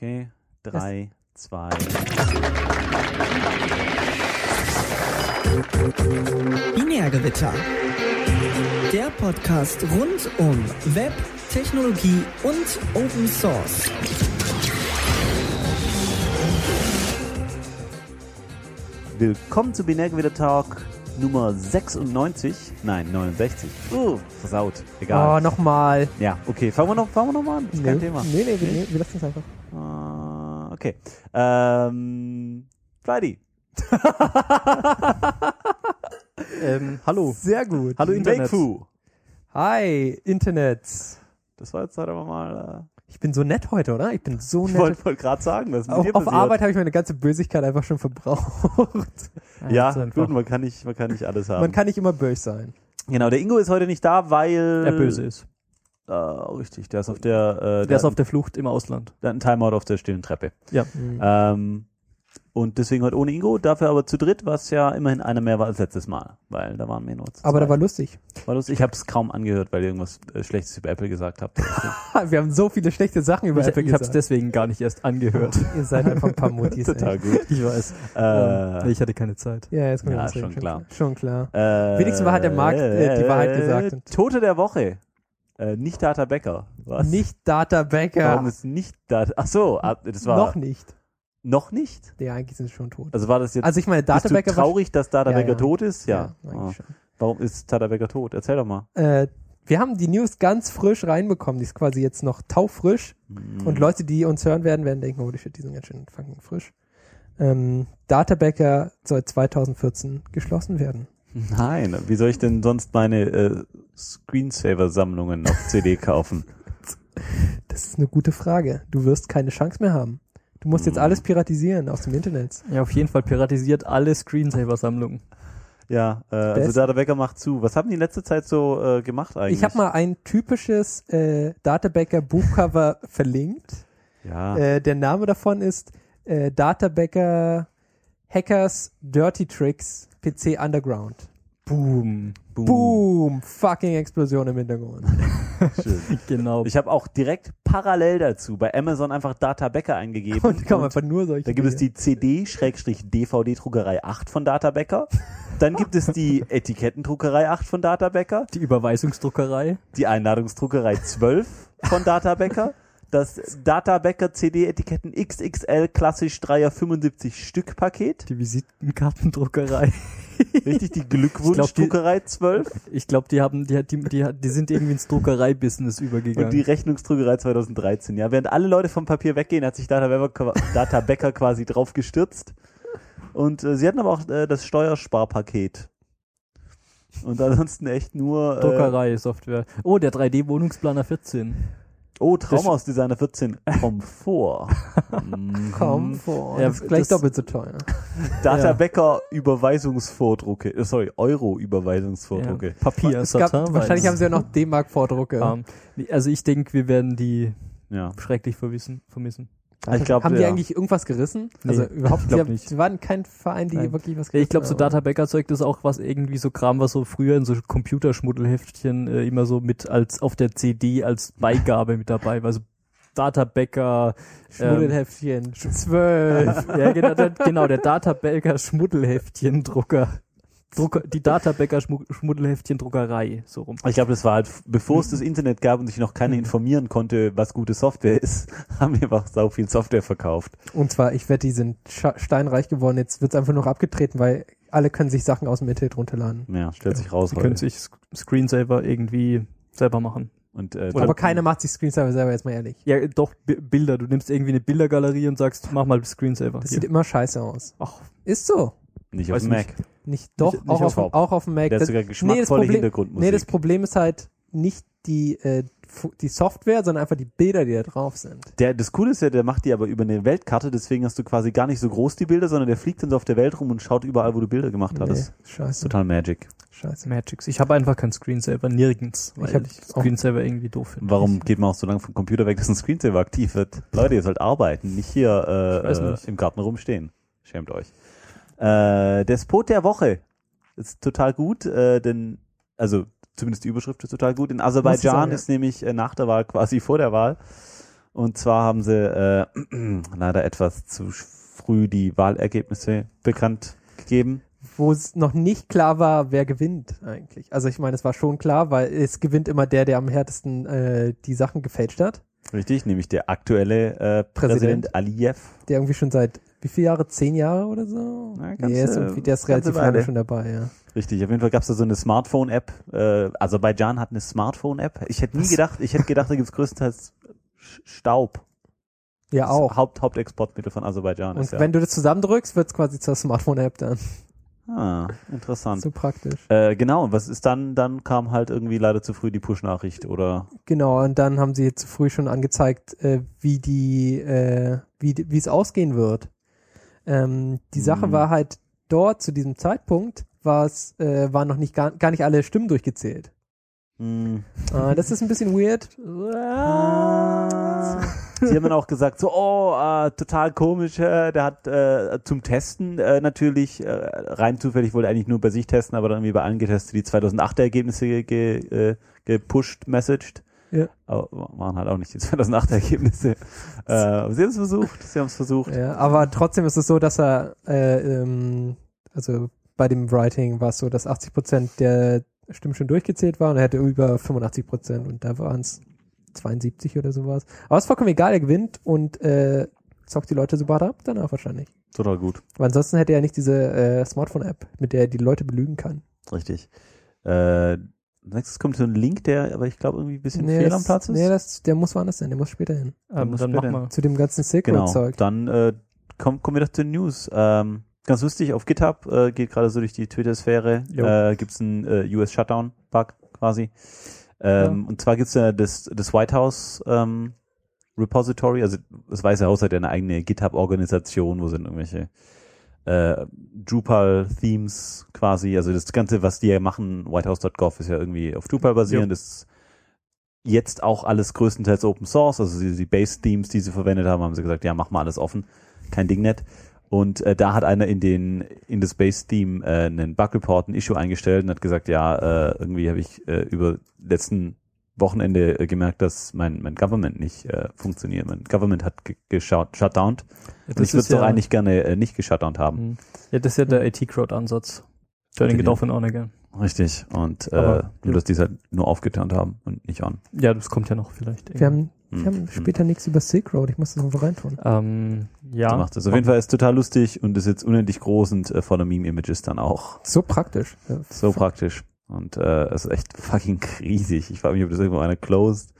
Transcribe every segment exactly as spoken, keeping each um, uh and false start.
Okay, drei, zwei. Binärgewitter. Der Podcast rund um Web, Technologie und Open Source. Willkommen zu Binärgewitter Talk Nummer sechsundneunzig. Nein, neunundsechzig. Uh, versaut. Egal. Oh, nochmal. Ja, okay. Fangen wir noch, fangen wir noch mal an. Das ist kein Thema. Nee, nee, nee, wir lassen es einfach. Uh, okay. Ähm, Friday. ähm, hallo. Sehr gut. Hallo Internet. Make-Fu. Hi, Internet. Das war jetzt halt aber mal... Äh, Ich bin so nett heute, oder? Ich bin so ich nett. wollte wollt gerade sagen, was mit Auf, dir auf passiert. Arbeit habe ich meine ganze Bösigkeit einfach schon verbraucht. Ja, so einfach. gut, man kann, nicht, man kann nicht alles haben. Man kann nicht immer böse sein. Genau, der Ingo ist heute nicht da, weil... Er böse ist. Äh, richtig, der ist auf der... Äh, der, Der ist auf der Flucht im Ausland. der hat einen Timeout auf der stillen Treppe. Ja. Mhm. Ähm, und deswegen heute ohne Ingo, dafür aber zu dritt, was ja immerhin einer mehr war als letztes Mal, weil da waren wir nur zu Aber da zweit. war lustig. war lustig. Ich habe es kaum angehört, weil ihr irgendwas äh, Schlechtes über Apple gesagt habt. Wir haben so viele schlechte Sachen über Ich, Apple ich habe es gesagt. deswegen gar nicht erst angehört. Ihr seid einfach ein paar Mutis. Total ey. gut. Ich weiß. Äh, Ähm, ich hatte keine Zeit. Ja, jetzt kommt Ja, das schon hin. klar. Schon klar. äh, Wenigstens hat der Markt, äh, die Wahrheit gesagt. Und Tote der Woche. Äh, nicht Data Becker. Was? nicht Data Becker. Warum ist nicht Data... Ach so, ah, das war... Noch nicht. Noch nicht? Ja, eigentlich sind sie schon tot. Also war das jetzt... Also ich meine, bist Data du Becker war traurig, dass Data Ja, Becker ja. tot ist? Ja. Ja, Ah. eigentlich schon. Warum ist Data Becker tot? Erzähl doch mal. Äh, wir haben die News ganz frisch reinbekommen. Die ist quasi jetzt noch taufrisch. Hm. Und Leute, die uns hören werden, werden denken, holy shit, die sind ganz schön fucking frisch. Ähm, Data Becker soll zweitausendvierzehn geschlossen werden. Nein, wie soll ich denn sonst meine äh, Screensaver-Sammlungen auf C D kaufen? Das ist eine gute Frage. Du wirst keine Chance mehr haben. Du musst jetzt Hm. alles piratisieren aus dem Internet. Ja, auf jeden Fall piratisiert alle Screensaver-Sammlungen. Ja, äh, also Best- Data Becker macht zu. Was haben die in letzter Zeit so äh, gemacht eigentlich? Ich habe mal ein typisches äh, Data Becker Buchcover verlinkt. Ja, Äh, der Name davon ist äh, Data Becker Hackers Dirty Tricks P C Underground. Boom. boom. Boom! Fucking Explosion im Hintergrund. Schön. Genau. Ich habe auch direkt parallel dazu bei Amazon einfach Data Becker eingegeben. Und da kann man und einfach nur solche da gibt es Dinge. die C D-D V D-Druckerei acht von Data Becker. Dann gibt es die Etikettendruckerei acht von Data Becker. Die Überweisungsdruckerei. Die Einladungsdruckerei zwölf von Data Becker. Das Data Becker C D-Etiketten X X L klassisch Dreier fünfundsiebzig Stück Paket. Die Visitenkartendruckerei. Richtig, die Glückwunschdruckerei zwölf. Ich glaube, die haben, die, die, die, die sind irgendwie ins Druckerei-Business übergegangen. Und die Rechnungsdruckerei zweitausenddreizehn. Ja, während alle Leute vom Papier weggehen, hat sich Data Becker, Data Becker quasi drauf gestürzt. Und äh, sie hatten aber auch äh, das Steuersparpaket. Und ansonsten echt nur... Äh, Druckerei-Software. Oh, der drei D-Wohnungsplaner vierzehn. oh, Traumhausdesigner vierzehn. Komfort. Mhm. Komm vor. Ja, das ist gleich das- doppelt so teuer. Data Ja. Becker Überweisungsvordrucke. Äh, sorry, Euro-Überweisungsvordrucke. Ja. Papier, Es gab, Satin, wahrscheinlich weiß. haben sie ja noch D-Mark-Vordrucke. Ähm, also ich denke, wir werden die Ja. schrecklich vermissen, vermissen. Ich glaub, haben die ja. eigentlich irgendwas gerissen? Nee, also überhaupt ich glaub sie haben- nicht. Sie waren kein Verein, die Nein. wirklich was Ja, ich glaube, so haben. Data Becker Zeug, das ist auch was irgendwie so Kram, was so früher in so Computerschmuddelheftchen äh, immer so mit als auf der C D als Beigabe mit dabei war. Also Data Becker, Schmuddelheftchen. Zwölf. ja genau der, genau, der Data Becker Schmuddelheftchen Drucker. Drucker, die Data Becker Schmu- Schmuddelheftchen Druckerei, so rum. Ich glaube, das war halt, bevor es das Internet gab und sich noch keiner informieren konnte, was gute Software ist, haben wir einfach sau viel Software verkauft. Und zwar, ich wette, die sind scha- steinreich geworden. Jetzt wird's einfach noch abgetreten, weil alle können sich Sachen aus dem Internet runterladen. Ja, stellt sich raus Sie können heute. sich Sc- Screensaver irgendwie selber machen. Und, äh, Aber keiner macht sich Screensaver selber, jetzt mal ehrlich. Ja, doch, B- Bilder. Du nimmst irgendwie eine Bildergalerie und sagst, mach mal Screensaver. Das Hier. sieht immer scheiße aus. Ach, Ist so. nicht auf weiß dem Mac. nicht. Nicht doch, Nicht- auch, nicht auf, dem- auf- auch auf dem Mac. Der hat Das- sogar nee, das geschmackvolle Problem, Hintergrundmusik. nee, das Problem ist halt nicht die, äh, fu- die Software, sondern einfach die Bilder, die da drauf sind. Der, das Coole ist ja, der macht die aber über eine Weltkarte, deswegen hast du quasi gar nicht so groß die Bilder, sondern der fliegt dann so auf der Welt rum und schaut überall, wo du Bilder gemacht hattest. Nee, scheiße. Total Magic. Scheiße. Magics. Ich habe einfach keinen Screensaver, nirgends, weil Ich ich, hab auch- Screensaver irgendwie doof finde. Warum geht man auch so lange vom Computer weg, dass ein Screensaver aktiv wird? Leute, ihr sollt arbeiten, nicht hier äh, weiß äh, nicht. im Garten rumstehen. Schämt euch. Äh, der Spot der Woche ist total gut, äh, denn, also zumindest die Überschrift ist total gut. In Muss ich Aserbaidschan sagen, ja. ist nämlich äh, nach der Wahl quasi vor der Wahl. Und zwar haben sie äh, leider etwas zu früh die Wahlergebnisse bekannt gegeben. Wo es noch nicht klar war, wer gewinnt eigentlich. Also ich meine, es war schon klar, weil es gewinnt immer der, der am härtesten äh, die Sachen gefälscht hat. Richtig, nämlich der aktuelle äh, Präsident, Präsident. Aliyev. Der irgendwie schon seit wie viele Jahre? Zehn Jahre oder so? Na, nee, ganze- der ist, irgendwie, der ist ganze relativ lange Weile. schon dabei, ja. Richtig, auf jeden Fall gab es da so eine Smartphone-App. Äh, Aserbaidschan hat eine Smartphone-App. Ich hätte nie Was? gedacht, ich hätte gedacht, da gibt es größtenteils Sch- Staub. Ja, Das auch. Haupt, Hauptexportmittel von Aserbaidschan Und ist ja. wenn du das zusammendrückst, wird es quasi zur Smartphone-App dann. Ah, interessant. So praktisch. Äh, genau, und was ist dann? Dann kam halt irgendwie leider zu früh die Push-Nachricht, oder? Genau, und dann haben sie zu früh schon angezeigt, äh, wie die, äh, wie wie es ausgehen wird. Ähm, die Sache Mhm. war halt dort zu diesem Zeitpunkt, war es, äh, waren noch nicht gar, gar nicht alle Stimmen durchgezählt. Hm. Äh, das ist ein bisschen weird. Ah. Sie haben dann auch gesagt, so, oh, äh, total komisch, äh, der hat äh, zum Testen äh, natürlich, äh, rein zufällig wollte er eigentlich nur bei sich testen, aber dann irgendwie bei allen getestet, die zweitausendachter Ergebnisse ge, ge, äh, gepusht, messaged. Ja. Aber waren halt auch nicht die zweitausendachter Ergebnisse. Äh, aber sie haben es versucht, sie haben es versucht. Ja, aber trotzdem ist es so, dass er, äh, ähm, also bei dem Writing war es so, dass achtzig Prozent der Stimmen schon durchgezählt waren und er hatte über fünfundachtzig Prozent und da waren es zweiundsiebzig oder sowas. Aber es ist vollkommen egal, er gewinnt und äh, zockt die Leute super hart ab danach wahrscheinlich. Total gut, Weil ansonsten hätte er nicht diese äh, Smartphone-App, mit der er die Leute belügen kann. richtig. Äh, nächstes kommt so ein Link, der, aber ich glaube irgendwie ein bisschen Nee, fehl das- am Platz ist. Nee, das, der muss woanders sein, der muss später hin. Ähm, muss dann später mach mal. Zu dem ganzen Silk Genau, Road-Zeug. dann äh, kommen, kommen wir doch zu den News. Ähm, ganz lustig, auf GitHub äh, geht gerade so durch die Twitter-Sphäre, Jo. äh, gibt es einen äh, U S-Shutdown-Bug quasi. Ähm, Und zwar gibt es ja das, das White House ähm, Repository, also das Weiße Haus hat ja eine eigene GitHub-Organisation, wo sind irgendwelche äh, Drupal-Themes quasi, also das Ganze, was die ja machen, whitehouse Punkt gov ist ja irgendwie auf Drupal basierend, Jo. das ist jetzt auch alles größtenteils Open Source, also die, die Base-Themes, die sie verwendet haben, haben sie gesagt, ja, mach mal alles offen, kein Ding net. Und äh, da hat einer in den in das Base-Theme äh, einen Bug-Report, ein Issue eingestellt und hat gesagt, ja, äh, irgendwie habe ich äh, über letzten Wochenende äh, gemerkt, dass mein mein Government nicht äh, funktioniert. Mein Government hat ge- geschaut, shutdownt. Ja, Und ich würde es ja, doch eigentlich gerne äh, nicht geshutdownt haben. Mhm. Ja, das ist ja der I T-Crowd-Ansatz. Turning it Ja. off and on again. Richtig. Und äh, Aber, nur, ja. dass die es halt nur aufgeturnt haben und nicht on. Ja, das kommt ja noch vielleicht. Wir haben, wir Hm, haben hm. später nichts über Silk Road, ich muss das noch reintun. ähm, ja. So macht es. Auf jeden Fall ist total lustig und ist jetzt unendlich groß und äh, voller Meme-Images dann auch. So praktisch. Ja, So praktisch. Und äh, es ist echt fucking riesig. Ich frage mich, ob das irgendwo einer closed.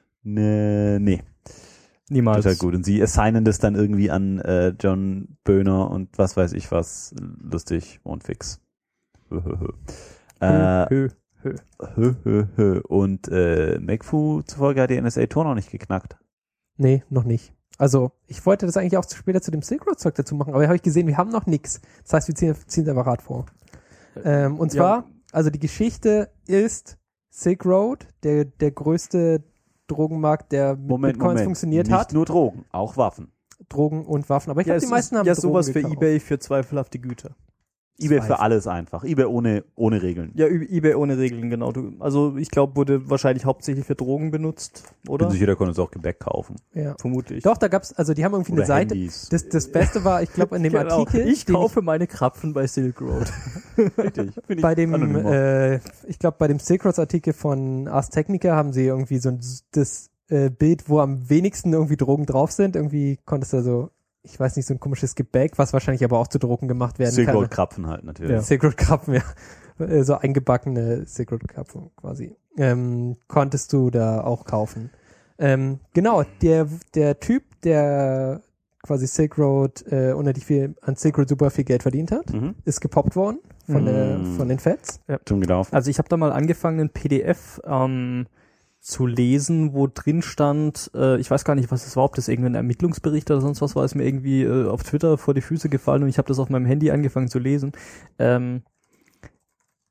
Nee, nee. Niemals. Total gut. Und sie assignen das dann irgendwie an äh, John Böhner und was weiß ich was. Lustig und fix. Hö, hö, hö. Äh, Hö, hö. hö, hö, hö. Und äh, Macfu zufolge hat die N S A Tor noch nicht geknackt. Nee, noch nicht. Also, ich wollte das eigentlich auch zu- später zu dem Silk Road Zeug dazu machen, aber habe ich gesehen, wir haben noch nichts. Das heißt, wir ziehen, ziehen es einfach hart vor. Ähm, und Ja. zwar, also die Geschichte ist Silk Road, der, der größte Drogenmarkt, der mit Moment, Bitcoins Moment. funktioniert nicht hat. nur Drogen, auch Waffen. Drogen und Waffen. Aber ich Ja, glaube, es die meisten ist haben ja Drogen sowas für gekauft. eBay für zweifelhafte Güter. eBay Zweifel. für alles einfach. eBay ohne, ohne Regeln. Ja, Ü- eBay ohne Regeln, genau. Du, also ich glaube, wurde wahrscheinlich hauptsächlich für Drogen benutzt, oder? Bin sicher, der konnte es auch Gebäck kaufen. Ja. Vermute ich. Doch, da gab's, also die haben irgendwie Oder eine Seite. Handys. Das, das Beste war, ich glaube, in dem Genau. Artikel. Ich den kaufe meine Krapfen bei Silk Road. Richtig. Bin ich bei dem, anonymer. äh, ich glaube, bei dem Silk Road Artikel von Ars Technica haben sie irgendwie so ein, das äh, Bild, wo am wenigsten irgendwie Drogen drauf sind. Irgendwie konntest du so, ich weiß nicht, so ein komisches Gebäck, was wahrscheinlich aber auch zu Drogen gemacht werden Silk kann. Road Krapfen halt natürlich. Ja. Silk Road Krapfen, ja. Äh, So eingebackene Silk Road Krapfen quasi. Ähm, konntest du da auch kaufen. Ähm, genau, der, der Typ, der quasi Silk Road, äh, unendlich viel, an Silk Road super viel Geld verdient hat, Mhm. ist gepoppt worden von, Mhm. der, von den Feds. Schon gelaufen. Also ich habe da mal angefangen, ein P D F ähm, zu lesen, wo drin stand, äh, ich weiß gar nicht, was das war, ob das irgendwie ein Ermittlungsbericht oder sonst was war, ist mir irgendwie äh, auf Twitter vor die Füße gefallen und ich habe das auf meinem Handy angefangen zu lesen. Ähm,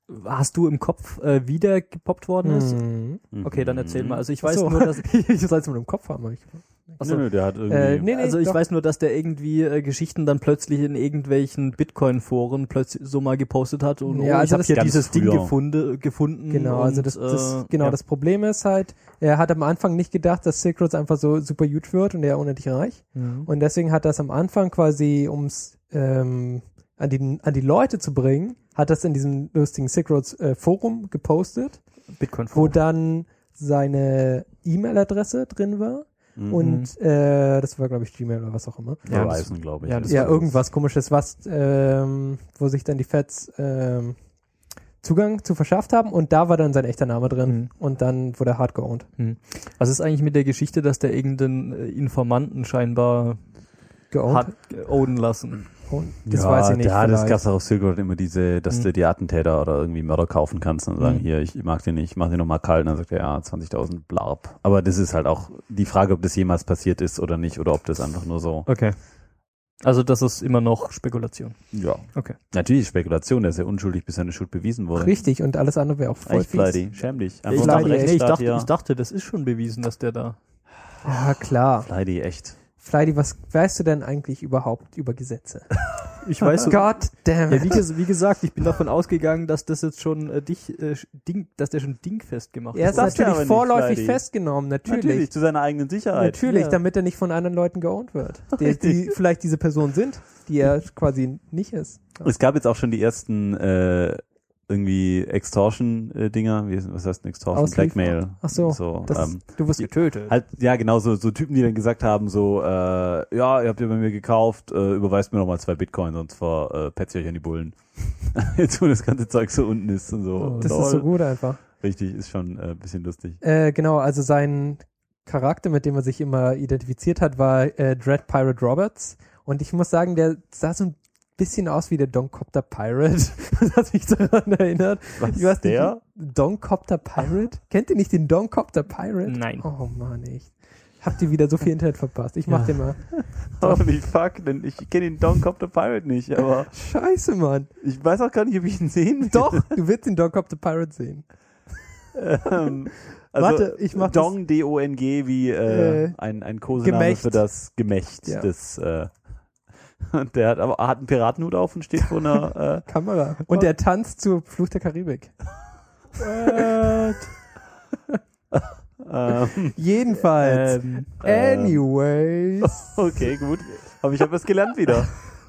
hast du im Kopf, äh, wie der gepoppt worden ist? Mhm. Okay, dann erzähl mal. Also ich weiß Ach so. nur, dass ich soll es mit dem Kopf haben. Ich, Achso. Nö, nö, der hat irgendwie... äh, nee, nee, also ich doch. weiß nur, dass der irgendwie äh, Geschichten dann plötzlich in irgendwelchen Bitcoin-Foren plötzlich so mal gepostet hat und Ja, oh, also ich habe das hier ganz dieses Ding früher. gefunden, gefunden. Genau, und, also das, das, äh, genau ja. das Problem ist halt, er hat am Anfang nicht gedacht, dass Silk Road einfach so super huge wird und er unendlich reich. Mhm. Und deswegen hat er es am Anfang quasi, ums ähm, an, die, an die Leute zu bringen, hat das in diesem lustigen Silk Roads äh, Forum gepostet, Bitcoin-Forum. wo dann seine E-Mail-Adresse drin war. Mhm. Und äh, das war, glaube ich, Gmail oder was auch immer. Ja, Horizon, glaube ich. ja, das Ja, war- irgendwas komisches, was, ähm, wo sich dann die Feds ähm, Zugang zu verschafft haben und da war dann sein echter Name drin Mhm. und dann wurde er hart geowned. Was ist eigentlich mit der Geschichte, dass der irgendeinen äh, Informanten scheinbar Geowned? hat äh, ownen lassen? Und das ja, weiß ich nicht. Ja, das vielleicht. gab's auch auf Silk Road immer diese, dass Mhm. du die Attentäter oder irgendwie Mörder kaufen kannst und sagen, Mhm. hier, ich mag den nicht, ich mach den nochmal kalt. Und dann sagt er, ja, zwanzigtausend blarb. Aber das ist halt auch die Frage, ob das jemals passiert ist oder nicht, oder ob das einfach nur so, Okay. Also das ist immer noch Spekulation. ja. Okay. Natürlich Spekulation, der ist ja unschuldig, bis seine Schuld bewiesen wurde. Richtig, und alles andere wäre auch voll Echt, fies. Flighty, schäm dich. Ich, Einfach Flighty, mal dachte, einen nee, ich, Rechtsstaat dachte, hier. ich dachte, das ist schon bewiesen, dass der da... Ja, klar. Flighty, echt. Flighty, was weißt du denn eigentlich überhaupt über Gesetze? Ich weiß so... God damn Ja, it. wie, ges- wie gesagt, ich bin davon ausgegangen, dass das jetzt schon äh, dich, äh, ding, dass der schon dingfest gemacht Er ist darfst du natürlich aber nicht, vorläufig Flighty. festgenommen, natürlich. Natürlich, zu seiner eigenen Sicherheit. Natürlich, Ja. damit er nicht von anderen Leuten geowned wird. Die, Richtig. die vielleicht diese Person sind, die er quasi nicht ist. Es gab jetzt auch schon die ersten äh, irgendwie Extortion-Dinger. Wie, was heißt denn Extortion? Auslieferung. Blackmail. Ach so, so Das, ähm, du wirst getötet. halt, ja, genau, so, so Typen, die dann gesagt haben, so, äh, ja, ihr habt ja bei mir gekauft, äh, überweist mir nochmal zwei Bitcoin, sonst verpetzt ihr euch an die Bullen. Jetzt, wo das ganze Zeug so unten ist und so. Das Lol. ist so gut einfach. Richtig, ist schon ein äh, bisschen lustig. Äh, genau, also sein Charakter, mit dem er sich immer identifiziert hat, war äh, Dread Pirate Roberts. Und ich muss sagen, der sah so ein bisschen aus wie der Doncopter Pirate. Das hat mich daran erinnert. Was, Ich weiß nicht, der? Doncopter Pirate? Kennt ihr nicht den Doncopter Pirate? Nein. Oh Mann, echt. Habt ihr wieder so viel Internet verpasst? Ich mach Ja. den mal. Holy fuck, denn ich kenne den Don Cop the Pirate nicht, aber Scheiße, Mann. ich weiß auch gar nicht, ob ich ihn sehen will. Doch, du wirst den Doncopter Pirate sehen. Ähm, also Warte, ich mach das- Dong, D O N G, wie äh, Äh, ein, ein Kosename Gemächt. für das Gemächt Ja. des äh, und der hat aber hat einen Piratenhut auf und steht vor einer äh, Kamera. Und der tanzt zu Fluch der Karibik. ähm, Jedenfalls. Ähm, Anyways. okay, gut. Aber ich habe was gelernt wieder.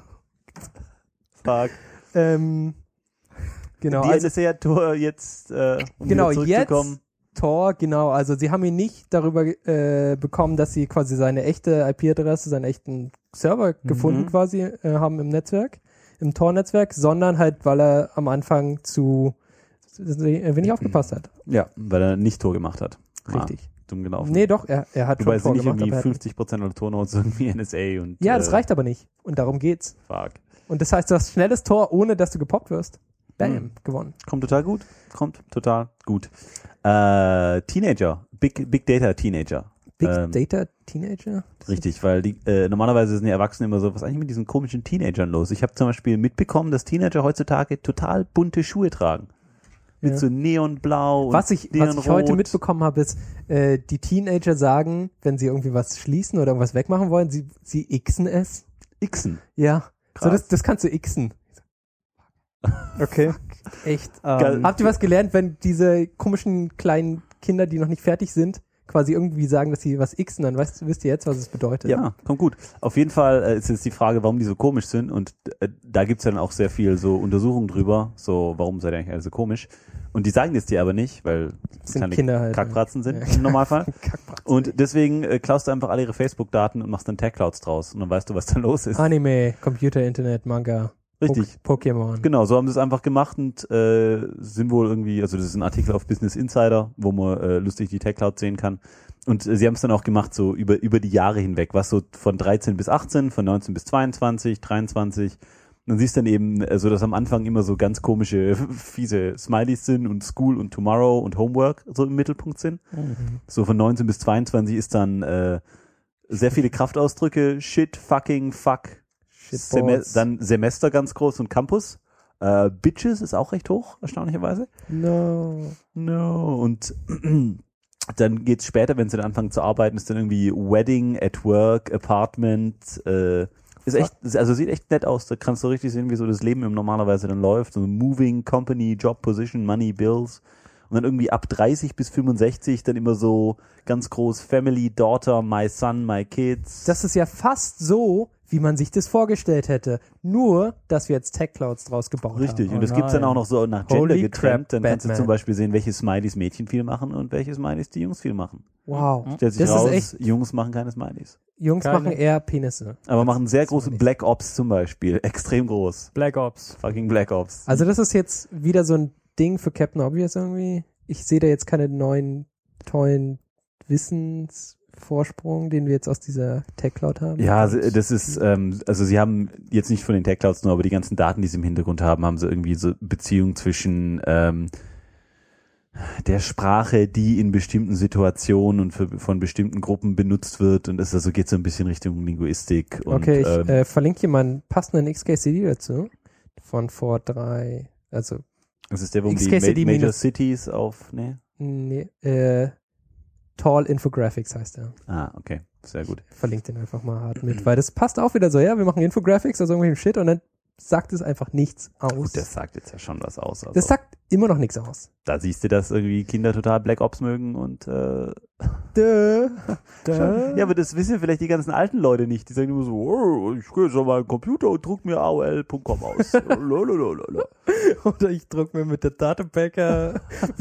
Fuck. ähm, genau, Die also N S A hat Tor jetzt, äh, um Genau, wieder jetzt zurückzukommen. Tor, genau, also sie haben ihn nicht darüber äh, bekommen, dass sie quasi seine echte I P-Adresse, seinen echten Server gefunden quasi äh, haben im Netzwerk, im Tor-Netzwerk, sondern halt, weil er am Anfang zu äh, wenig aufgepasst hat. Ja, weil er nicht Tor gemacht hat. Richtig. Ah, dumm gelaufen. Nee, doch, er, er hat Wobei schon es Tor nicht gemacht. irgendwie aber er hat fünfzig Prozent aller Tornotes irgendwie N S A und nicht. Ja, das äh, reicht aber nicht. Und darum geht's. Fuck. Und das heißt, du hast schnelles Tor, ohne dass du gepoppt wirst. Bam, Mhm. gewonnen. Kommt total gut. Kommt total gut. Äh, Teenager. Big, Big Data Teenager. Big Ähm, Data Teenager? Das Richtig, weil die äh, normalerweise sind die Erwachsenen immer so, was ist eigentlich mit diesen komischen Teenagern los? Ich habe zum Beispiel mitbekommen, dass Teenager heutzutage total bunte Schuhe tragen. Mit Ja. so Neonblau und Was ich, was ich Neonrot. heute mitbekommen habe, ist, äh, die Teenager sagen, wenn sie irgendwie was schließen oder irgendwas wegmachen wollen, sie, sie xen es. Xen. Ja. So, Krass. das, das kannst du xen. okay. Echt. Geil. Habt ihr was gelernt, wenn diese komischen kleinen Kinder, die noch nicht fertig sind, quasi irgendwie sagen, dass sie was xen, dann weißt, wisst ihr jetzt, was es bedeutet. Ja, kommt gut. Auf jeden Fall äh, ist jetzt die Frage, warum die so komisch sind und äh, da gibt's dann auch sehr viel so Untersuchungen drüber, so warum seid ihr eigentlich alle so komisch? Und die sagen das dir aber nicht, weil Das sind keine Kinder halt. Kackbratzen sind Ja. im Normalfall. Kackbratzen. Und deswegen äh, klaust du einfach alle ihre Facebook-Daten und machst dann Tag-Clouds draus und dann weißt du, was da los ist. Anime, Computer, Internet, Manga. Richtig. Po- Pokémon. Genau, so haben sie es einfach gemacht und äh, sind wohl irgendwie, also das ist ein Artikel auf Business Insider, wo man äh, lustig die Tech-Cloud sehen kann. Und äh, sie haben es dann auch gemacht, so über über die Jahre hinweg, was so von dreizehn bis achtzehn, von neunzehn bis zweiundzwanzig, dreiundzwanzig. Und dann siehst du dann eben, äh, so dass am Anfang immer so ganz komische, fiese Smileys sind und School und Tomorrow und Homework so im Mittelpunkt sind. Mhm. So von neunzehn bis zweiundzwanzig ist dann äh, sehr viele Kraftausdrücke, Shit, Fucking, Fuck, Seme Shitballs. dann Semester ganz groß und Campus. Äh, Bitches ist auch recht hoch, erstaunlicherweise. No. No. Und dann geht's später, wenn sie dann anfangen zu arbeiten, ist dann irgendwie Wedding, at Work, Apartment, äh, ist echt, also sieht echt nett aus. Da kannst du richtig sehen, wie so das Leben normalerweise dann läuft. So Moving, Company, Job, Position, Money, Bills. Und dann irgendwie ab dreißig bis fünfundsechzig dann immer so ganz groß Family, Daughter, My Son, My Kids. Das ist ja fast so, wie man sich das vorgestellt hätte. Nur, dass wir jetzt Tech-Clouds draus gebaut Richtig. haben. Und das gibt's dann auch noch so nach Gender Holy getrennt. crap, Dann kannst du Batman. zum Beispiel sehen, welche Smileys Mädchen viel machen und welche Smileys die Jungs viel machen. Wow. Stellt sich Das raus, ist echt, Jungs machen keine Smileys. Jungs Keine. machen eher Penisse. Aber machen sehr große Smileys. Black Ops zum Beispiel. Extrem groß. Black Ops. Fucking Black Ops. Also das ist jetzt wieder so ein Ding für Captain Obvious irgendwie. Ich sehe da jetzt keine neuen, tollen Wissensvorsprung, den wir jetzt aus dieser Tech-Cloud haben. Ja, sie- das ist, ähm, also sie haben jetzt nicht von den Tech Clouds nur, aber die ganzen Daten, die sie im Hintergrund haben, haben sie irgendwie so Beziehung zwischen ähm, der Sprache, die in bestimmten Situationen und für, von bestimmten Gruppen benutzt wird, und es also geht so ein bisschen Richtung Linguistik. Und, Okay, ich ähm, äh, verlinke hier mal einen passenden X K C D dazu. Von vor drei, also, das ist der, wo um die X K C D Ma Major minus- Cities auf, ne? nee, äh, Tall Infographics heißt er. Ah, okay, sehr gut. Verlinkt den einfach mal hart mit, weil das passt auch wieder so, ja, wir machen Infographics, also irgendwelchen Shit, und dann sagt es einfach nichts aus. Gut, das sagt jetzt ja schon was aus. Also, das sagt immer noch nichts aus. da siehst du, dass irgendwie Kinder total Black Ops mögen und äh, Dö. ja, aber das wissen vielleicht die ganzen alten Leute nicht. Die sagen immer so, oh, ich gehe jetzt auf meinen Computer und druck mir A O L Punkt com aus. Lalalala. Oder ich druck mir mit der Datapacker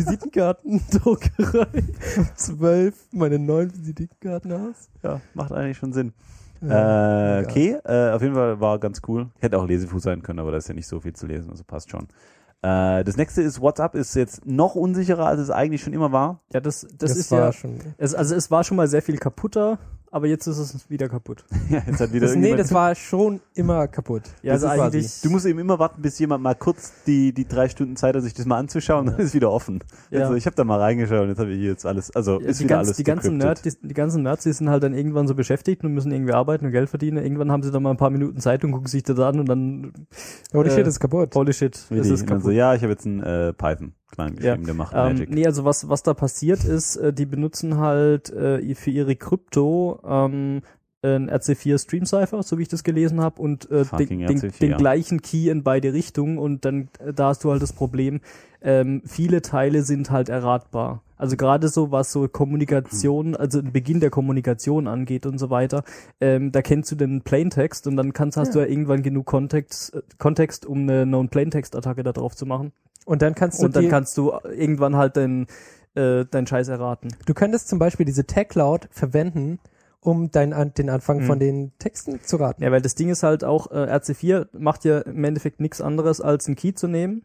Visitenkartendruckerei zwölf meine neuen Visitenkarten aus. Ja, macht eigentlich schon Sinn. Ja, äh, okay, äh, auf jeden Fall war ganz cool. Hätte auch Lesefuß sein können, aber da ist ja nicht so viel zu lesen, also passt schon. Äh, das nächste ist, WhatsApp ist jetzt noch unsicherer, als es eigentlich schon immer war. Ja, das, das, Das, ist war ja, schon. es, also es war schon mal sehr viel kaputter, aber jetzt ist es wieder kaputt. Ja, jetzt hat wieder Das, nee, irgendjemand- das war schon immer kaputt. Ja, Das also ist eigentlich, quasi- Du musst eben immer warten, bis jemand mal kurz die, die drei Stunden Zeit hat, sich das mal anzuschauen, dann ist wieder offen. Ja. Also ich habe da mal reingeschaut und jetzt habe ich hier jetzt alles, also Ja, ist die, wieder ganz, alles die, ganzen decrypted. Nerd, die, die ganzen Nerds, die sind halt dann irgendwann so beschäftigt und müssen irgendwie arbeiten und Geld verdienen. Irgendwann haben sie dann mal ein paar Minuten Zeit und gucken sich das an und dann, Holy äh, shit, das ist kaputt. holy shit, es Richtig. ist Und dann kaputt. so, ja, ich habe jetzt einen äh, Python klein geschrieben, Ja. der macht Ähm, Magic. nee, also was, was da passiert ist, äh, die benutzen halt äh, für ihre Krypto ähm, ein R C vier Stream Cipher, so wie ich das gelesen habe, und äh, den, Fucking den, R C vier. den gleichen Key in beide Richtungen, und dann äh, da hast du halt das Problem, ähm, viele Teile sind halt erratbar. Also gerade so, was so Kommunikation, also den Beginn der Kommunikation angeht und so weiter, ähm, da kennst du den Plaintext und dann kannst, hast Ja. du ja irgendwann genug Kontext, äh, Kontext, um eine Known-Plaintext-Attacke da drauf zu machen. Und dann kannst du Und dann dir, kannst du irgendwann halt den, äh, deinen Scheiß erraten. du könntest zum Beispiel diese Tech-Cloud verwenden, um dein, an- den Anfang Mhm. von den Texten zu raten. Ja, weil das Ding ist halt auch, äh, R C vier macht ja im Endeffekt nichts anderes, als einen Key zu nehmen,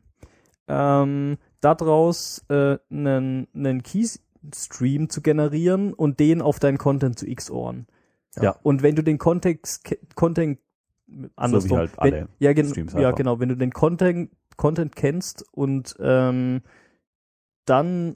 ähm, daraus äh, einen, einen Key-Stream zu generieren und den auf deinen Content zu X-Ohren. Ja. Und wenn du den Kontext, ke- Content, andersrum, halt alle wenn, ja, gen Streams ja, einfach. genau, wenn du den Content, Content kennst und ähm, dann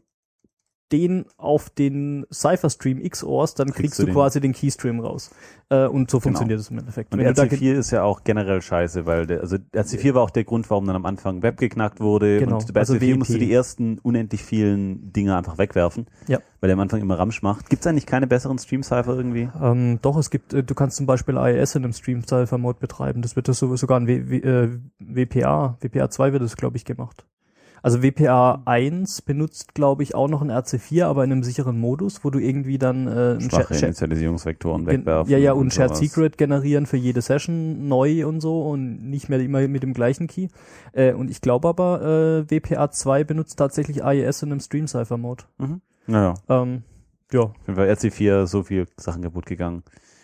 den auf den Cypher-Stream X-Ors, dann Kriegst kriegst du du den. quasi den Keystream raus. Äh, und so funktioniert es im Endeffekt. Und Wenn du R da C ge- vier ist ja auch generell scheiße, weil der, also R C vier war auch der Grund, warum dann am Anfang Web geknackt wurde. Genau, Und bei also R C vier W E P. musst du die ersten unendlich vielen Dinge einfach wegwerfen, Ja. weil der am Anfang immer Ramsch macht. Gibt es eigentlich keine besseren Stream-Cipher irgendwie? Ähm, doch, es gibt, äh, du kannst zum Beispiel I I S in einem Stream-Cipher-Mode betreiben. Das wird das so, sogar in w, w, äh, W P A, W P A zwei wird das, glaube ich, gemacht. Also W P A eins benutzt, glaube ich, auch noch ein R C vier, aber in einem sicheren Modus, wo du irgendwie dann äh, ein Schwache Sha- Sha- Initialisierungsvektoren gen- wegwerfen. ja, ja, und, Shared sowas. Secret generieren für jede Session neu und so und nicht mehr immer mit dem gleichen Key. Äh, und ich glaube aber, äh, W P A zwei benutzt tatsächlich I I S in einem Stream-Cipher-Mode. Mhm. Naja, Ähm, ja. auf jeden Fall R C vier so viel Sachen kaputt gegangen.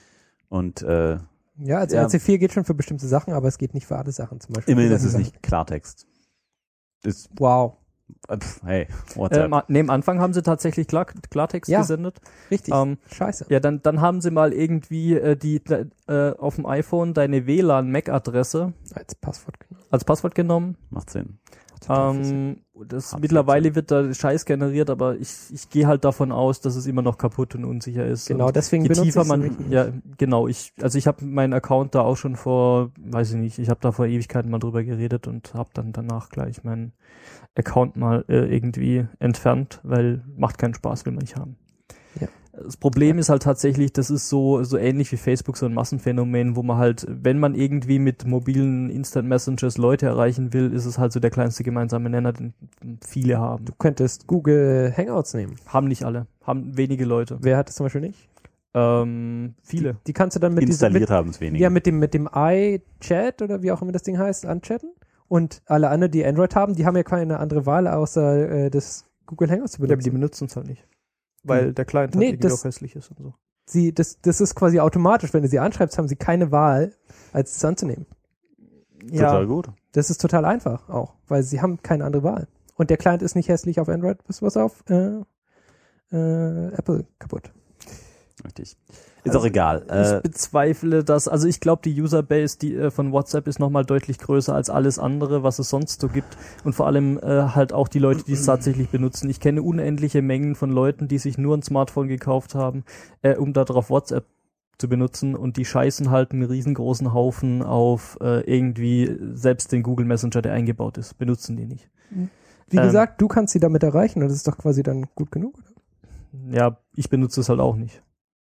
Und äh, Ja, also Ja. R C vier geht schon für bestimmte Sachen, aber es geht nicht für alle Sachen. Zum Beispiel immerhin für ist es solche nicht Klartext. Ist, Sachen. Wow, äh, pf, hey, Äh, WhatsApp. ma- nee, am Anfang haben sie tatsächlich Klar Klartext Ja. gesendet. richtig. Ähm, Scheiße. Ja, dann, dann haben sie mal irgendwie äh, die äh, auf dem iPhone deine W L A N-M A C-Adresse Als Passwort genommen. als Passwort genommen. Macht Sinn. Total Sinn. Ähm, das Absolut. mittlerweile wird da Scheiß generiert, aber ich, ich gehe halt davon aus, dass es immer noch kaputt und unsicher ist. Genau, und deswegen je benutze tiefer ich's man, nämlich nicht. ja, genau, ich, also ich habe meinen Account da auch schon vor, weiß ich nicht, ich habe da vor Ewigkeiten mal drüber geredet und habe dann danach gleich meinen Account mal äh, irgendwie entfernt, weil macht keinen Spaß, will man nicht haben. Ja. Das Problem ist halt tatsächlich, das ist so so ähnlich wie Facebook, so ein Massenphänomen, wo man halt, wenn man irgendwie mit mobilen Instant Messengers Leute erreichen will, ist es halt so der kleinste gemeinsame Nenner, den viele haben. Du könntest Google Hangouts nehmen. Haben nicht alle, haben wenige Leute. Wer hat das zum Beispiel nicht? Ähm, viele. Die kannst du dann mit diesem, Installiert mit, haben es wenige. ja, mit dem, mit dem iChat oder wie auch immer das Ding heißt, anchatten. Und alle anderen, die Android haben, die haben ja keine andere Wahl, außer äh, das Google Hangouts zu Ja, aber benutzen. die benutzen es halt nicht. Weil Hm. der Client Nee, halt irgendwie das- auch hässlich ist und so. Sie, das, das ist quasi automatisch. Wenn du sie anschreibst, haben sie keine Wahl, als es anzunehmen. Total gut. Das ist total einfach auch, weil sie haben keine andere Wahl. Und der Client ist nicht hässlich auf Android, bis was auf äh, äh, Apple kaputt. Richtig. Ist Also, auch egal. Ich Äh, bezweifle das, also ich glaube, die Userbase die äh, von WhatsApp ist nochmal deutlich größer als alles andere, was es sonst so gibt. Und vor allem äh, halt auch die Leute, die es tatsächlich benutzen. Ich kenne unendliche Mengen von Leuten, die sich nur ein Smartphone gekauft haben, äh, um darauf WhatsApp zu benutzen, und die scheißen halt einen riesengroßen Haufen auf äh, irgendwie selbst den Google Messenger, der eingebaut ist. Benutzen die nicht. Wie Ähm. gesagt, du kannst sie damit erreichen und das ist doch quasi dann gut genug. Oder? Ja, ich benutze es halt auch nicht.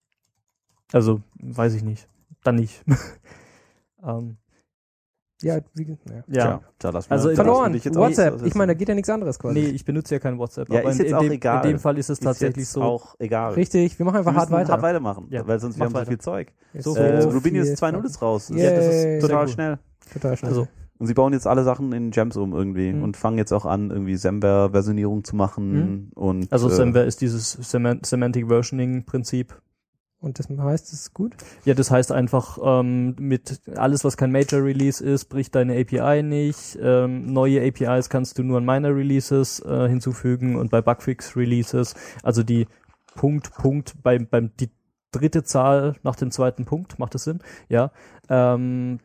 Also, weiß ich nicht. Dann nicht. ähm, Ja, wie, ja. ja. tja, da lassen wir- Also da lassen wir Verloren. dich jetzt WhatsApp. aus- Ich meine, da geht ja nichts anderes quasi. Nee, ich benutze ja kein WhatsApp. Ja, aber ist in, jetzt in, auch dem, egal. in dem Fall ist es ist tatsächlich jetzt so. auch egal. Richtig, wir machen einfach wir hart müssen weiter. hart weitermachen, Ja, weil sonst mach wir haben so weiter. viel Zeug. So äh, viel Rubinius zwei Punkt null ist raus. Yay. Ja, das ist total Sehr gut. schnell. Total schnell. Also, Und sie bauen jetzt alle Sachen in Gems um irgendwie Mhm. und fangen jetzt auch an, irgendwie Semver-Versionierung zu machen. Und, also äh, Semver ist dieses Semant Semantic Versioning-Prinzip. Und das heißt, es ist gut? Ja, das heißt einfach, ähm, mit alles, was kein Major Release ist, bricht deine A P I nicht. Ähm, neue A P Is kannst du nur an Minor Releases äh, hinzufügen und bei Bugfix Releases, also die Punkt, Punkt, beim, beim, die dritte Zahl nach dem zweiten Punkt, macht das Sinn? Ja, ähm,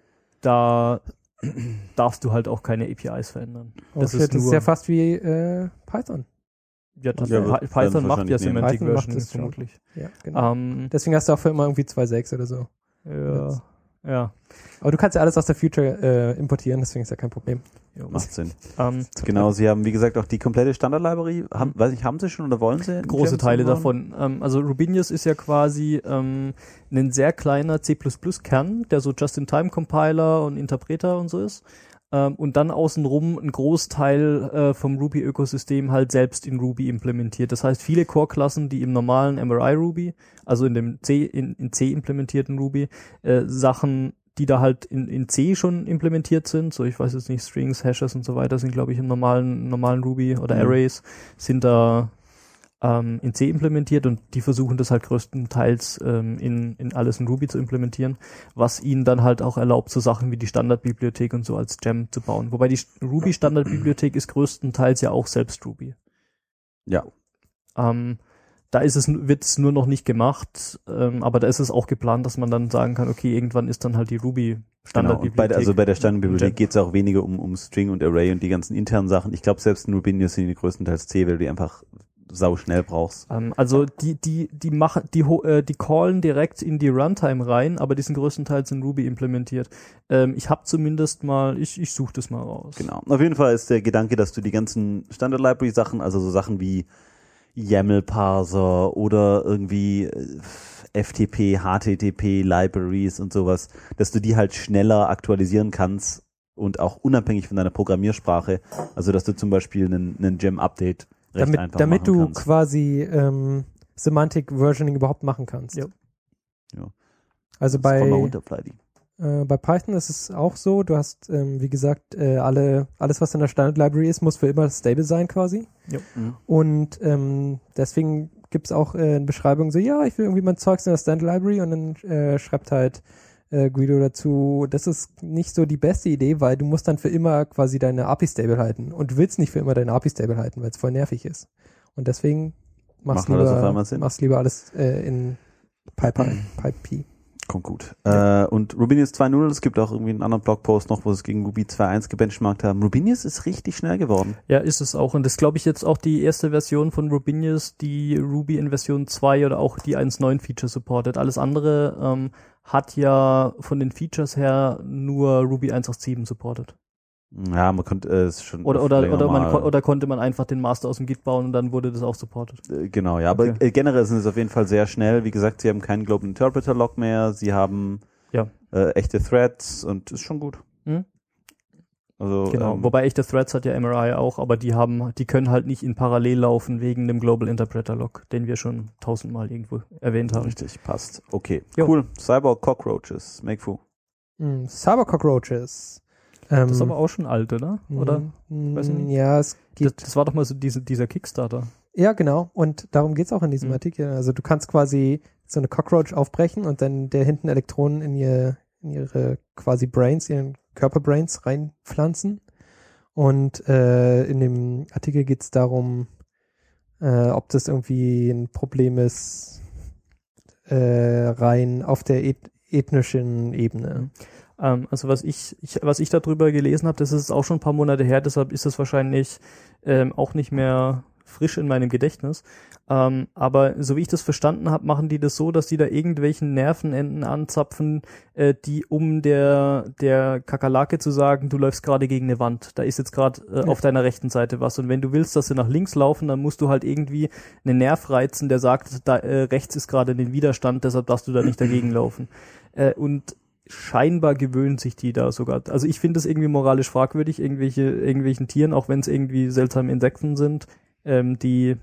da darfst du halt auch keine A P Is verändern. Oh, Das shit, ist das ist nur- ja fast wie äh, Python. Ja, das, Ja, Py- wird- Python werden macht ja wahrscheinlich nehmen. Semantic Python macht Versioning das schon. vermutlich. Ja, genau. Ähm, Deswegen hast du auch für immer irgendwie zwei Punkt sechs oder so. ja, ja. Aber du kannst ja alles aus der Future äh, importieren, deswegen ist ja kein Problem. Jo. macht Sinn. Ähm, Genau, sie haben, wie gesagt, auch die komplette Standard-Library. Haben, weiß nicht, haben sie schon oder wollen sie? in große Gems Teile umbauen? davon. Ähm, also Rubinius ist ja quasi ähm, ein sehr kleiner C plus plus Kern, der so Just-in-Time-Compiler und Interpreter und so ist. Ähm, und dann außenrum ein Großteil äh, vom Ruby-Ökosystem halt selbst in Ruby implementiert. Das heißt, viele Core-Klassen, die im normalen M R I-Ruby, also in dem C, in, in C implementierten Ruby, äh, Sachen, die da halt in, in C schon implementiert sind, so ich weiß jetzt nicht, Strings, Hashes und so weiter, sind glaube ich im normalen, normalen Ruby oder Mhm. Arrays, sind da ähm, in C implementiert, und die versuchen das halt größtenteils ähm, in, in alles in Ruby zu implementieren, was ihnen dann halt auch erlaubt, so Sachen wie die Standardbibliothek und so als Gem zu bauen. Wobei die Ruby-Standardbibliothek ist größtenteils ja auch selbst Ruby. Ja. Ähm, da ist es, wird es nur noch nicht gemacht, ähm, aber da ist es auch geplant, dass man dann sagen kann, okay, irgendwann ist dann halt die Ruby Genau. Und bei, Standardbibliothek. der- also bei der Standardbibliothek Gem. geht es auch weniger um, um String und Array und die ganzen internen Sachen. Ich glaube, selbst in Rubinius sind die größtenteils C, weil du die einfach sau schnell brauchst. Ähm, also die, die, die machen, die, ho- äh, die callen direkt in die Runtime rein, aber die sind größtenteils in Ruby implementiert. Ähm, ich habe zumindest mal, ich, ich suche das mal raus. Genau. Auf jeden Fall ist der Gedanke, dass du die ganzen Standard-Library-Sachen, also so Sachen wie YAML-Parser oder irgendwie äh, F T P, H T T P-Libraries und sowas, dass du die halt schneller aktualisieren kannst und auch unabhängig von deiner Programmiersprache. Also dass du zum Beispiel einen, einen Gem-Update recht Damit, einfach damit machen du kannst. quasi ähm, Semantic Versioning überhaupt machen kannst. Ja. Ja. Also Scroll mal bei, runter, Flighty. äh, bei Python ist es auch so, du hast, ähm, wie gesagt, äh, alle, alles, was in der Standard Library ist, muss für immer stable sein quasi. Mhm. Und ähm, deswegen gibt es auch äh, eine Beschreibung so, ja, ich will irgendwie mein Zeugs in der Standard Library, und dann äh, schreibt halt äh, Guido dazu, das ist nicht so die beste Idee, weil du musst dann für immer quasi deine A P I stable halten, und du willst nicht für immer deine A P I stable halten, weil es voll nervig ist. Und deswegen machst Macht das auf lieber, einmal Sinn? machst lieber alles äh, in PyPy, PyP. Kommt gut. Ja. Äh, und Rubinius zwei Punkt null, es gibt auch irgendwie einen anderen Blogpost noch, wo sie es gegen Ruby zwei Punkt eins gebenchmarkt haben. Rubinius ist richtig schnell geworden. Ja, ist es auch. Und das glaube ich jetzt auch die erste Version von Rubinius, die Ruby in Version zwei oder auch die eins Punkt neun Feature supportet. Alles andere ähm, hat ja von den Features her nur Ruby eins Punkt acht sieben supportet. Ja, man konnte es äh, schon. Oder oder oder man kon- oder konnte man einfach den Master aus dem Git bauen und dann wurde das auch supportet. Äh, genau, ja, aber okay. äh, generell sind es auf jeden Fall sehr schnell. Wie gesagt, sie haben keinen Global Interpreter Log mehr, sie haben ja. äh, echte Threads und ist schon gut. Hm? Also genau, ähm, wobei echte Threads hat ja M R I auch, aber die haben, die können halt nicht in parallel laufen wegen dem Global Interpreter Log, den wir schon tausendmal irgendwo erwähnt haben. Richtig, passt. Okay, jo. Cool. Cyborg Cockroaches, Makefu. Mm, Cyber Cockroaches. Das ist aber auch schon alt, oder? Oder? Mm, Weiß ich nicht. Ja, es geht. Das, das war doch mal so diese, dieser Kickstarter. Ja, genau. Und darum geht's auch in diesem Mhm. Artikel. Also du kannst quasi so eine Cockroach aufbrechen und dann der hinten Elektronen in, ihr, in ihre quasi Brains, ihren Körperbrains reinpflanzen. Und äh, in dem Artikel geht's darum, äh, ob das irgendwie ein Problem ist, äh, rein auf der eth- ethnischen Ebene. Ähm, also was ich, ich, was ich darüber gelesen habe, das ist auch schon ein paar Monate her, deshalb ist es wahrscheinlich ähm, auch nicht mehr frisch in meinem Gedächtnis. Ähm, aber so wie ich das verstanden habe, machen die das so, dass die da irgendwelchen Nervenenden anzapfen, äh, die um der der Kakerlake zu sagen, du läufst gerade gegen eine Wand. Da ist jetzt gerade äh, Ja. auf deiner rechten Seite was. Und wenn du willst, dass sie nach links laufen, dann musst du halt irgendwie einen Nerv reizen, der sagt, da äh, rechts ist gerade ein Widerstand, deshalb darfst du da nicht dagegen laufen. Äh, und scheinbar gewöhnen sich die da sogar. Also ich finde es irgendwie moralisch fragwürdig, irgendwelche irgendwelchen Tieren, auch wenn es irgendwie seltsame Insekten sind, ähm, die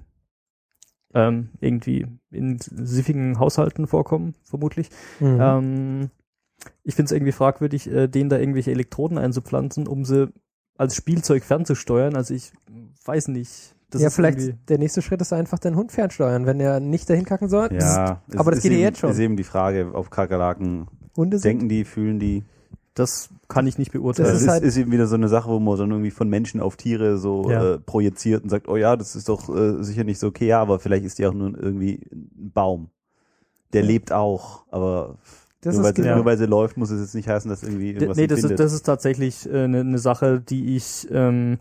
ähm, irgendwie in siffigen Haushalten vorkommen, vermutlich. Mhm. Ähm, ich finde es irgendwie fragwürdig, äh, denen da irgendwelche Elektroden einzupflanzen, um sie als Spielzeug fernzusteuern. Also ich weiß nicht. Das ja, ist vielleicht irgendwie- der nächste Schritt ist einfach den Hund fernsteuern, wenn er nicht dahin kacken soll. Ja, Psst. Aber das ist geht ja eben, jetzt schon. Ist eben die Frage, ob Kakerlaken Hunde sind. denken die, fühlen die. Das kann ich nicht beurteilen. Das Das ist ist, halt- ist eben wieder so eine Sache, wo man dann irgendwie von Menschen auf Tiere so Ja. äh, projiziert und sagt, oh ja, das ist doch äh, sicher nicht so okay, ja, aber vielleicht ist die auch nur irgendwie ein Baum. Der Ja. lebt auch, aber Das nur, ist weil sie, genau. nur weil sie läuft, muss es jetzt nicht heißen, dass irgendwie D- irgendwas nee, das ist, bindet. das ist tatsächlich eine äh, ne ne Sache, die ich ähm,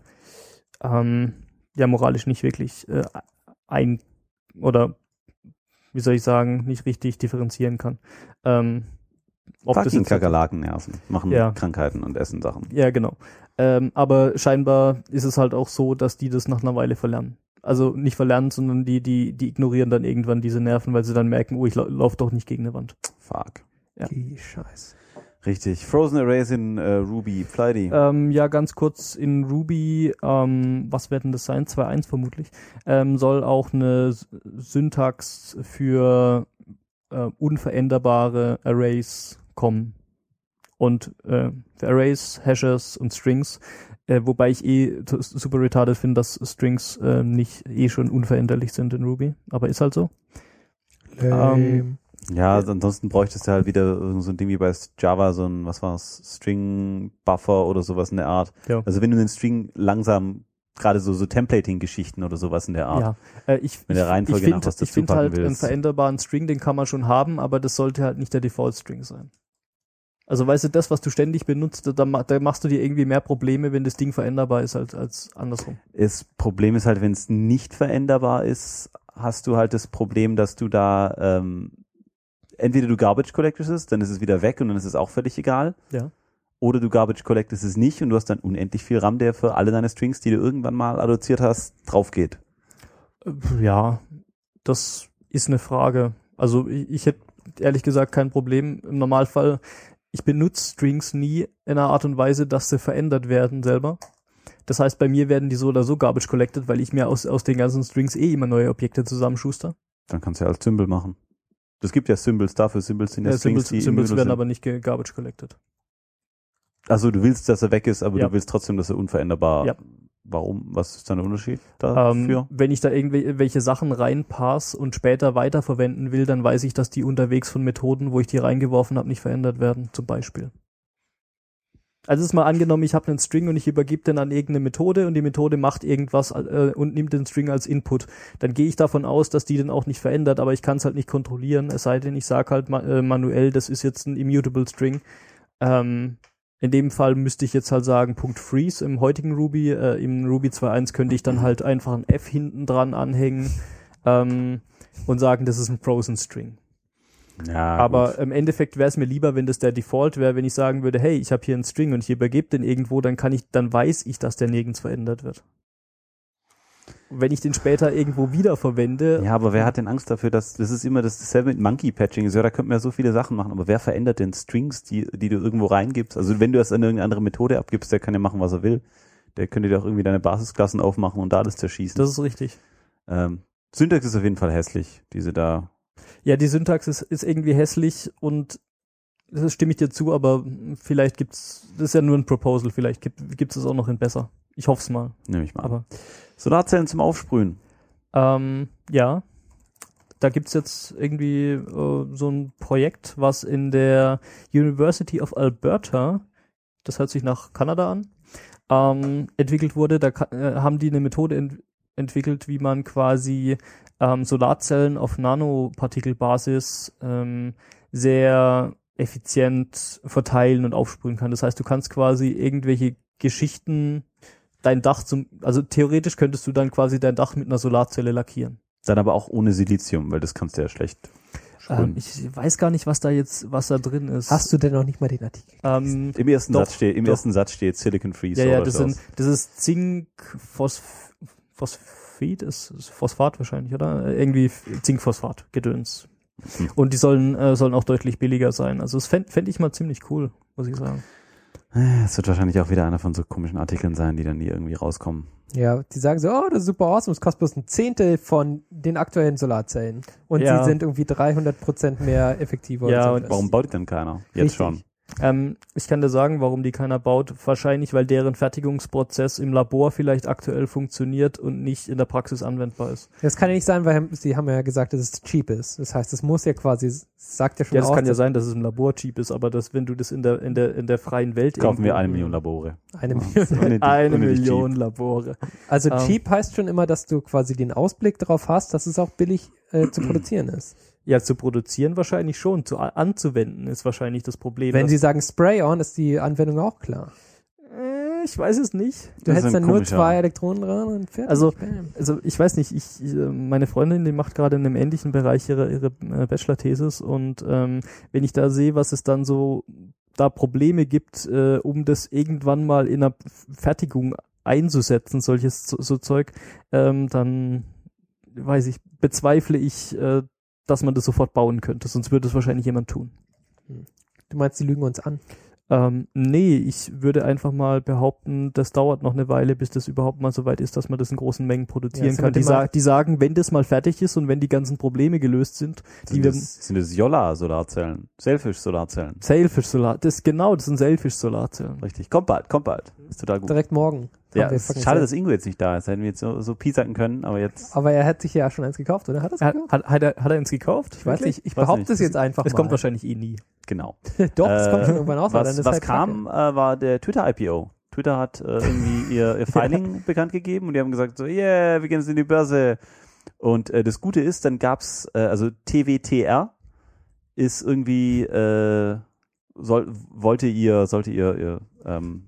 ähm, ja moralisch nicht wirklich äh, ein oder wie soll ich sagen, nicht richtig differenzieren kann. Ähm, ob das Fucking jetzt- Kakerlaken nerven, machen Ja. Krankheiten und essen Sachen. Ja, genau. Ähm, aber scheinbar ist es halt auch so, dass die das nach einer Weile verlernen. Also nicht verlernen, sondern die, die, die ignorieren dann irgendwann diese Nerven, weil sie dann merken, oh, ich lau- lauf doch nicht gegen eine Wand. Fuck. Ja. Die Scheiße. Richtig. Frozen Arrays in äh, Ruby, Flighty. Ähm, ja, ganz kurz in Ruby, ähm, was wird denn das sein? zwei Punkt eins vermutlich, ähm, soll auch eine S- Syntax für äh, unveränderbare Arrays kommen. Und äh, für Arrays, Hashes und Strings, äh, wobei ich eh t- super retarded finde, dass Strings äh, nicht eh schon unveränderlich sind in Ruby, aber ist halt so. Ähm, Ja, ansonsten bräuchtest du halt wieder irgend so ein Ding wie bei Java, so ein, was war's, String-Buffer oder sowas in der Art. Ja. Also wenn du den String langsam, gerade so, so Templating-Geschichten oder sowas in der Art. Ja, äh, ich, Mit der ich, Reihenfolge ich finde nach, was du ich find zupacken halt einen willst. veränderbaren String, den kann man schon haben, aber das sollte halt nicht der Default-String sein. Also weißt du, das, was du ständig benutzt, da, ma- da machst du dir irgendwie mehr Probleme, wenn das Ding veränderbar ist, als, als andersrum. Das Problem ist halt, wenn es nicht veränderbar ist, hast du halt das Problem, dass du da ähm, entweder du Garbage collectest es, dann ist es wieder weg und dann ist es auch völlig egal. Ja. Oder du Garbage collectest es nicht und du hast dann unendlich viel RAM, der für alle deine Strings, die du irgendwann mal adduziert hast, drauf geht. Äh, Ja, das ist eine Frage. Also ich, ich hätte ehrlich gesagt kein Problem im Normalfall. Ich benutze Strings nie in einer Art und Weise, dass sie verändert werden selber. Das heißt, bei mir werden die so oder so garbage collected, weil ich mir aus, aus den ganzen Strings eh immer neue Objekte zusammenschuster. Dann kannst du ja als Symbol machen. Es gibt ja Symbols dafür, Symbols sind ja Ja, Strings, Symbols die Symbols im werden Menü aber nicht ge- garbage collected. sind. Also du willst, dass er weg ist, aber Ja. du willst trotzdem, dass er unveränderbar. Ja. Warum? Was ist da der Unterschied dafür? Ähm, wenn ich da irgendwelche Sachen reinpasse und später weiterverwenden will, dann weiß ich, dass die unterwegs von Methoden, wo ich die reingeworfen habe, nicht verändert werden, zum Beispiel. Also es ist mal angenommen, ich habe einen String und ich übergebe den an irgendeine Methode und die Methode macht irgendwas äh, und nimmt den String als Input. Dann gehe ich davon aus, dass die den auch nicht verändert, aber ich kann es halt nicht kontrollieren, es sei denn, ich sage halt ma- äh, manuell, das ist jetzt ein immutable String. Ähm, in dem Fall müsste ich jetzt halt sagen, Punkt Freeze im heutigen Ruby, äh, im Ruby zwei Punkt eins könnte ich dann halt einfach ein F hinten dran anhängen ähm, und sagen, das ist ein Frozen String. Ja, Aber gut. im Endeffekt wäre es mir lieber, wenn das der Default wäre, wenn ich sagen würde, hey, ich habe hier einen String und ich übergebe den irgendwo, dann kann ich, dann weiß ich, dass der nirgends verändert wird. Und wenn ich den später irgendwo wieder verwende. Ja, aber wer hat denn Angst dafür, dass, das ist immer dasselbe mit Monkey Patching, ja, da könnte man ja so viele Sachen machen, aber wer verändert denn Strings, die, die du irgendwo reingibst? Also wenn du das an irgendeine andere Methode abgibst, der kann ja machen, was er will. Der könnte dir auch irgendwie deine Basisklassen aufmachen und da alles zerschießen. Das ist richtig. Ähm, Syntax ist auf jeden Fall hässlich, diese da. Ja, die Syntax ist, ist irgendwie hässlich und das stimme ich dir zu, aber vielleicht gibt's, das ist ja nur ein Proposal, vielleicht gibt gibt's es auch noch in besser. Ich hoffe es mal. Nehme ich mal an. Aber Solarzellen zum Aufsprühen. ähm, ja, da gibt's jetzt irgendwie äh, so ein Projekt, was in der University of Alberta, das hört sich nach Kanada an, ähm, entwickelt wurde. Da ka- äh, haben die eine Methode ent entwickelt, wie man quasi ähm, Solarzellen auf Nanopartikelbasis ähm, sehr effizient verteilen und aufsprühen kann. Das heißt, du kannst quasi irgendwelche Geschichten, dein Dach zum, also theoretisch könntest du dann quasi dein Dach mit einer Solarzelle lackieren. Dann aber auch ohne Silizium, weil das kannst du ja schlecht sprühen. Ähm, ich weiß gar nicht, was da jetzt, was da drin ist. Hast du denn noch nicht mal den Artikel? ähm, Im ersten doch, Satz steht, im doch. ersten Satz steht Silicon Free ja, ja, Solar das Cells. sind, das ist Zink, Phosp Phosphid, ist, ist Phosphat wahrscheinlich, oder? Irgendwie Zinkphosphat, Gedöns. Hm. Und die sollen, äh, sollen auch deutlich billiger sein. Also das fände fänd ich mal ziemlich cool, muss ich sagen. Es wird wahrscheinlich auch wieder einer von so komischen Artikeln sein, die dann nie irgendwie rauskommen. Ja, die sagen so, oh, das ist super awesome, es kostet bloß ein Zehntel von den aktuellen Solarzellen. Und Ja. sie sind irgendwie dreihundert Prozent mehr effektiver. Ja, oder und Warum baut denn keiner? Jetzt Richtig. schon. Ähm, ich kann dir sagen, warum die keiner baut. Wahrscheinlich, weil deren Fertigungsprozess im Labor vielleicht aktuell funktioniert und nicht in der Praxis anwendbar ist. Das kann ja nicht sein, weil sie haben ja gesagt, dass es cheap ist. Das heißt, es muss ja quasi, es sagt ja schon Ja, das aus, kann ja dass sein, dass es im Labor cheap ist, aber dass, wenn du das in der, in der, in der freien Welt Kaufen wir irgendwo- eine Million Labore. eine Million. Ohne die- Eine ohne die Million Cheap. Labore. Also Ähm. cheap heißt schon immer, dass du quasi den Ausblick darauf hast, dass es auch billig äh, zu produzieren ist. Ja, zu produzieren wahrscheinlich schon, zu anzuwenden ist wahrscheinlich das Problem. Wenn dass- sie sagen Spray-on, ist die Anwendung auch klar. Äh, ich weiß es nicht. Du Das ist hättest ein dann nur komischer- zwei Elektronen dran und fertig. Also- Bam. Also ich weiß nicht, ich, ich, äh, meine Freundin, die macht gerade in einem ähnlichen Bereich ihre, ihre äh, Bachelor-Thesis und ähm, wenn ich da sehe, was es dann so da Probleme gibt, äh, um das irgendwann mal in einer Fertigung einzusetzen, solches so, so Zeug, ähm, dann weiß ich, bezweifle ich, äh, dass man das sofort bauen könnte, sonst würde es wahrscheinlich jemand tun. Du meinst, die lügen uns an? Ähm, nee, ich würde einfach mal behaupten, das dauert noch eine Weile, bis das überhaupt mal so weit ist, dass man das in großen Mengen Ja, produzieren das kann. wird Die, immer- sa die sagen, wenn das mal fertig ist und wenn die ganzen Probleme gelöst sind, die Sind wir das, sind das Jolla-Solarzellen? Selfish-Solarzellen? Sailfish-Solar, das genau, das sind Sailfish-Solarzellen. Richtig. Kommt bald, kommt bald. Ist total gut. Direkt morgen. Ja, Haben wir es ist fucking schade, Zeit. dass Ingo jetzt nicht da ist. Hätten wir jetzt so, so piesacken können, aber jetzt. Aber er hat sich ja schon eins gekauft, oder? Hat er es Hat, gekauft? hat, hat, er, hat er uns gekauft? Ich weiß Wirklich? nicht, ich Weiß behaupte nicht. es jetzt einfach Es mal. kommt wahrscheinlich eh nie. Genau. Doch, es kommt Äh, schon irgendwann raus. aber dann Was, ist was halt kam, äh, war der Twitter-I P O. Twitter hat äh, irgendwie ihr, ihr Filing bekannt gegeben und die haben gesagt so, yeah, wir gehen jetzt in die Börse. Und äh, das Gute ist, dann gab's, äh, also T W T R ist irgendwie, äh, soll, wollte ihr, sollte ihr, ihr ähm,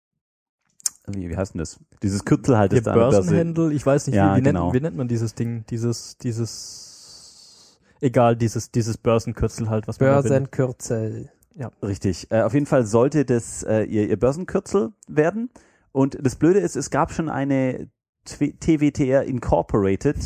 wie, wie heißt denn das? Dieses Kürzel halt Ihr ist da an der Börse. Börsenhändel, ich weiß nicht, Ja, wie, wie, genau. nennt, wie nennt man dieses Ding? Dieses, dieses, egal, dieses, dieses Börsenkürzel halt, was man da will. Börsenkürzel. Richtig. Äh, auf jeden Fall sollte das äh, ihr, ihr Börsenkürzel werden. Und das Blöde ist, es gab schon eine T W T R Incorporated,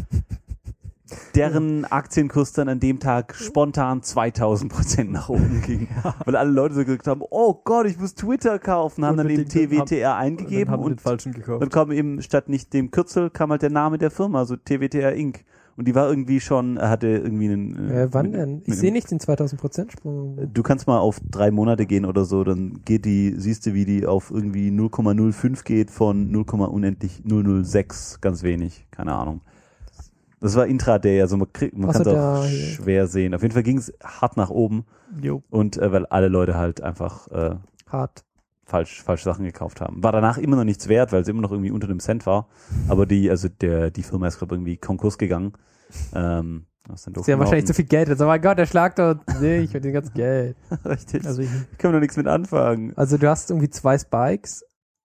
deren Aktienkurs dann an dem Tag spontan zweitausend Prozent nach oben ging. Weil alle Leute so gesagt haben, oh Gott, ich muss Twitter kaufen, haben dann eben Unbedingt, T W T R Und dann eingegeben haben wir den und falschen gekauft. dann kam eben statt nicht dem Kürzel, kam halt der Name der Firma, also T W T R Incorporated. Und die war irgendwie schon, hatte irgendwie einen... Äh, wann mit- denn? mit Ich einem- sehe nicht den zweitausend Prozent Sprung. Du kannst mal auf drei Monate gehen oder so, dann geht die, siehst du, wie die auf irgendwie null Komma null fünf geht von null, unendlich null null sechs, ganz wenig, keine Ahnung. Das war Intraday, also man, kriegt- man Ach so, kann es da auch hier. schwer sehen. Auf jeden Fall ging es hart nach oben Jo. und äh, weil alle Leute halt einfach, äh, Hart. falsch, falsche Sachen gekauft haben. War danach immer noch nichts wert, weil es immer noch irgendwie unter einem Cent war. Aber die, also der, die Firma ist, glaube ich, irgendwie Konkurs gegangen. Ähm, was dann doof Sie haben wahrscheinlich zu gelaufen. viel Geld. Also, oh mein Gott, der schlagt doch nicht mit dem ganzen Geld. Richtig. Also ich, Ich kann doch nichts mit anfangen. Also du hast irgendwie zwei Spikes.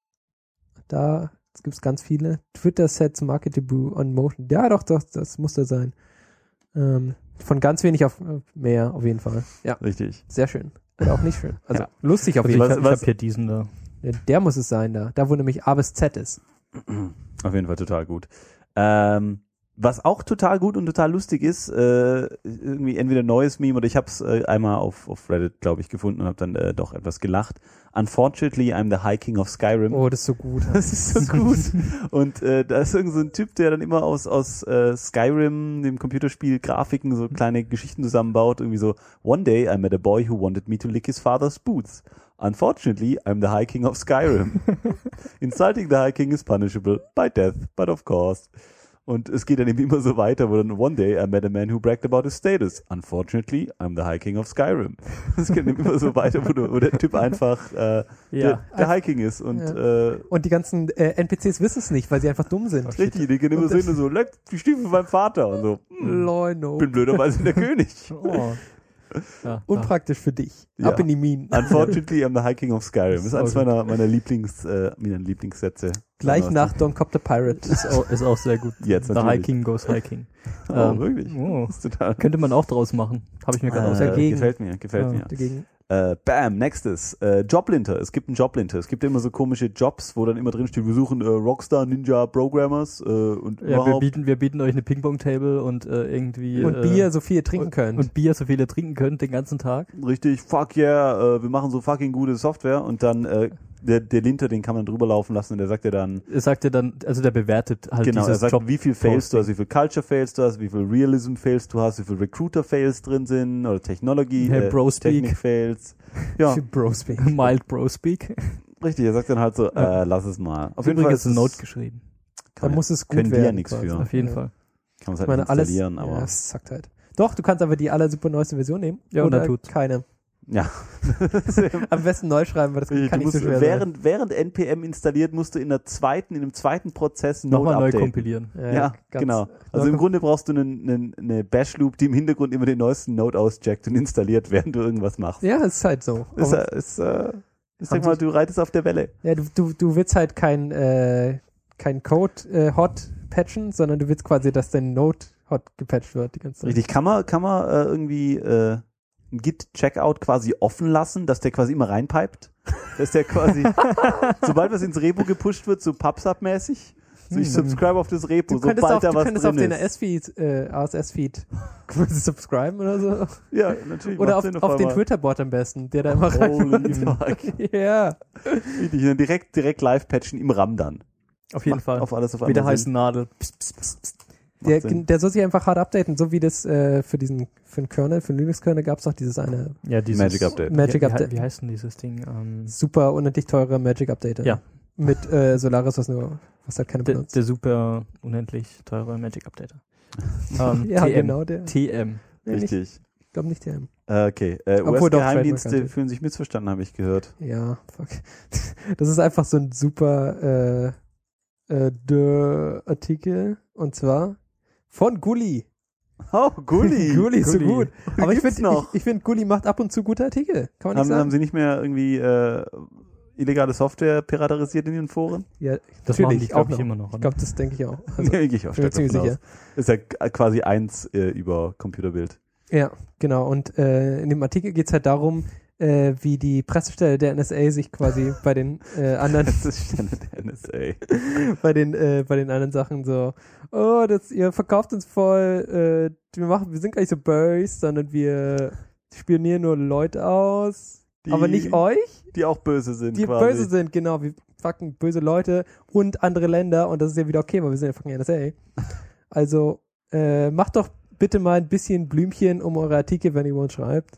Da gibt es ganz viele. Twitter sets Market Debut on Motion. Ja, doch, doch, das muss da sein. Ähm, von ganz wenig auf äh, mehr, auf jeden Fall. Ja, Richtig. sehr schön. Oder auch nicht schön. Also Ja. lustig auf also jeden ich, was- Fall. hab- ich was- habe hier diesen da. Ja, der muss es sein da. Da, wo nämlich A bis Z ist. Auf jeden Fall total gut. Ähm, was auch total gut und total lustig ist, äh, irgendwie entweder ein neues Meme oder ich habe es äh, einmal auf, auf Reddit, glaube ich, gefunden und habe dann äh, doch etwas gelacht. Unfortunately, I'm the High King of Skyrim. Oh, das ist so gut. Das ist so gut. Und äh, da ist irgend so ein Typ, der dann immer aus, aus äh, Skyrim, dem Computerspiel, Grafiken, so kleine Geschichten zusammenbaut. Irgendwie so, one day I met a boy who wanted me to lick his father's boots. Unfortunately, I'm the High King of Skyrim. Insulting the High King is punishable by death, but of course. Und es geht dann eben immer so weiter, wo dann one day I met a man who bragged about his status. Unfortunately, I'm the High King of Skyrim. Es geht dann immer so weiter, wo, du, wo der Typ einfach äh, der, der High King ist. Und Ja. äh, Und die ganzen äh, N P Cs wissen es nicht, weil sie einfach dumm sind. richtig, die gehen immer Und so das- hin und so, leck die Stiefel von meinem Vater. Und so, hm, Leuno. bin blöderweise der König. Oh. Ja, Unpraktisch für dich. Ja. Ab in die Minen. Unfortunately, I'm the High King of Skyrim. Das ist eines Sau gut. meiner, meiner Lieblings, äh, meiner Lieblingssätze. Gleich nach Don't Cop the Pirate. ist, auch, ist auch sehr gut. Jetzt The natürlich. High King goes Hiking. Oh, Ähm, wirklich? oh. Das ist total. Könnte man auch draus machen. Habe ich mir gerade Äh, ausgedacht. dagegen. gefällt mir, gefällt Ja. mir. Dagegen. Äh, bam, nächstes. Äh, Joblinter. Es gibt einen Joblinter. Es gibt immer so komische Jobs, wo dann immer drin steht, wir suchen äh, Rockstar Ninja Programmers äh, und Ja, wir überhaupt. bieten, wir bieten euch eine Ping-Pong-Table und äh, irgendwie Und äh, Bier, so viel ihr trinken und, könnt. und Bier, so viel ihr trinken könnt den ganzen Tag. Richtig, fuck yeah, äh, wir machen so fucking gute Software und dann äh, der, der Linter, den kann man drüber laufen lassen und der sagt ja dann, Er sagt ja dann, also der bewertet halt genau, er dieses sagt, Job. wie viel Fails du hast, wie viel Culture Fails du hast, wie viel Realism Fails du hast, wie viel Recruiter Fails drin sind oder Technology, Hey, äh, Bro-Speak. Technik Fails. Ja, Für Brospeak. Mild Bro Speak. richtig, er sagt dann halt so, Ja. äh, lass es mal. Auf Auf jeden Fall übrigens ist eine es, Note geschrieben. Da kann, muss es gut können werden. wir ja nichts quasi. für. Auf jeden Ja. Fall. kann man es Ich halt meine, nicht alles, installieren, ja, aber es sagt halt. Doch, du kannst aber die aller super neueste Version nehmen. Ja, und oder dann tut's. keine. ja. Am besten neu schreiben, weil das Du kann nicht musst, so schwer während, während N P M installiert, musst du in der zweiten, in dem zweiten Prozess Node Nochmal neu updaten. kompilieren. sein. Ja, ganz- genau. Also im Grunde brauchst du eine, eine, eine Bash-Loop, die im Hintergrund immer den neuesten Node auscheckt und installiert, während du irgendwas machst. Ja, es ist halt so. Ist, Aber, äh, ist, äh, ich Haben sag mal, sich- du reitest auf der Welle. ja, du, du, du willst halt kein, äh, kein Code äh, hot patchen, sondern du willst quasi, dass dein Node hot gepatcht wird die ganze Zeit. Richtig. Kann man, kann man äh, irgendwie äh, ein Git-Checkout quasi offen lassen, dass der quasi immer reinpipet? Dass der quasi, sobald was ins Repo gepusht wird, so PubSub-mäßig, so ich Hm. subscribe auf das Repo, Du könntest sobald auf, da du was könntest auf drin den ist. R S-Feed, äh, R S S-Feed quasi subscriben oder so. Ja, natürlich. Oder macht auf, Sinn auf den einmal. Twitter-Bot am besten, der da immer Holy rein. fuck. Ja. Richtig, dann direkt, direkt live patchen im RAM dann. Auf jeden Macht Fall. Auf alles auf Mit der einmal heißen Nadel. Psst, psst, psst, psst. Macht Der, Sinn. der soll sich einfach hart updaten, so wie das äh, für diesen, für den Kernel, für den Linux-Kernel gab es auch dieses eine Ja, dieses Magic Update. Magic wie, Update. Wie, wie heißt denn dieses Ding? Ähm, Super unendlich teure Magic Update. Ja. Mit äh, Solaris, was nur, was halt keine der, benutzt. der super unendlich teure Magic Updater. ähm, ja, T M. genau, der. T M. Nee, nicht, Richtig. ich glaube nicht der. Äh, okay. Äh, Obwohl doch, U S-Geheimdienste Trademark fühlen sich missverstanden, habe ich gehört. Ja, fuck. Das ist einfach so ein super äh, äh, der Artikel und zwar von Gulli. Oh, Gulli. Gulli ist so Gulli. gut. Aber ich Gibt's finde, noch? ich, ich finde, Gulli macht ab und zu gute Artikel. Kann man nicht Haben, sagen? haben sie nicht mehr irgendwie äh, illegale Software piraterisiert in ihren Foren? Ja, Das machen natürlich, die, auch glaube ich, noch. immer noch. Ich oder? glaube, das denke ich auch. Also, Ja, gehe ich auch bin mir stark ziemlich davon sicher. aus. Ist ja k- quasi eins äh, über Computerbild. Ja, genau. Und äh, in dem Artikel geht es halt darum, äh, wie die Pressestelle der N S A sich quasi bei den äh, anderen Das ist Stelle der N S A. bei den äh, bei den anderen Sachen so, oh, das ihr verkauft uns voll, äh, wir machen, wir sind gar nicht so böse, sondern wir spionieren nur Leute aus, Die- aber nicht euch, Die auch böse sind die quasi. böse sind, genau, wir fucking böse Leute und andere Länder und das ist ja wieder okay, weil wir sind ja fucking N S A. Also äh, macht doch bitte mal ein bisschen Blümchen um eure Artikel, wenn ihr uns schreibt.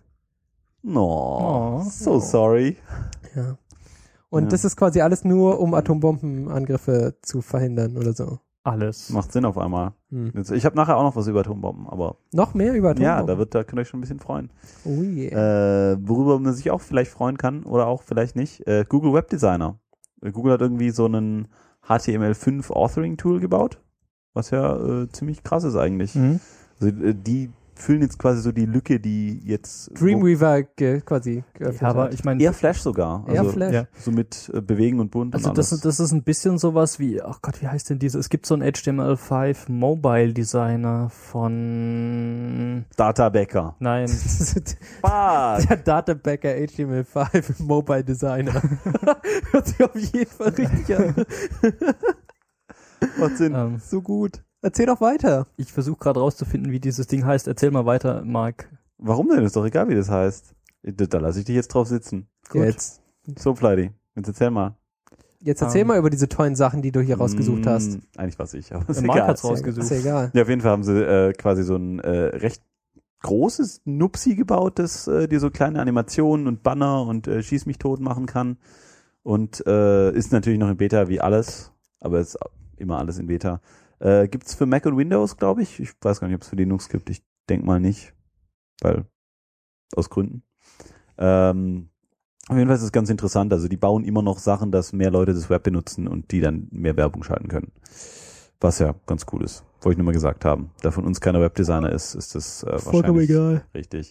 No, Oh. so sorry. Ja. Und Ja. das ist quasi alles nur, um Atombombenangriffe zu verhindern oder so. alles. Macht Sinn auf einmal. Hm. Jetzt, ich habe nachher auch noch was über Atombomben, aber Noch mehr über Atombomben? ja, da wird, da könnt ihr euch schon ein bisschen freuen. Oh yeah. Äh, worüber man sich auch vielleicht freuen kann oder auch vielleicht nicht, äh, Google Web Designer. Äh, Google hat irgendwie so einen H T M L fünf Authoring Tool gebaut, was ja äh, ziemlich krass ist eigentlich. Mhm. Also äh, die füllen jetzt quasi so die Lücke, die jetzt Dreamweaver ge quasi geöffnet Ja, aber hat. ich meine, eher Flash sogar. Eher Also Flash. ja. so mit äh, Bewegen und Bunt Also und das, alles. das ist ein bisschen sowas wie, ach Gott, wie heißt denn diese? Es gibt so einen H T M L fünf Mobile Designer von, Data Backer. nein, Fuck! Der Databacker H T M L fünf Mobile Designer. Hört sich auf jeden Fall richtig an. Macht Sinn. ähm, So gut. Erzähl doch weiter. ich versuche gerade rauszufinden, wie dieses Ding heißt. Erzähl mal weiter, Marc. Warum denn? Ist doch egal, wie das heißt. Da, da lasse ich dich jetzt drauf sitzen. Ja, jetzt, So, Flighty. Jetzt erzähl mal. jetzt erzähl Ähm. mal über diese tollen Sachen, die du hier rausgesucht Mm, hast. Eigentlich weiß ich, aber ist Der Marc egal. hat's Ist ja- rausgesucht. Ist ja egal. Ja, auf jeden Fall haben sie äh, quasi so ein äh, recht großes Nupsi gebaut, das äh, dir so kleine Animationen und Banner und äh, Schieß mich tot machen kann. Und äh, ist natürlich noch in Beta wie alles, aber ist immer alles in Beta. Äh, gibt's für Mac und Windows, glaube ich. Ich weiß gar nicht, ob es für Linux gibt. Ich denke mal nicht, weil aus Gründen. Ähm, auf jeden Fall ist es ganz interessant. Also die bauen immer noch Sachen, dass mehr Leute das Web benutzen und die dann mehr Werbung schalten können. Was ja ganz cool ist. Wollte ich nur mal gesagt haben. Da von uns keiner Webdesigner ist, ist das äh, Vollkommen wahrscheinlich egal. richtig.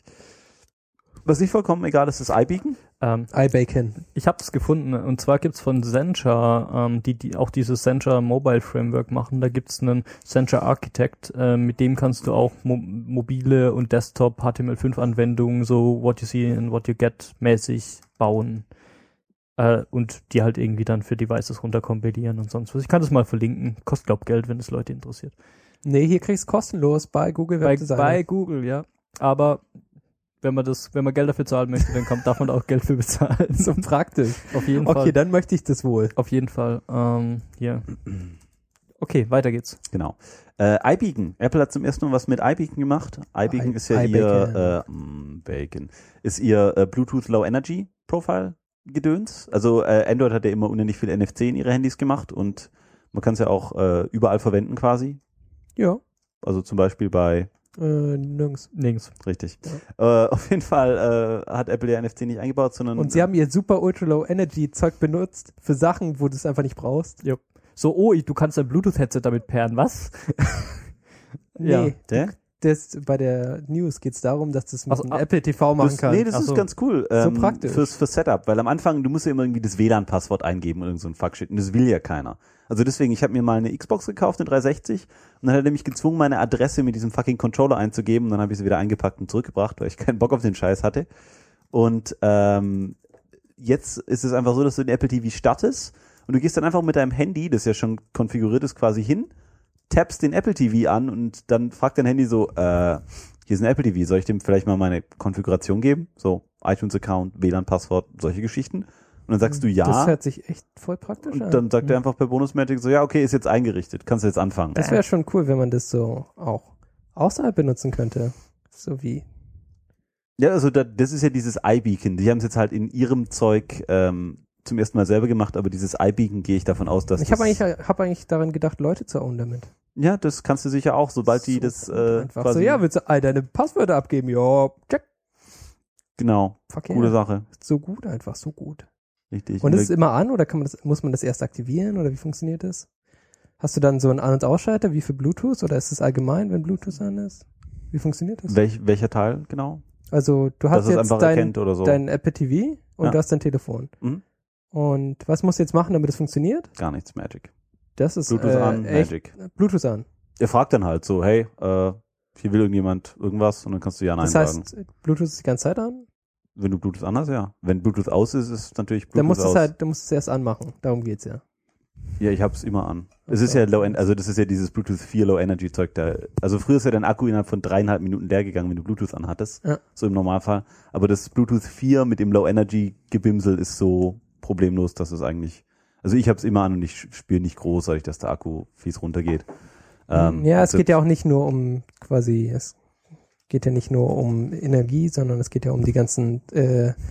Was nicht vollkommen egal ist, ist iBeacon. Ähm, iBacon. ich habe es gefunden, und zwar gibt's von Sencha, ähm, die, die auch dieses Sencha Mobile Framework machen. Da gibt's einen Sencha Architect, äh, mit dem kannst du auch mo mobile und Desktop H T M L fünf Anwendungen so What You See and What You Get mäßig bauen. Äh, und die halt irgendwie dann für Devices runterkompilieren und sonst was. Ich kann das mal verlinken. Kostet, glaub, Geld, wenn es Leute interessiert. Nee, hier kriegst du kostenlos bei Google Bei, Web Designer. bei Google, ja. Aber wenn man das, wenn man Geld dafür zahlen möchte, dann kann, darf man auch Geld für bezahlen. So praktisch. Auf jeden Okay, Fall. dann möchte ich das wohl. Auf jeden Fall. Ähm, hier. Okay, weiter geht's. Genau. Äh, iBeacon. Apple hat zum ersten Mal was mit iBeacon gemacht. iBeacon I- ist ja iBacon. ihr äh, mm, Bacon. Ist ihr äh, Bluetooth Low Energy Profile Gedöns. Also äh, Android hat ja immer unendlich viel N F C in ihre Handys gemacht und man kann es ja auch äh, überall verwenden quasi. Ja. Also zum Beispiel bei Äh, nirgends. Links. Richtig. Äh, auf jeden Fall äh, hat Apple ja N F C nicht eingebaut, sondern Und sie haben ihr super Ultra Low Energy Zeug benutzt für Sachen, wo du es einfach nicht brauchst. So, oh, ich- du kannst dein Bluetooth-Headset damit pairen, was? Ja. Nee, Der? das, bei der News geht es darum, dass du es mit Ach so, einem ah, Apple T V machen Das, kannst. nee, das Ach ist so. ganz cool. Ähm, praktisch. Fürs, fürs Setup, weil am Anfang, du musst ja immer irgendwie das W L A N-Passwort eingeben und irgend so ein Fuckshit und das will ja keiner. Also deswegen, ich habe mir mal eine Xbox gekauft, eine dreihundertsechzig und dann hat er mich gezwungen, meine Adresse mit diesem fucking Controller einzugeben und dann habe ich sie wieder eingepackt und zurückgebracht, weil ich keinen Bock auf den Scheiß hatte. Und ähm, jetzt ist es einfach so, dass du den Apple T V startest und du gehst dann einfach mit deinem Handy, das ja schon konfiguriert ist, quasi hin, tappst den Apple T V an und dann fragt dein Handy so, äh, hier ist ein Apple T V, soll ich dem vielleicht mal meine Konfiguration geben? So, iTunes-Account, W L A N-Passwort, solche Geschichten. Und dann sagst du ja. Das hört sich echt voll praktisch Und an. dann sagt er einfach per Bonus-Magic so, ja, okay, ist jetzt eingerichtet, kannst du jetzt anfangen. Das wäre schon cool, wenn man das so auch außerhalb benutzen könnte. So wie. Ja, also da, das ist ja dieses iBeacon. Die haben es jetzt halt in ihrem Zeug ähm, zum ersten Mal selber gemacht, aber dieses iBeacon gehe ich davon aus, dass Ich habe das, eigentlich, hab eigentlich daran gedacht, Leute zu own damit. ja, das kannst du sicher auch, sobald die So das gut äh, einfach quasi, so, ja, willst du all deine Passwörter abgeben? Ja, check. genau, Fuck coole yeah. Sache, So gut, einfach so gut. richtig. Und da- ist es immer an oder kann man das, muss man das erst aktivieren oder wie funktioniert das? Hast du dann so einen An- und Ausschalter wie für Bluetooth oder ist es allgemein, wenn Bluetooth an ist? Wie funktioniert das? welch, welcher Teil genau? Also du hast Dass es jetzt einfach dein, erkennt oder so. dein Apple T V und Ja. du hast dein Telefon. Mhm. Und was musst du jetzt machen, damit es funktioniert? Gar nichts, Magic. Das ist Bluetooth äh, an, echt, Magic. Bluetooth an. Er fragt dann halt so, hey, äh, hier will irgendjemand irgendwas und dann kannst du ja nein Das sagen. heißt, Bluetooth ist die ganze Zeit an. Wenn du Bluetooth an hast, ja. Wenn Bluetooth aus ist, ist es natürlich Bluetooth Dann musst du aus. es halt, du musst es erst anmachen. Darum geht's ja. Ja, ich hab's immer an. Es Okay. ist ja Low Energy, also das ist ja dieses Bluetooth vier Low Energy Zeug da. Also früher ist ja dein Akku innerhalb von dreieinhalb Minuten leer gegangen, wenn du Bluetooth anhattest. Ja. So im Normalfall. Aber das Bluetooth vier mit dem Low Energy Gebimsel ist so problemlos, dass es eigentlich, also ich hab's immer an und ich spüre nicht großartig, dass der Akku fies runtergeht. Ähm, ja, es also- geht ja auch nicht nur um quasi, es geht ja nicht nur um Energie, sondern es geht ja um die ganzen äh,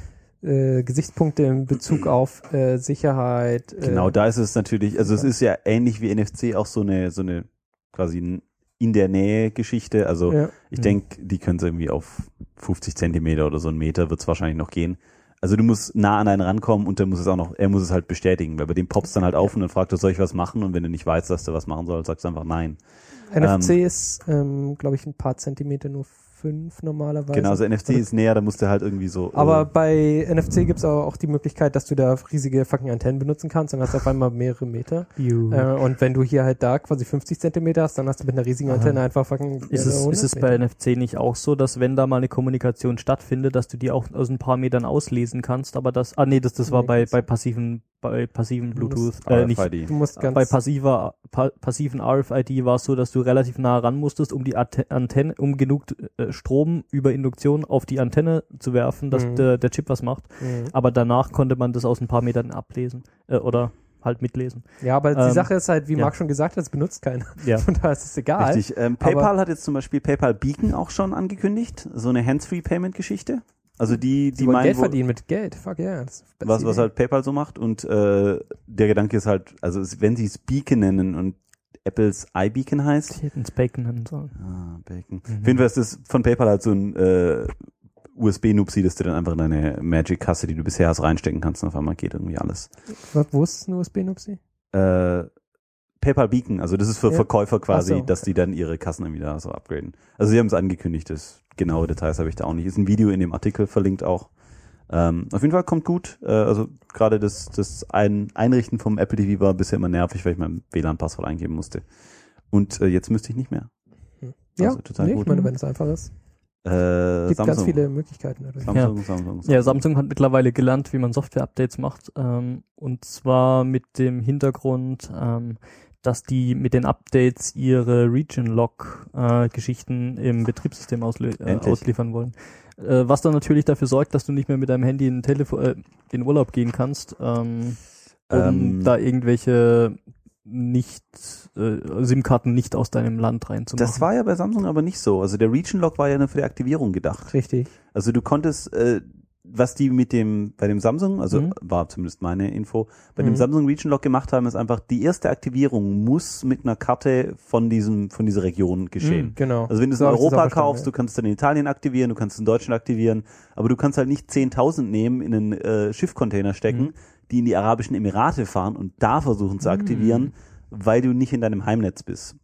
äh, Gesichtspunkte in Bezug auf äh, Sicherheit. Äh, Genau, da ist es natürlich, also es ist ja ähnlich wie N F C auch so eine, so eine quasi in der Nähe Geschichte. Also Ja. ich denke, die können es irgendwie auf fünfzig Zentimeter oder so einen Meter wird es wahrscheinlich noch gehen. Also du musst nah an einen rankommen und dann muss es auch noch, er muss es halt bestätigen, weil bei dem poppst dann halt auf und dann fragt er, soll ich was machen? Und wenn du nicht weißt, dass du was machen sollst, sagst du einfach nein. N F C ähm, ist, ähm, glaube ich, ein paar Zentimeter, nur fünf normalerweise. Genau, also N F C Oder- ist näher, da musst du halt irgendwie so. Aber äh, bei N F C gibt es auch, auch die Möglichkeit, dass du da riesige fucking Antennen benutzen kannst, dann hast du auf einmal mehrere Meter. Juhu. Äh, und wenn du hier halt da quasi fünfzig Zentimeter hast, dann hast du mit einer riesigen Aha. Antenne einfach fucking Ist es, ist es bei N F C nicht auch so, dass wenn da mal eine Kommunikation stattfindet, dass du die auch aus ein paar Metern auslesen kannst, aber das, ah nee, das, das war Nee, bei, kannst bei du. passiven, bei passiven Du Bluetooth, musst äh, nicht, R F I D. Du musst ganz bei passiver, pa passiven R F I D war es so, dass du relativ nah ran musstest, um die Ante- Antenne, um genug äh, Strom über Induktion auf die Antenne zu werfen, dass Mhm. der, der Chip was macht. Mhm. Aber danach konnte man das aus ein paar Metern ablesen, äh, oder halt mitlesen. Ja, aber die Ähm, Sache ist halt, wie ja. Marc schon gesagt hat, es benutzt keiner. Ja. Von daher ist es egal. Richtig. Ähm, PayPal hat jetzt zum Beispiel PayPal Beacon auch schon angekündigt, so eine Hands-Free-Payment-Geschichte. Also die, Die die wollen meinen, Geld wo- verdienen mit Geld. Fuck yeah. Das ist die beste was, was Idee. halt PayPal so macht. Und äh, der Gedanke ist halt, also es, wenn sie es Beacon nennen und Apples iBeacon heißt. Die hätten es Bacon nennen sollen. Ah, Bacon. Mhm. Auf jeden Fall ist das von PayPal halt so ein äh, U S B-Nupsi, dass du dann einfach in deine Magic-Kasse, die du bisher hast, reinstecken kannst und auf einmal geht irgendwie alles. Was, wo ist ein U S B-Nupsi? Äh, PayPal Beacon, also das ist für Ja. Verkäufer quasi, Ach so. dass die dann ihre Kassen irgendwie da so upgraden. Also sie haben es angekündigt, das genaue Details habe ich da auch nicht. Ist ein Video in dem Artikel verlinkt auch. Ähm, auf jeden Fall kommt gut. Äh, also gerade das, das Ein Einrichten vom Apple T V war bisher immer nervig, weil ich mein W L A N-Passwort eingeben musste. Und äh, jetzt müsste ich nicht mehr. Ja, Also total nee, gut. ich meine, wenn es einfach ist. Äh, Gibt Samsung. ganz viele Möglichkeiten. Oder? Samsung, Samsung, Samsung. Ja, Samsung hat mittlerweile gelernt, wie man Software-Updates macht. Ähm, und zwar mit dem Hintergrund, ähm, dass die mit den Updates ihre Region-Lock-Geschichten im Betriebssystem ausli äh, Endlich. ausliefern wollen. Äh, was dann natürlich dafür sorgt, dass du nicht mehr mit deinem Handy in, Telefo äh, in Urlaub gehen kannst, ähm, um Ähm. da irgendwelche nicht äh, SIM-Karten nicht aus deinem Land reinzumachen. Das war ja bei Samsung aber nicht so. Also der Region Lock war ja nur für die Aktivierung gedacht. Richtig. Also du konntest, äh, was die mit dem, bei dem Samsung, also Mhm. war zumindest meine Info, bei Mhm. dem Samsung Region Lock gemacht haben, ist einfach, die erste Aktivierung muss mit einer Karte von diesem, von dieser Region geschehen. Genau. Also wenn du es So in hab ich das Europa auch verstanden, kaufst, ja. du kannst es dann in Italien aktivieren, du kannst es in Deutschland aktivieren, aber du kannst halt nicht zehntausend nehmen, in einen äh, Schiffcontainer stecken, Mhm. die in die Arabischen Emirate fahren und da versuchen zu Mhm. aktivieren, weil du nicht in deinem Heimnetz bist.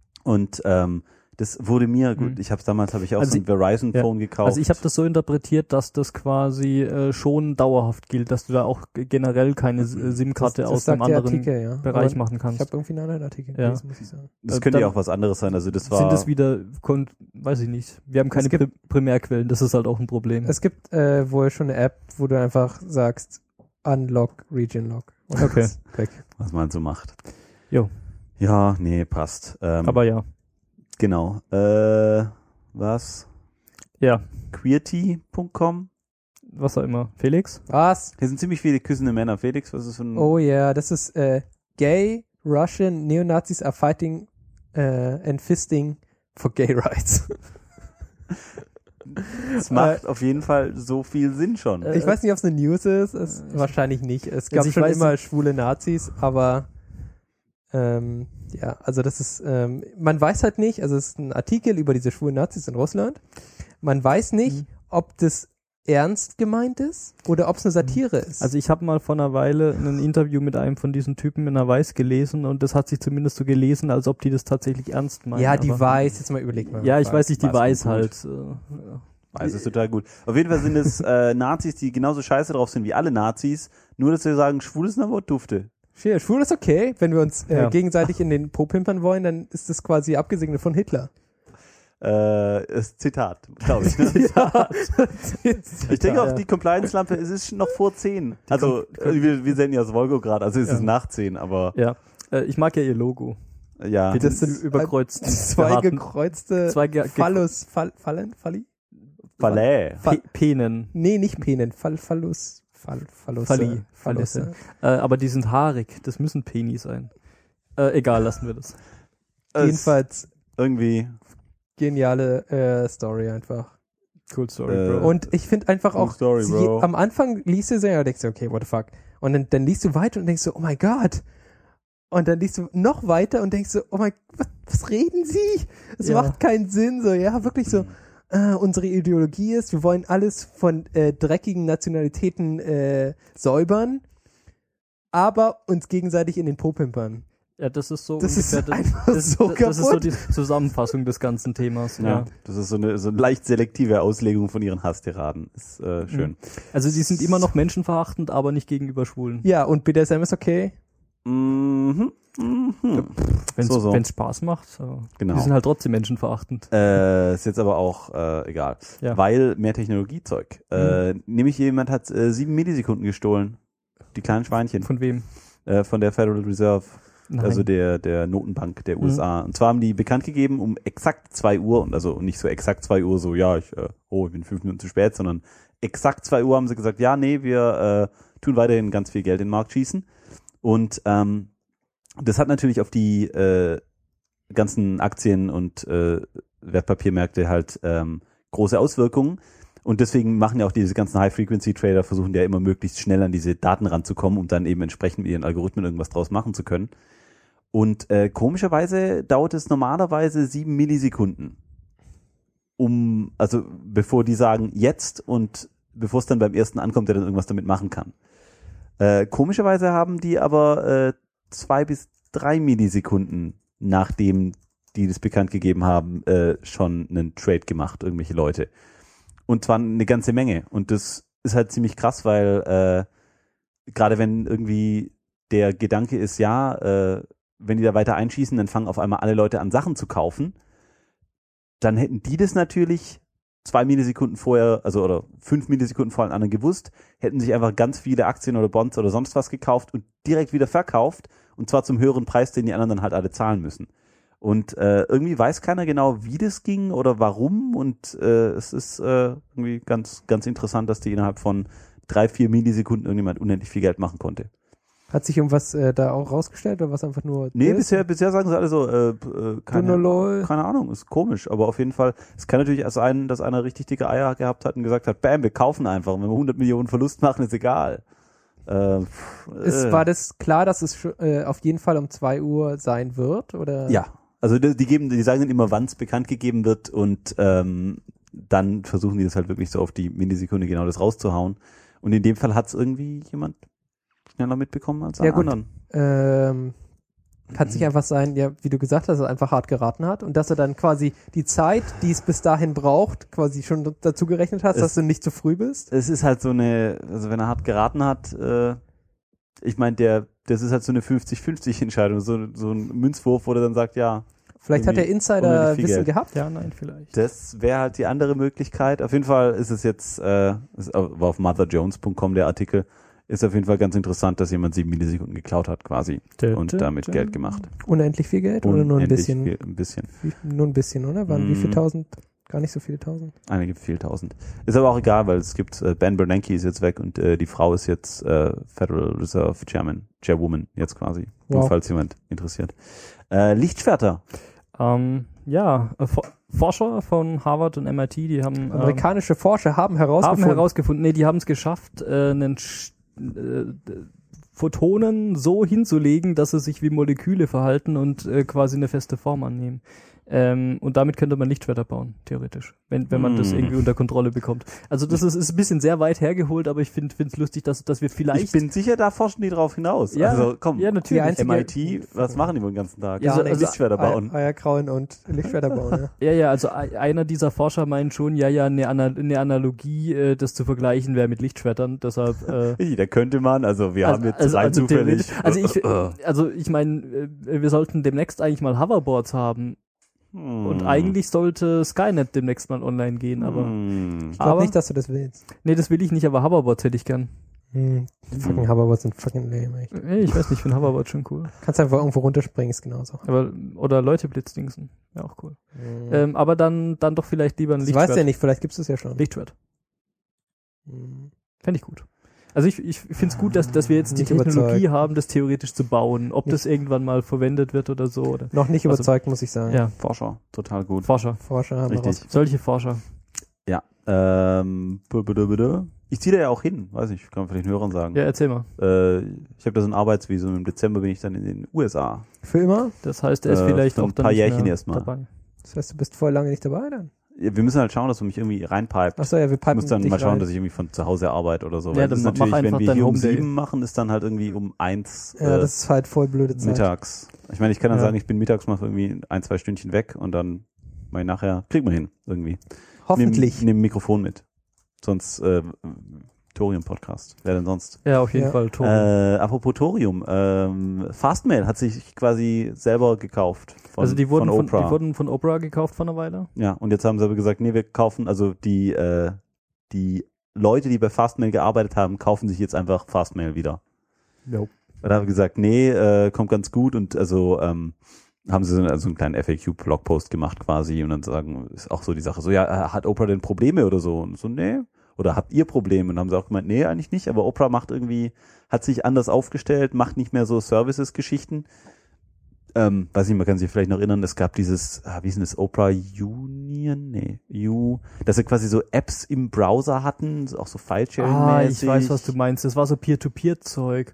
Und ähm, das wurde mir, gut, Mhm. ich habe damals, habe ich auch Also so ein Verizon-Phone gekauft. Also ich habe das so interpretiert, dass das quasi äh, schon dauerhaft gilt, dass du da auch g- generell keine S- äh, SIM-Karte das, aus das einem sagt der anderen Artikel, ja. Bereich Aber machen Ich kannst. habe irgendwie einen anderen Artikel Ja. gelesen, muss ich sagen. Das Äh, könnte ja dann auch was anderes sein. Also das war. Sind es wieder, kon weiß ich nicht. Wir haben keine Es gibt- Pri Primärquellen, das ist halt auch ein Problem. Es gibt äh, wohl schon eine App, wo du einfach sagst, Unlock Region Lock. Und Okay. das ist weg. was man so macht. Jo. Ja, nee, passt. Ähm, Aber ja. genau. Äh, was? Ja, Queerty Punkt com. was auch immer. Felix? Was? Hier sind ziemlich viele küssende Männer. Felix, was ist für ein. Oh ja, das ist äh, Gay Russian Neonazis are fighting äh, and fisting for gay rights. Das macht auf jeden Fall so viel Sinn schon. Äh, Ich weiß nicht, ob es eine News ist. Es, wahrscheinlich nicht. Es gab Also ich schon weiß immer schwule Nazis, aber ähm, ja, also das ist, ähm, man weiß halt nicht, also es ist ein Artikel über diese schwulen Nazis in Russland. Man weiß nicht, Mhm. ob das ernst gemeint ist oder ob es eine Satire ist. Also ich habe mal vor einer Weile ein Interview mit einem von diesen Typen in der Weiß gelesen und das hat sich zumindest so gelesen, als ob die das tatsächlich ernst meinen. ja, die aber- Weiß, jetzt mal überleg mal. Ja, ich weiß nicht, die Weiß Weiß gut. halt. Äh, ja. Weiß ist total gut. Auf jeden Fall sind es äh, Nazis, die genauso scheiße drauf sind wie alle Nazis, nur dass wir sagen, schwul ist ein Wort dufte. Schwul schwul ist okay, wenn wir uns äh, Ja. gegenseitig in den Po pimpern wollen, dann ist das quasi abgesegnet von Hitler. Äh, ist Zitat, glaube ich. Ne? ja. Ich denke auf ja. die Compliance-Lampe, es ist noch vor zehn. Also äh, wir, wir senden ja das Volgo gerade, also es Ja. ist nach zehn, aber Ja, äh, ich mag ja ihr Logo. ja. Mit Das den sind überkreuzten Zwei behaarten- gekreuzte Zwei ge ge Phallus, Fall, Fallen, Falli? Ballet. Fall, Pe Penen. nee, nicht Penen, Fall, Phallus, Fall, Phallus. Falli, Phallusse. Äh, aber die sind haarig. Das müssen Penis sein. Äh, egal, lassen wir das. Es- Jedenfalls Irgendwie, geniale äh, Story einfach. Cool Story, Äh, Bro. Und ich finde einfach Cool auch, story, sie, bro. am Anfang liest du so, ja, denkst du, okay, what the fuck. Und dann, dann liest du weiter und denkst so, oh mein Gott. Und dann liest du noch weiter und denkst so, oh mein Gott, was, was reden sie? Es Ja. macht keinen Sinn, so, ja, wirklich so. Äh, unsere Ideologie ist, wir wollen alles von äh, dreckigen Nationalitäten äh, säubern, aber uns gegenseitig in den Po pimpern. Ja, das ist so Das ist ungefähr einfach das, so das, das ist so kaputt. die Zusammenfassung des ganzen Themas. Ja, Ja. das ist so eine, so eine leicht selektive Auslegung von ihren Hasstiraden. Ist äh, schön. Also sie sind immer noch menschenverachtend, aber nicht gegenüber Schwulen. Ja, und B D S M ist okay. Mhm. Mhm. Wenn es So, so. Spaß macht. So. Genau. Die sind halt trotzdem menschenverachtend. Äh, ist jetzt aber auch äh, egal. Ja. Weil mehr Technologiezeug. Äh, nämlich jemand hat äh, sieben Millisekunden gestohlen. Die kleinen Schweinchen. Von wem? Äh, von der Federal Reserve. Nein. Also der, der Notenbank der U S A. Und zwar haben die bekannt gegeben um exakt zwei Uhr, und also nicht so exakt zwei Uhr, so ja, ich, äh, oh, ich bin fünf Minuten zu spät, sondern exakt zwei Uhr haben sie gesagt, ja, nee, wir äh, tun weiterhin ganz viel Geld in den Markt schießen. Und ähm, das hat natürlich auf die äh, ganzen Aktien und äh, Wertpapiermärkte halt ähm, große Auswirkungen. Und deswegen machen ja auch diese ganzen High-Frequency-Trader, versuchen ja immer möglichst schnell an diese Daten ranzukommen, um dann eben entsprechend mit ihren Algorithmen irgendwas draus machen zu können. Und äh, komischerweise dauert es normalerweise sieben Millisekunden, um, also bevor die sagen jetzt und bevor es dann beim ersten ankommt, der dann irgendwas damit machen kann. Äh, komischerweise haben die aber äh, zwei bis drei Millisekunden, nachdem die das bekannt gegeben haben, äh, schon einen Trade gemacht, irgendwelche Leute. Und zwar eine ganze Menge. Und das ist halt ziemlich krass, weil äh, gerade wenn irgendwie der Gedanke ist, ja, äh, wenn die da weiter einschießen, dann fangen auf einmal alle Leute an, Sachen zu kaufen, dann hätten die das natürlich zwei Millisekunden vorher, also oder fünf Millisekunden vor allen anderen gewusst, hätten sich einfach ganz viele Aktien oder Bonds oder sonst was gekauft und direkt wieder verkauft, und zwar zum höheren Preis, den die anderen dann halt alle zahlen müssen. Und äh, irgendwie weiß keiner genau, wie das ging oder warum, und äh, es ist äh, irgendwie ganz ganz interessant, dass die innerhalb von drei, vier Millisekunden irgendjemand unendlich viel Geld machen konnte. Hat sich irgendwas äh, da auch rausgestellt oder was einfach nur... Nee, ist? bisher, bisher sagen sie alle so, äh, äh, keine, Lol. keine Ahnung, ist komisch, aber auf jeden Fall, es kann natürlich erst sein, dass einer richtig dicke Eier gehabt hat und gesagt hat, bam, wir kaufen einfach, und wenn wir hundert Millionen Verlust machen, ist egal. Äh, Ist, äh. war das klar, dass es sch- äh, auf jeden Fall um zwei Uhr sein wird? Oder? Ja, also die, die geben, die sagen dann immer, wann es bekannt gegeben wird, und ähm, dann versuchen die das halt wirklich so auf die Millisekunde genau das rauszuhauen. Und in dem Fall hat es irgendwie jemand schneller mitbekommen als alle Ja, gut. anderen. Ähm, kann es nicht einfach sein, ja, wie du gesagt hast, dass er einfach hart geraten hat und dass er dann quasi die Zeit, die es bis dahin braucht, quasi schon dazu gerechnet hast, Es- dass du nicht zu früh bist? Es ist halt so eine, also wenn er hart geraten hat, äh, ich meine, der, das ist halt so eine fünfzig fünfzig Entscheidung, so, so ein Münzwurf, wo er dann sagt, ja, Vielleicht hat der irgendwie Insider unheimlich viel Wissen Geld. gehabt. Ja, nein, vielleicht. das wäre halt die andere Möglichkeit. Auf jeden Fall ist es jetzt, äh, es war auf mother jones punkt com der Artikel, ist auf jeden Fall ganz interessant, dass jemand sieben Millisekunden geklaut hat quasi und damit Geld gemacht. Unendlich viel Geld oder nur ein Unendlich bisschen? Viel, ein bisschen. Wie, nur ein bisschen, oder? Waren wie Mm. viel tausend? Gar nicht so viele tausend. Einige viel tausend. Ist aber auch egal, weil es gibt, äh, Ben Bernanke ist jetzt weg und äh, die Frau ist jetzt äh, Federal Reserve Chairman, Chairwoman jetzt quasi, Wow. nur falls jemand interessiert. Äh, Lichtschwerter. Ähm, ja, äh, For- Forscher von Harvard und M I T, die haben, ähm, Amerikanische Forscher haben haben herausgefunden, herausgefunden, nee, die haben es geschafft, äh, einen Sch- äh, Photonen so hinzulegen, dass sie sich wie Moleküle verhalten und äh, quasi eine feste Form annehmen. Ähm, und damit könnte man Lichtschwerter bauen, theoretisch, wenn, wenn man das Hm. irgendwie unter Kontrolle bekommt. Also das ist, ist ein bisschen sehr weit hergeholt, aber ich finde es lustig, dass, dass wir vielleicht... Ich bin sicher, da forschen die drauf hinaus. Ja, also komm, ja, natürlich. Die einzige- M I T, was machen die wohl den ganzen Tag? Ja, also, nee, Lichtschwerter bauen. Eier krauen und Lichtschwerter bauen. Ja. Ja, ja, also ei- einer dieser Forscher meint schon, ja, ja, eine, Ana eine Analogie, äh, das zu vergleichen wäre mit Lichtschwertern, deshalb... Äh, Da könnte man, also wir haben jetzt rein zufällig... theoretisch- Also ich, also ich meine, äh, wir sollten demnächst eigentlich mal Hoverboards haben. Hm. Und eigentlich sollte Skynet demnächst mal online gehen, aber... Hm. Ich glaube Aber- nicht, dass du das willst. Nee, das will ich nicht, aber Hoverboards hätte ich gern. Hm. Fucking Hoverboards sind fucking lame, echt. Nee, ich weiß nicht, ich finde Hoverboard schon cool. Kannst einfach irgendwo runterspringen, ist genauso. Aber, oder Leute blitzdingsen, ja auch cool. Hm. Ähm, aber dann, dann doch vielleicht lieber ein das Lichtschwert. weißt du ja nicht, vielleicht gibt es es ja schon. Lichtschwert. Hm. Fände ich gut. Also ich, ich finde es gut, dass, dass wir jetzt die Nicht Technologie überzeugt. haben, das theoretisch zu bauen. Ob Nicht- das irgendwann mal verwendet wird oder so. Oder Noch nicht Also- überzeugt, muss ich sagen. ja, Forscher, total gut. Forscher. Forscher haben Richtig. heraus- Solche Forscher. Ja. Ähm, b- b- b- b- ich ziehe da ja auch hin, weiß nicht, kann man vielleicht den Hörern sagen. Ja, erzähl mal. Äh, ich habe da so ein Arbeitsvisum, im Dezember bin ich dann in den U S A. Für immer? Das heißt, er ist Äh, vielleicht für ein auch dann paar nicht Jährchen mehr erstmal. dabei. Das heißt, du bist voll lange nicht dabei dann? Ja, wir müssen halt schauen, dass man mich irgendwie reinpipet. Achso, ja, wir Ich pipen muss dann dich mal schauen, rein. dass ich irgendwie von zu Hause arbeite oder so. Ja, Weil dann das ist mach natürlich, wenn einfach wir dein hier um Home Day. sieben machen, ist dann halt irgendwie um eins Ja, äh, das ist halt voll blöde Zeit. mittags. Ich meine, ich kann dann Ja. sagen, ich bin mittags mal für irgendwie ein, zwei Stündchen weg und dann mal nachher, kriegt man hin, irgendwie. Hoffentlich. Nimm, nimm ein Mikrofon mit. Sonst, äh, Thorium-Podcast. Wer denn sonst? Ja, auf jeden Ja. Fall. Tor. Äh, apropos Thorium, ähm, Fastmail hat sich quasi selber gekauft von, also die wurden von von, Oprah. die wurden von Oprah gekauft vor einer Weile. Ja, und jetzt haben sie aber gesagt, nee, wir kaufen, also die, äh, die Leute, die bei Fastmail gearbeitet haben, kaufen sich jetzt einfach Fastmail wieder. Jo. Und da haben wir gesagt, nee, äh, kommt ganz gut und also ähm, haben sie so einen, also einen kleinen F A Q-Blogpost gemacht quasi und dann sagen, ist auch so die Sache, so ja, äh, hat Oprah denn Probleme oder so? Und so, nee. Oder habt ihr Probleme? Und dann haben sie auch gemeint, nee, eigentlich nicht, aber Oprah macht irgendwie, hat sich anders aufgestellt, macht nicht mehr so Services-Geschichten. Ähm, weiß nicht, man kann sich vielleicht noch erinnern, es gab dieses, ah, wie ist denn das, Oprah Union? Nee, U, dass sie quasi so Apps im Browser hatten, auch so File-Sharing-mäßig. Ah, ich weiß, was du meinst. Das war so Peer-to-Peer-Zeug.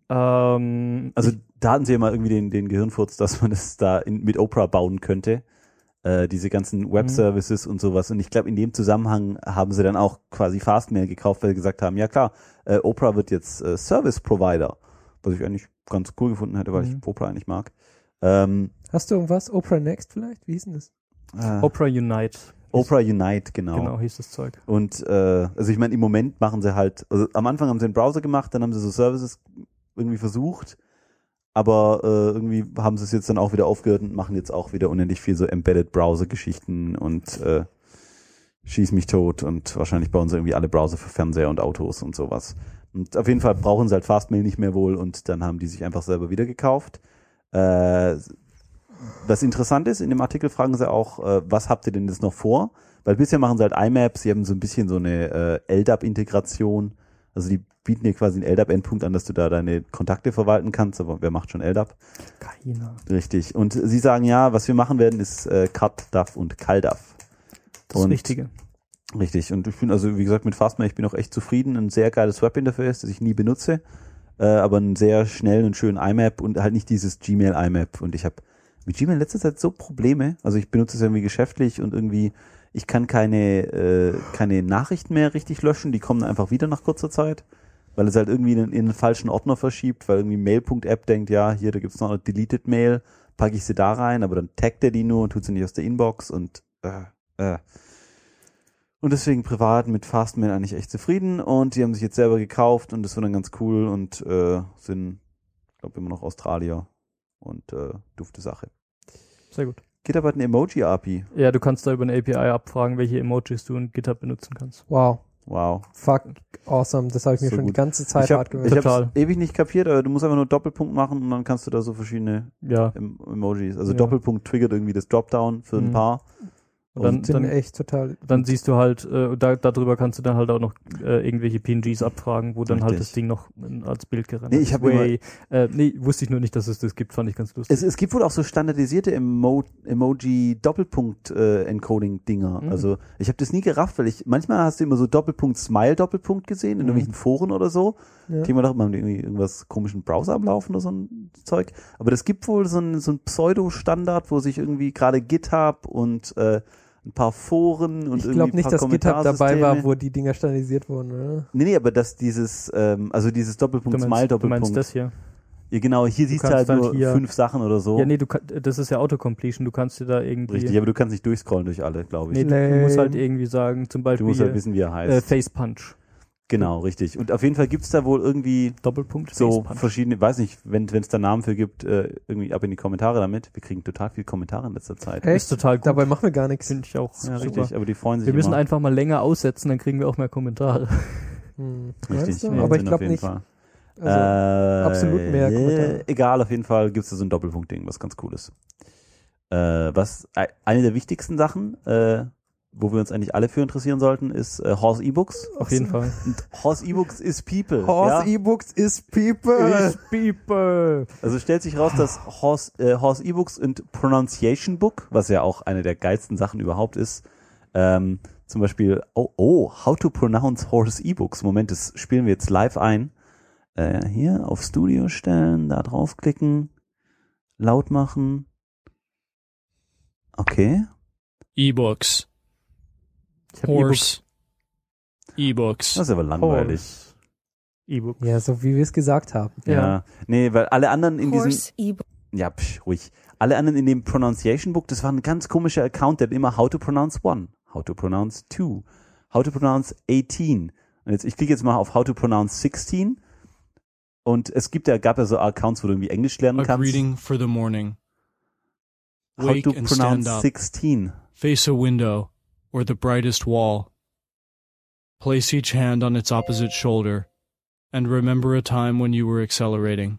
Ähm, Also da hatten sie ja mal irgendwie den, den Gehirnfurz, dass man das da in, mit Oprah bauen könnte. Äh, diese ganzen Web-Services und sowas. Und ich glaube, in dem Zusammenhang haben sie dann auch quasi Fastmail gekauft, weil sie gesagt haben, ja klar, äh, Oprah wird jetzt äh, Service-Provider. Was ich eigentlich ganz cool gefunden hätte, weil Mhm. ich Oprah eigentlich mag. Ähm, Hast du irgendwas? Oprah Next vielleicht? Wie hieß denn das? äh, Oprah Unite. Oprah Unite, genau. Genau, hieß das Zeug. Und äh, also ich meine, im Moment machen sie halt, also am Anfang haben sie den Browser gemacht, dann haben sie so Services irgendwie versucht, aber äh, irgendwie haben sie es jetzt dann auch wieder aufgehört und machen jetzt auch wieder unendlich viel so Embedded Browser-Geschichten und äh, schieß mich tot und wahrscheinlich bauen sie irgendwie alle Browser für Fernseher und Autos und sowas. Und auf jeden Fall brauchen sie halt Fastmail nicht mehr wohl und dann haben die sich einfach selber wieder gekauft. Äh, was interessant ist, in dem Artikel fragen sie auch, äh, was habt ihr denn jetzt noch vor? Weil bisher machen sie halt I Maps, sie haben so ein bisschen so eine äh, L D A P-Integration. Also die bieten dir quasi einen L D A P-Endpunkt an, dass du da deine Kontakte verwalten kannst, aber wer macht schon L D A P? Keiner. Richtig. Und sie sagen, ja, was wir machen werden, ist äh, CutDAF und CalDAF. Das Und- Richtige. Richtig. Und ich bin also, wie gesagt, mit Fastmail, ich bin auch echt zufrieden. Ein sehr geiles Webinterface, das ich nie benutze, äh, aber einen sehr schnellen und schönen I Map und halt nicht dieses Gmail I Map. Und ich habe mit Gmail in letzter Zeit so Probleme. Also ich benutze es irgendwie geschäftlich und irgendwie, ich kann keine, äh, keine Nachrichten mehr richtig löschen. Die kommen einfach wieder nach kurzer Zeit, weil es halt irgendwie in, in den falschen Ordner verschiebt, weil irgendwie Mail.app denkt, ja, hier, da gibt's noch eine Deleted Mail, packe ich sie da rein, aber dann taggt er die nur und tut sie nicht aus der Inbox und äh, äh. Und deswegen privat mit Fastmail eigentlich echt zufrieden und die haben sich jetzt selber gekauft und das war dann ganz cool und äh, sind, ich glaube, immer noch Australier und äh, dufte Sache. Sehr gut. GitHub hat eine Emoji-A P I. Ja, du kannst da über eine A P I abfragen, welche Emojis du in GitHub benutzen kannst. Wow. Wow. Fuck. Awesome. Das habe ich mir So schon gut. die ganze Zeit Ich habe hart gewünscht. ich hab's Total. ewig nicht kapiert, aber du musst einfach nur Doppelpunkt machen und dann kannst du da so verschiedene Ja. em Emojis. Also Ja. Doppelpunkt triggert irgendwie das Dropdown für ein Mhm. paar. Und dann, Ich bin dann, echt total. dann siehst du halt, äh, da, darüber kannst du dann halt auch noch äh, irgendwelche P N Gs abfragen, wo dann halt Richtig. das Ding noch in, als Bild gerannt Nee, ich hab Way, äh, nee, wusste ich nur nicht, dass es das gibt, fand ich ganz lustig. Es, es gibt wohl auch so standardisierte Emo Emoji-Doppelpunkt-Encoding-Dinger. Mhm. Also ich habe das nie gerafft, weil ich manchmal hast du immer so Doppelpunkt-Smile-Doppelpunkt gesehen in Mhm. irgendwelchen Foren oder so. Ja. Ich denke mal, doch, haben die irgendwie irgendwas komischen Browser am Laufen oder so ein Zeug. Aber das gibt wohl so ein, so ein Pseudo-Standard, wo sich irgendwie gerade GitHub und äh, ein paar Foren und Ich irgendwie glaube ein nicht, paar dass GitHub dabei war, Kommentarsysteme- wo die Dinger standardisiert wurden, oder? Nee, nee, aber dass dieses, ähm, also dieses du meinst, du meinst Doppelpunkt-Smile-Doppelpunkt. das hier? Ja, genau, hier siehst du kannst halt halt nur hier- fünf Sachen oder so. Ja, nee, du kann, das ist ja Autocompletion, du kannst dir da irgendwie... Richtig, aber du kannst nicht durchscrollen durch alle, glaube ich. Nee, du, du musst halt Lame. irgendwie sagen, zum Du Beispiel musst halt wissen, wie er heißt. äh, Face Punch. Genau, richtig. Und auf jeden Fall gibt's da wohl irgendwie Doppelpunkt so Face Punch. verschiedene, weiß nicht, wenn es da Namen für gibt, äh, irgendwie ab in die Kommentare damit. Wir kriegen total viel Kommentare in letzter Zeit. Echt? Ist total gut. Dabei machen wir gar nichts. Finde ich auch. Ja, super. richtig, aber die freuen sich Wir müssen immer. einfach mal länger aussetzen, dann kriegen wir auch mehr Kommentare. Hm. Richtig, Meinst du? mehr Aber ich Sinn glaube auf jeden nicht. Fall. Also, äh, absolut mehr äh, Kommentare. Egal, auf jeden Fall gibt's da so ein Doppelpunkt-Ding, was ganz cool ist. Äh, was e- eine der wichtigsten Sachen, äh, wo wir uns eigentlich alle für interessieren sollten, ist äh, Horse E-Books. Auf jeden Fall. Und Horse E-Books is People. Horse ja? E-Books is people. People. Also stellt sich raus, dass Horse, äh, Horse E-Books und Pronunciation Book, was ja auch eine der geilsten Sachen überhaupt ist, ähm, zum Beispiel, oh, oh, how to pronounce horse E-Books. Moment, das spielen wir jetzt live ein. Äh, hier auf Studio stellen, da draufklicken, laut machen. Okay. E-Books. Ich hab Horse. E-Books. Das ist aber langweilig. E-Book. Ja, so wie wir es gesagt haben. Ja. Ja. Nee, weil alle anderen in diesem, Horse E-Book. ja, psch, ruhig. Alle anderen in dem Pronunciation Book, das war ein ganz komischer Account, der hat immer how to pronounce one, how to pronounce two, how to pronounce eighteen. Und jetzt, ich klicke jetzt mal auf how to pronounce sixteen. Und es gibt ja, gab ja so Accounts, wo du irgendwie Englisch lernen A kannst. greeting for the morning. How Wake to and stand pronounce up. sixteen. Face a window or the brightest wall. Place each hand on its opposite shoulder. And remember a time when you were accelerating.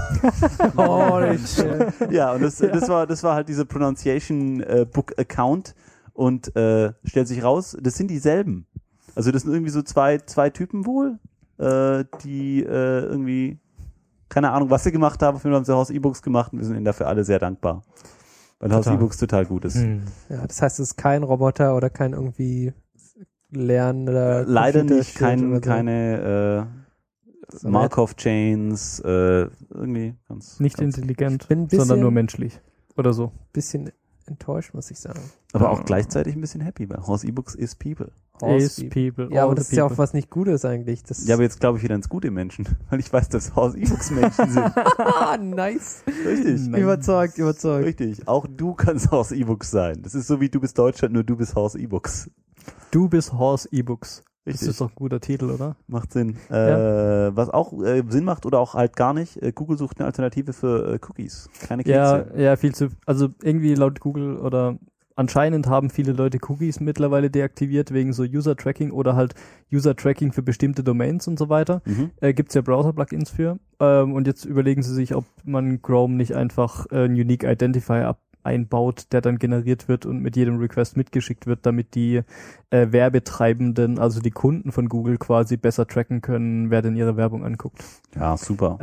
Oh, shit. Ja, und das, das war, das war halt diese Pronunciation äh, Book Account und äh, stellt sich raus, das sind dieselben. Also das sind irgendwie so zwei, zwei Typen wohl, äh, die äh, irgendwie, keine Ahnung, was sie gemacht haben, auf jeden Fall haben sie Horse E-Books gemacht und wir sind ihnen dafür alle sehr dankbar. Weil Horse Total. E-Books total gut ist. Hm. Ja, das heißt, es ist kein Roboter oder kein irgendwie lernender Leider Computer nicht, steht kein, oder so. keine äh, So Markov-Chains, äh, irgendwie ganz... Nicht ganz, intelligent, bin ein bisschen- sondern nur menschlich. Oder so. bisschen enttäuscht, muss ich sagen. aber auch gleichzeitig ein bisschen happy, weil Horse E-Books is people. Is Horse people. Ja, all aber the das ist ja auch people. was nicht Gutes eigentlich. Das Ja, aber jetzt glaube ich wieder ins gute Menschen, weil ich weiß, dass Horse E-Books Menschen sind. ah, nice. Richtig. Überzeugt, überzeugt. Richtig. Auch du kannst Horse E-Books sein. Das ist so wie du bist Deutschland, nur du bist Horse E-Books. Du bist Horse E-Books. Das Richtig. ist doch ein guter Titel, oder? Macht Sinn. Äh, was auch äh, Sinn macht oder auch halt gar nicht, äh, Google sucht eine Alternative für äh, Cookies. Keine Ja, Kekse. ja, viel zu. Also irgendwie laut Google oder anscheinend haben viele Leute Cookies mittlerweile deaktiviert wegen so User-Tracking oder halt User-Tracking für bestimmte Domains und so weiter. Mhm. Äh, gibt's ja Browser-Plugins für. Ähm, und jetzt überlegen sie sich, ob man Chrome nicht einfach äh, einen Unique Identifier ab einbaut, der dann generiert wird und mit jedem Request mitgeschickt wird, damit die äh, Werbetreibenden, also die Kunden von Google quasi besser tracken können, wer denn ihre Werbung anguckt. Ja, super.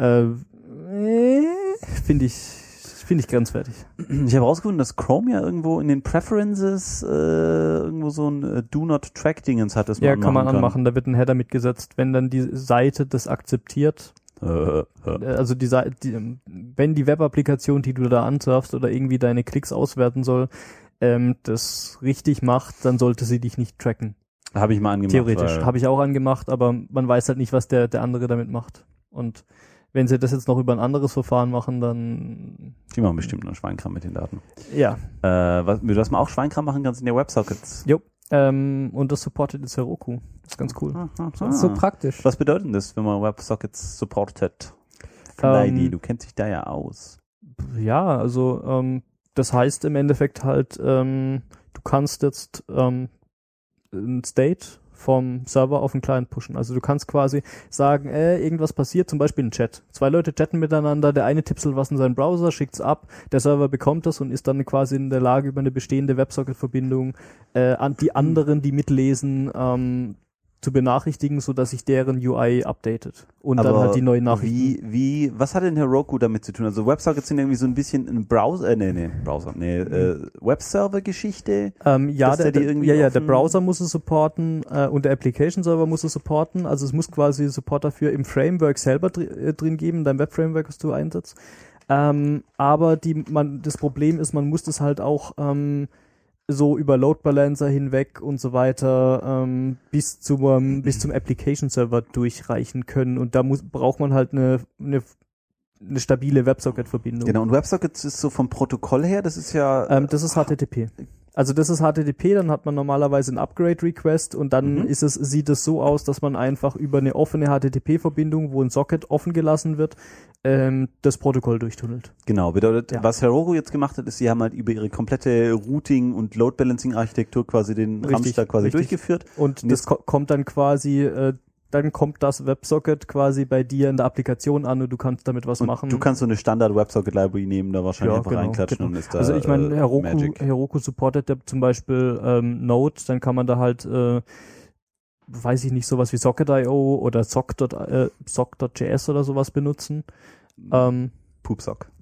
Äh, finde ich, finde ich grenzwertig. Ich habe rausgefunden, dass Chrome ja irgendwo in den Preferences äh, irgendwo so ein äh, Do-Not-Track-Dingens hat, das Ja, man kann man machen anmachen. Da wird ein Header mitgesetzt, wenn dann die Seite das akzeptiert. Äh, äh. Äh, Also die, Seite, die, wenn die Webapplikation, die du da ansurfst oder irgendwie deine Klicks auswerten soll, ähm, das richtig macht, dann sollte sie dich nicht tracken. Habe ich mal angemacht. Theoretisch. weil- Habe ich auch angemacht, aber man weiß halt nicht, was der, der andere damit macht. Und wenn sie das jetzt noch über ein anderes Verfahren machen, dann Die machen bestimmt noch Schweinkram mit den Daten. ja. Äh, was, was man auch Schweinkram machen kannst in der WebSockets. Jo. Ähm, und das supportet jetzt Heroku. Das ist ganz cool. Ah, ah, Das ist so praktisch. Was bedeutet denn das, wenn man WebSockets supportet? Fleidy, Ähm, du kennst dich da ja aus. Ja, also ähm, das heißt im Endeffekt halt, ähm, du kannst jetzt ähm, ein State vom Server auf den Client pushen. Also du kannst quasi sagen, äh, irgendwas passiert, zum Beispiel ein Chat. Zwei Leute chatten miteinander, der eine tipselt was in seinen Browser, schickt's ab, der Server bekommt das und ist dann quasi in der Lage, über eine bestehende WebSocket-Verbindung äh, an die anderen, die mitlesen, ähm, zu benachrichtigen, sodass sich deren U I updatet und dann halt die neuen Nachrichten. Wie, wie, was hat denn Heroku damit zu tun? Also Websockets sind irgendwie so ein bisschen ein Browser, äh, nee, nee, Browser, nee, äh, Webserver-Geschichte. Ähm, ja, Dass der, der die der, irgendwie ja, ja, der offen- Browser muss es supporten äh, und der Application Server muss es supporten. Also es muss quasi Support dafür im Framework selber dr äh, drin geben, dein Web-Framework, was du einsetzt. Ähm, aber die, man, das Problem ist, man muss das halt auch ähm, so über Load Balancer hinweg und so weiter ähm, bis zum bis zum Application Server durchreichen können. Und da muss braucht man halt eine eine, eine stabile WebSocket-Verbindung. Genau, und WebSockets ist so vom Protokoll her, das ist ja, Ähm, das ist H T T P. Also das ist H T T P, dann hat man normalerweise einen Upgrade-Request und dann Mhm. ist es, sieht es so aus, dass man einfach über eine offene H T T P-Verbindung, wo ein Socket offen gelassen wird, ähm, das Protokoll durchtunnelt. genau, bedeutet, Ja. was Heroku jetzt gemacht hat, ist, sie haben halt über ihre komplette Routing- und Load-Balancing-Architektur quasi den Richtig, Ramsch da quasi richtig. durchgeführt. Und Und das jetzt- ko kommt dann quasi, äh, dann kommt das WebSocket quasi bei dir in der Applikation an und du kannst damit was Und machen. du kannst so eine Standard-WebSocket-Library nehmen, da wahrscheinlich Ja, einfach genau, reinklatschen genau. und ist da Also ich meine, äh, Heroku, Magic. Heroku supportet ja zum Beispiel ähm, Node, dann kann man da halt, äh, weiß ich nicht, sowas wie Socket Punkt i o oder Sock. Äh, Sock Punkt j s oder sowas benutzen. Ähm, Poopsock.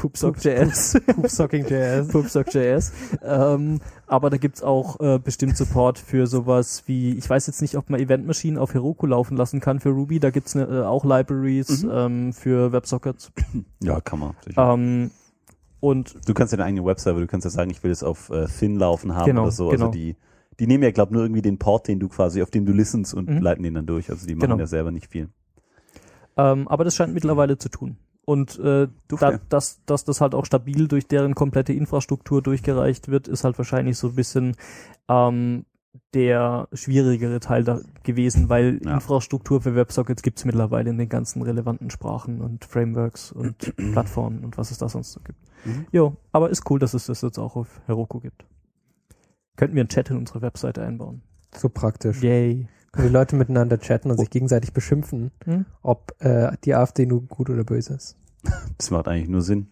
Poopsock.js. Poopsocking.js. Poopsock.js. ähm, aber da gibt's auch äh, bestimmt Support für sowas wie, ich weiß jetzt nicht, ob man Eventmaschinen auf Heroku laufen lassen kann für Ruby. Da gibt's ne, äh, auch Libraries Mhm. ähm, für WebSockets. Ja, kann man. Sicher. Ähm, und Du kannst ja deine eigene Webserver, du kannst ja sagen, ich will es auf äh, Thin laufen haben Genau, oder so. genau. Also die, die nehmen ja, glaube ich, nur irgendwie den Port, den du quasi, auf dem du listenst und Mhm. leiten den dann durch. Also die machen Genau. ja selber nicht viel. Ähm, aber das scheint mittlerweile zu tun. Und äh, Dufte. da, dass, dass das halt auch stabil durch deren komplette Infrastruktur durchgereicht wird, ist halt wahrscheinlich so ein bisschen ähm, der schwierigere Teil da gewesen, weil Ja. Infrastruktur für WebSockets gibt's mittlerweile in den ganzen relevanten Sprachen und Frameworks und Plattformen und was es da sonst so gibt. Mhm. Jo, aber ist cool, dass es das jetzt auch auf Heroku gibt. Könnten wir einen Chat in unsere Webseite einbauen. So praktisch. Yay. Wenn die Leute miteinander chatten und sich gegenseitig beschimpfen, Hm? ob äh, die AfD nur gut oder böse ist. Das macht eigentlich nur Sinn.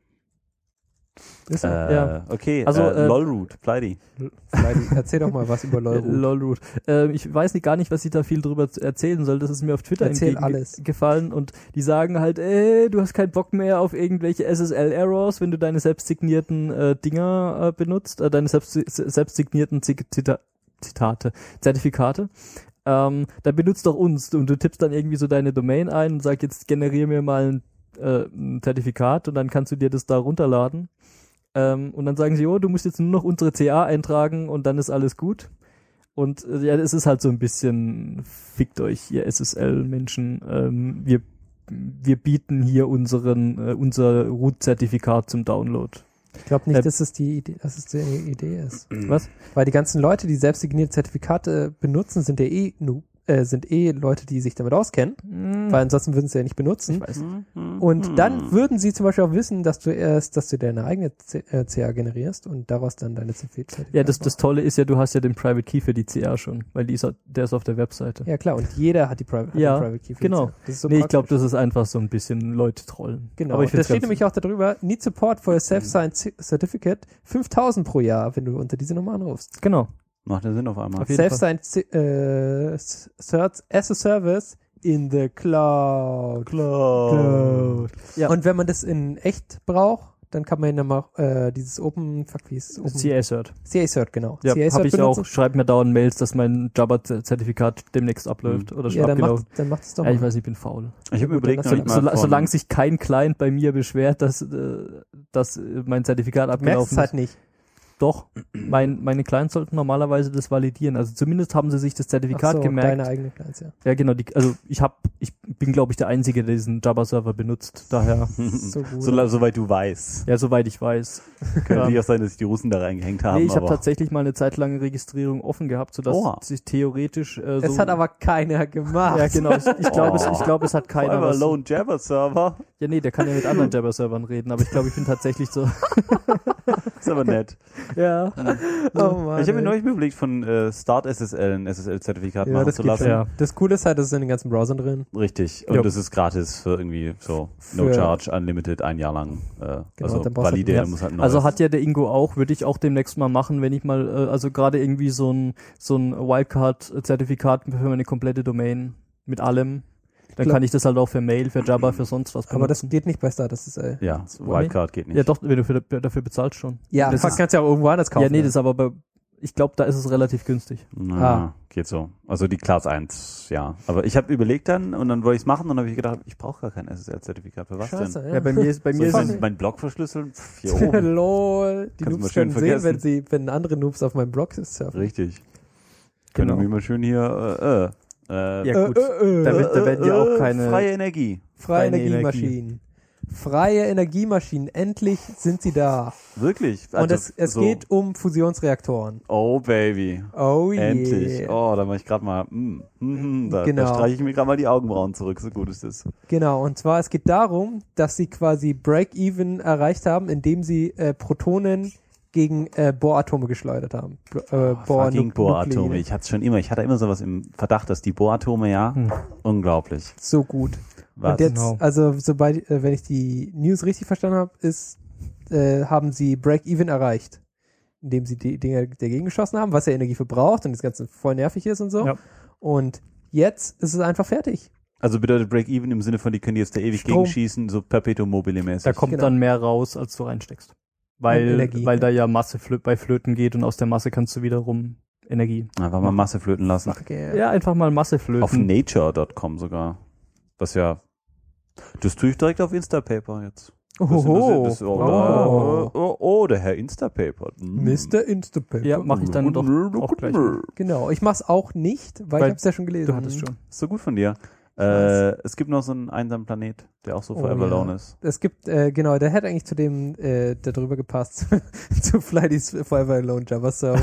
Ist so. Äh, ja. Okay, Also, äh, äh, Lolroot, Pleidi. Vielleicht erzähl doch mal was über Äh, Lolroot. Lolroot. Äh, ich weiß nicht, gar nicht, was ich da viel drüber z- erzählen soll. Das ist mir auf Twitter Erzähl alles. gefallen und die sagen halt, ey, du hast keinen Bock mehr auf irgendwelche S S L-Errors, wenn du deine selbstsignierten äh, Dinger äh, benutzt, äh, deine selbst, selbstsignierten Zita Zita Zitate, Zertifikate. Ähm, dann benutzt doch uns und du tippst dann irgendwie so deine Domain ein und sag, jetzt generier mir mal ein, äh, ein Zertifikat und dann kannst du dir das da runterladen. Ähm, und dann sagen sie, oh, du musst jetzt nur noch unsere C A eintragen und dann ist alles gut. Und äh, ja, es ist halt so ein bisschen, fickt euch, ihr S S L-Menschen. Ähm, wir, wir bieten hier unseren, äh, unser Root-Zertifikat zum Download. Ich glaube nicht, Äh, dass es die Idee, dass es die Idee ist. Was? Weil die ganzen Leute, die selbstsignierte Zertifikate benutzen, sind ja eh nu, äh, sind eh Leute, die sich damit auskennen, Hm, weil ansonsten würden sie ja nicht benutzen. ich weiß nicht. Und dann würden sie zum Beispiel auch wissen, dass du erst, dass du deine eigene C, äh, C A generierst und daraus dann deine Zertifikate. Ja, das, das Tolle ist ja, du hast ja den Private Key für die C A schon, weil die ist, der ist auf der Webseite. Ja klar, und jeder hat die Private, hat Ja, den Private Key für genau. die C A. Das ist so nee, ich glaube, praktisch. das ist einfach so ein bisschen Leute trollen. Genau, Aber ich und da find's steht ganz- nämlich auch darüber, need support for a self-signed C- certificate, fünftausend pro Jahr, wenn du unter diese Nummer anrufst. Genau. Macht ja Sinn auf einmal. Auf jeden Fall. Self-signed C- äh, certs as a service in the cloud. Cloud. Ja. Und wenn man das in echt braucht, dann kann man ja mal äh, dieses Open, fuck, wie ist es? Open- C A-Cert. C A-Cert, genau. Ja, C A-Cert habe ich benutzen. auch. Schreibt mir dauernd Mails, dass mein Jabber-Zertifikat demnächst abläuft. Oder Ja, dann abgelaufen. macht, dann macht es doch Ja, ich mal. weiß, ich bin faul. Ich habe Ja, mir gut, dann überlegt, lass neulich doch mal Sol von- solange sich kein Client bei mir beschwert, dass, äh, dass äh, mein Zertifikat Du merkst abgelaufen es halt ist. nicht. Doch, mein, meine Clients sollten normalerweise das validieren. Also zumindest haben sie sich das Zertifikat Ach so, gemerkt. deine eigene Clients, ja. Ja, genau. Die, also ich habe, ich bin, glaube ich, der Einzige, der diesen Jabber-Server benutzt. Daher, So gut. So, soweit du weißt. ja, soweit ich weiß. Könnte natürlich auch sein, dass sich die Russen da reingehängt haben. Nee, ich habe aber tatsächlich mal eine Zeit lang Registrierung offen gehabt, sodass Oha. sich theoretisch äh, so... Es hat aber keiner gemacht. ja, genau. Ich, ich glaube, es, Oh. ich glaube, es hat keiner Keiner was... Lone Jabber Server. Ja, nee, der kann ja mit anderen Jabber-Servern reden, aber ich glaube, ich bin tatsächlich so... Ist aber nett. ja. Oh Mann, Ich habe mir ey. neulich mir überlegt, von äh, Start S S L ein S S L-Zertifikat Ja, machen das zu geht lassen. schon. Ja. Das Coole ist halt, das ist in den ganzen Browsern drin. Richtig. Und Ja. das ist gratis für irgendwie so No Für- Charge, Unlimited, ein Jahr lang. Äh, also dann brauchst du valide, halt- muss halt ein Also neues- hat ja der Ingo auch, würde ich auch demnächst mal machen, wenn ich mal, äh, also gerade irgendwie so ein so ein Wildcard-Zertifikat für meine komplette Domain mit allem, dann Klar. kann ich das halt auch für Mail, für Jabber, für sonst was Aber das benutzen. geht nicht bei Start, das ist, äh, Ja, So, Wildcard geht nicht. Ja doch, wenn du für, dafür bezahlst schon. ja, das das ist- kannst du ja auch irgendwo anders kaufen. Ja, nee, das ist aber bei, ich glaube, da ist es relativ günstig. Na, Ah. geht so. Also die Class eins, ja. Aber ich habe überlegt dann und dann wollte ich es machen und dann habe ich gedacht, ich brauche gar kein S S L-Zertifikat. Für was Scheiße, denn? ja. Ja, bei mir ist, bei Soll mir ich ist mein, es, mein Blog verschlüsseln? Pff, hier oben. Lol. Die Kannst du mal Noobs schön können sehen, vergessen. wenn sie, wenn andere Noobs auf meinem Blog surfen. Richtig. Können Genau. wir mal schön hier, äh, äh. äh ja gut, äh, da, wird, da werden ja auch keine, Freie Energie. Freie Freie Energiemaschinen. Freie Energiemaschinen. Endlich sind sie da. Wirklich? Und Also, es, es so. geht um Fusionsreaktoren. Oh, Baby. Oh yeah. Endlich. Oh, da mache ich gerade mal, mm, mm, mm, da, Genau. da streiche ich mir gerade mal die Augenbrauen zurück, so gut ist das. Genau, und zwar, es geht darum, dass sie quasi Break-Even erreicht haben, indem sie äh, Protonen gegen äh, Bohratome geschleudert haben. Äh, Oh, Bohr fucking Nuk- Bohratome. Nuklide. Ich hatte schon immer, ich hatte immer sowas im Verdacht, dass die Bohratome, ja, Hm. unglaublich. So gut. Was? Und jetzt, Genau. also sobald, äh, wenn ich die News richtig verstanden habe, ist, äh, haben sie Break-Even erreicht, indem sie die Dinger dagegen geschossen haben, was ja Energie verbraucht und das Ganze voll nervig ist und so. Ja. Und jetzt ist es einfach fertig. Also bedeutet Break-Even im Sinne von, die können jetzt da ewig Strom. gegenschießen, so Perpetuum mobile mäßig. Da kommt Genau. dann mehr raus, als du reinsteckst. Und Weil, Energie, weil ja. da ja Masse flö bei Flöten geht und aus der Masse kannst du wiederum Energie. Einfach mal Masse flöten lassen. Okay. Ja, einfach mal Masse flöten. Auf nature Punkt com sogar. Was ja, das tue ich direkt auf Instapaper jetzt. Das Oho. das, das, oh, Oh. oh, oh, oh, der Herr Instapaper. Mm. Mister Instapaper. Ja, mache ich dann doch auch gleich. Genau, ich mach's auch nicht, weil, Weil ich hab's ja schon gelesen. Du hattest schon. So gut von dir. Äh, es gibt noch so einen einsamen Planet, der auch so Oh, forever ja. alone ist. Es gibt, äh, genau, der hätte eigentlich zu dem, äh, der drüber gepasst, zu Flighty's Forever Alone Java Server.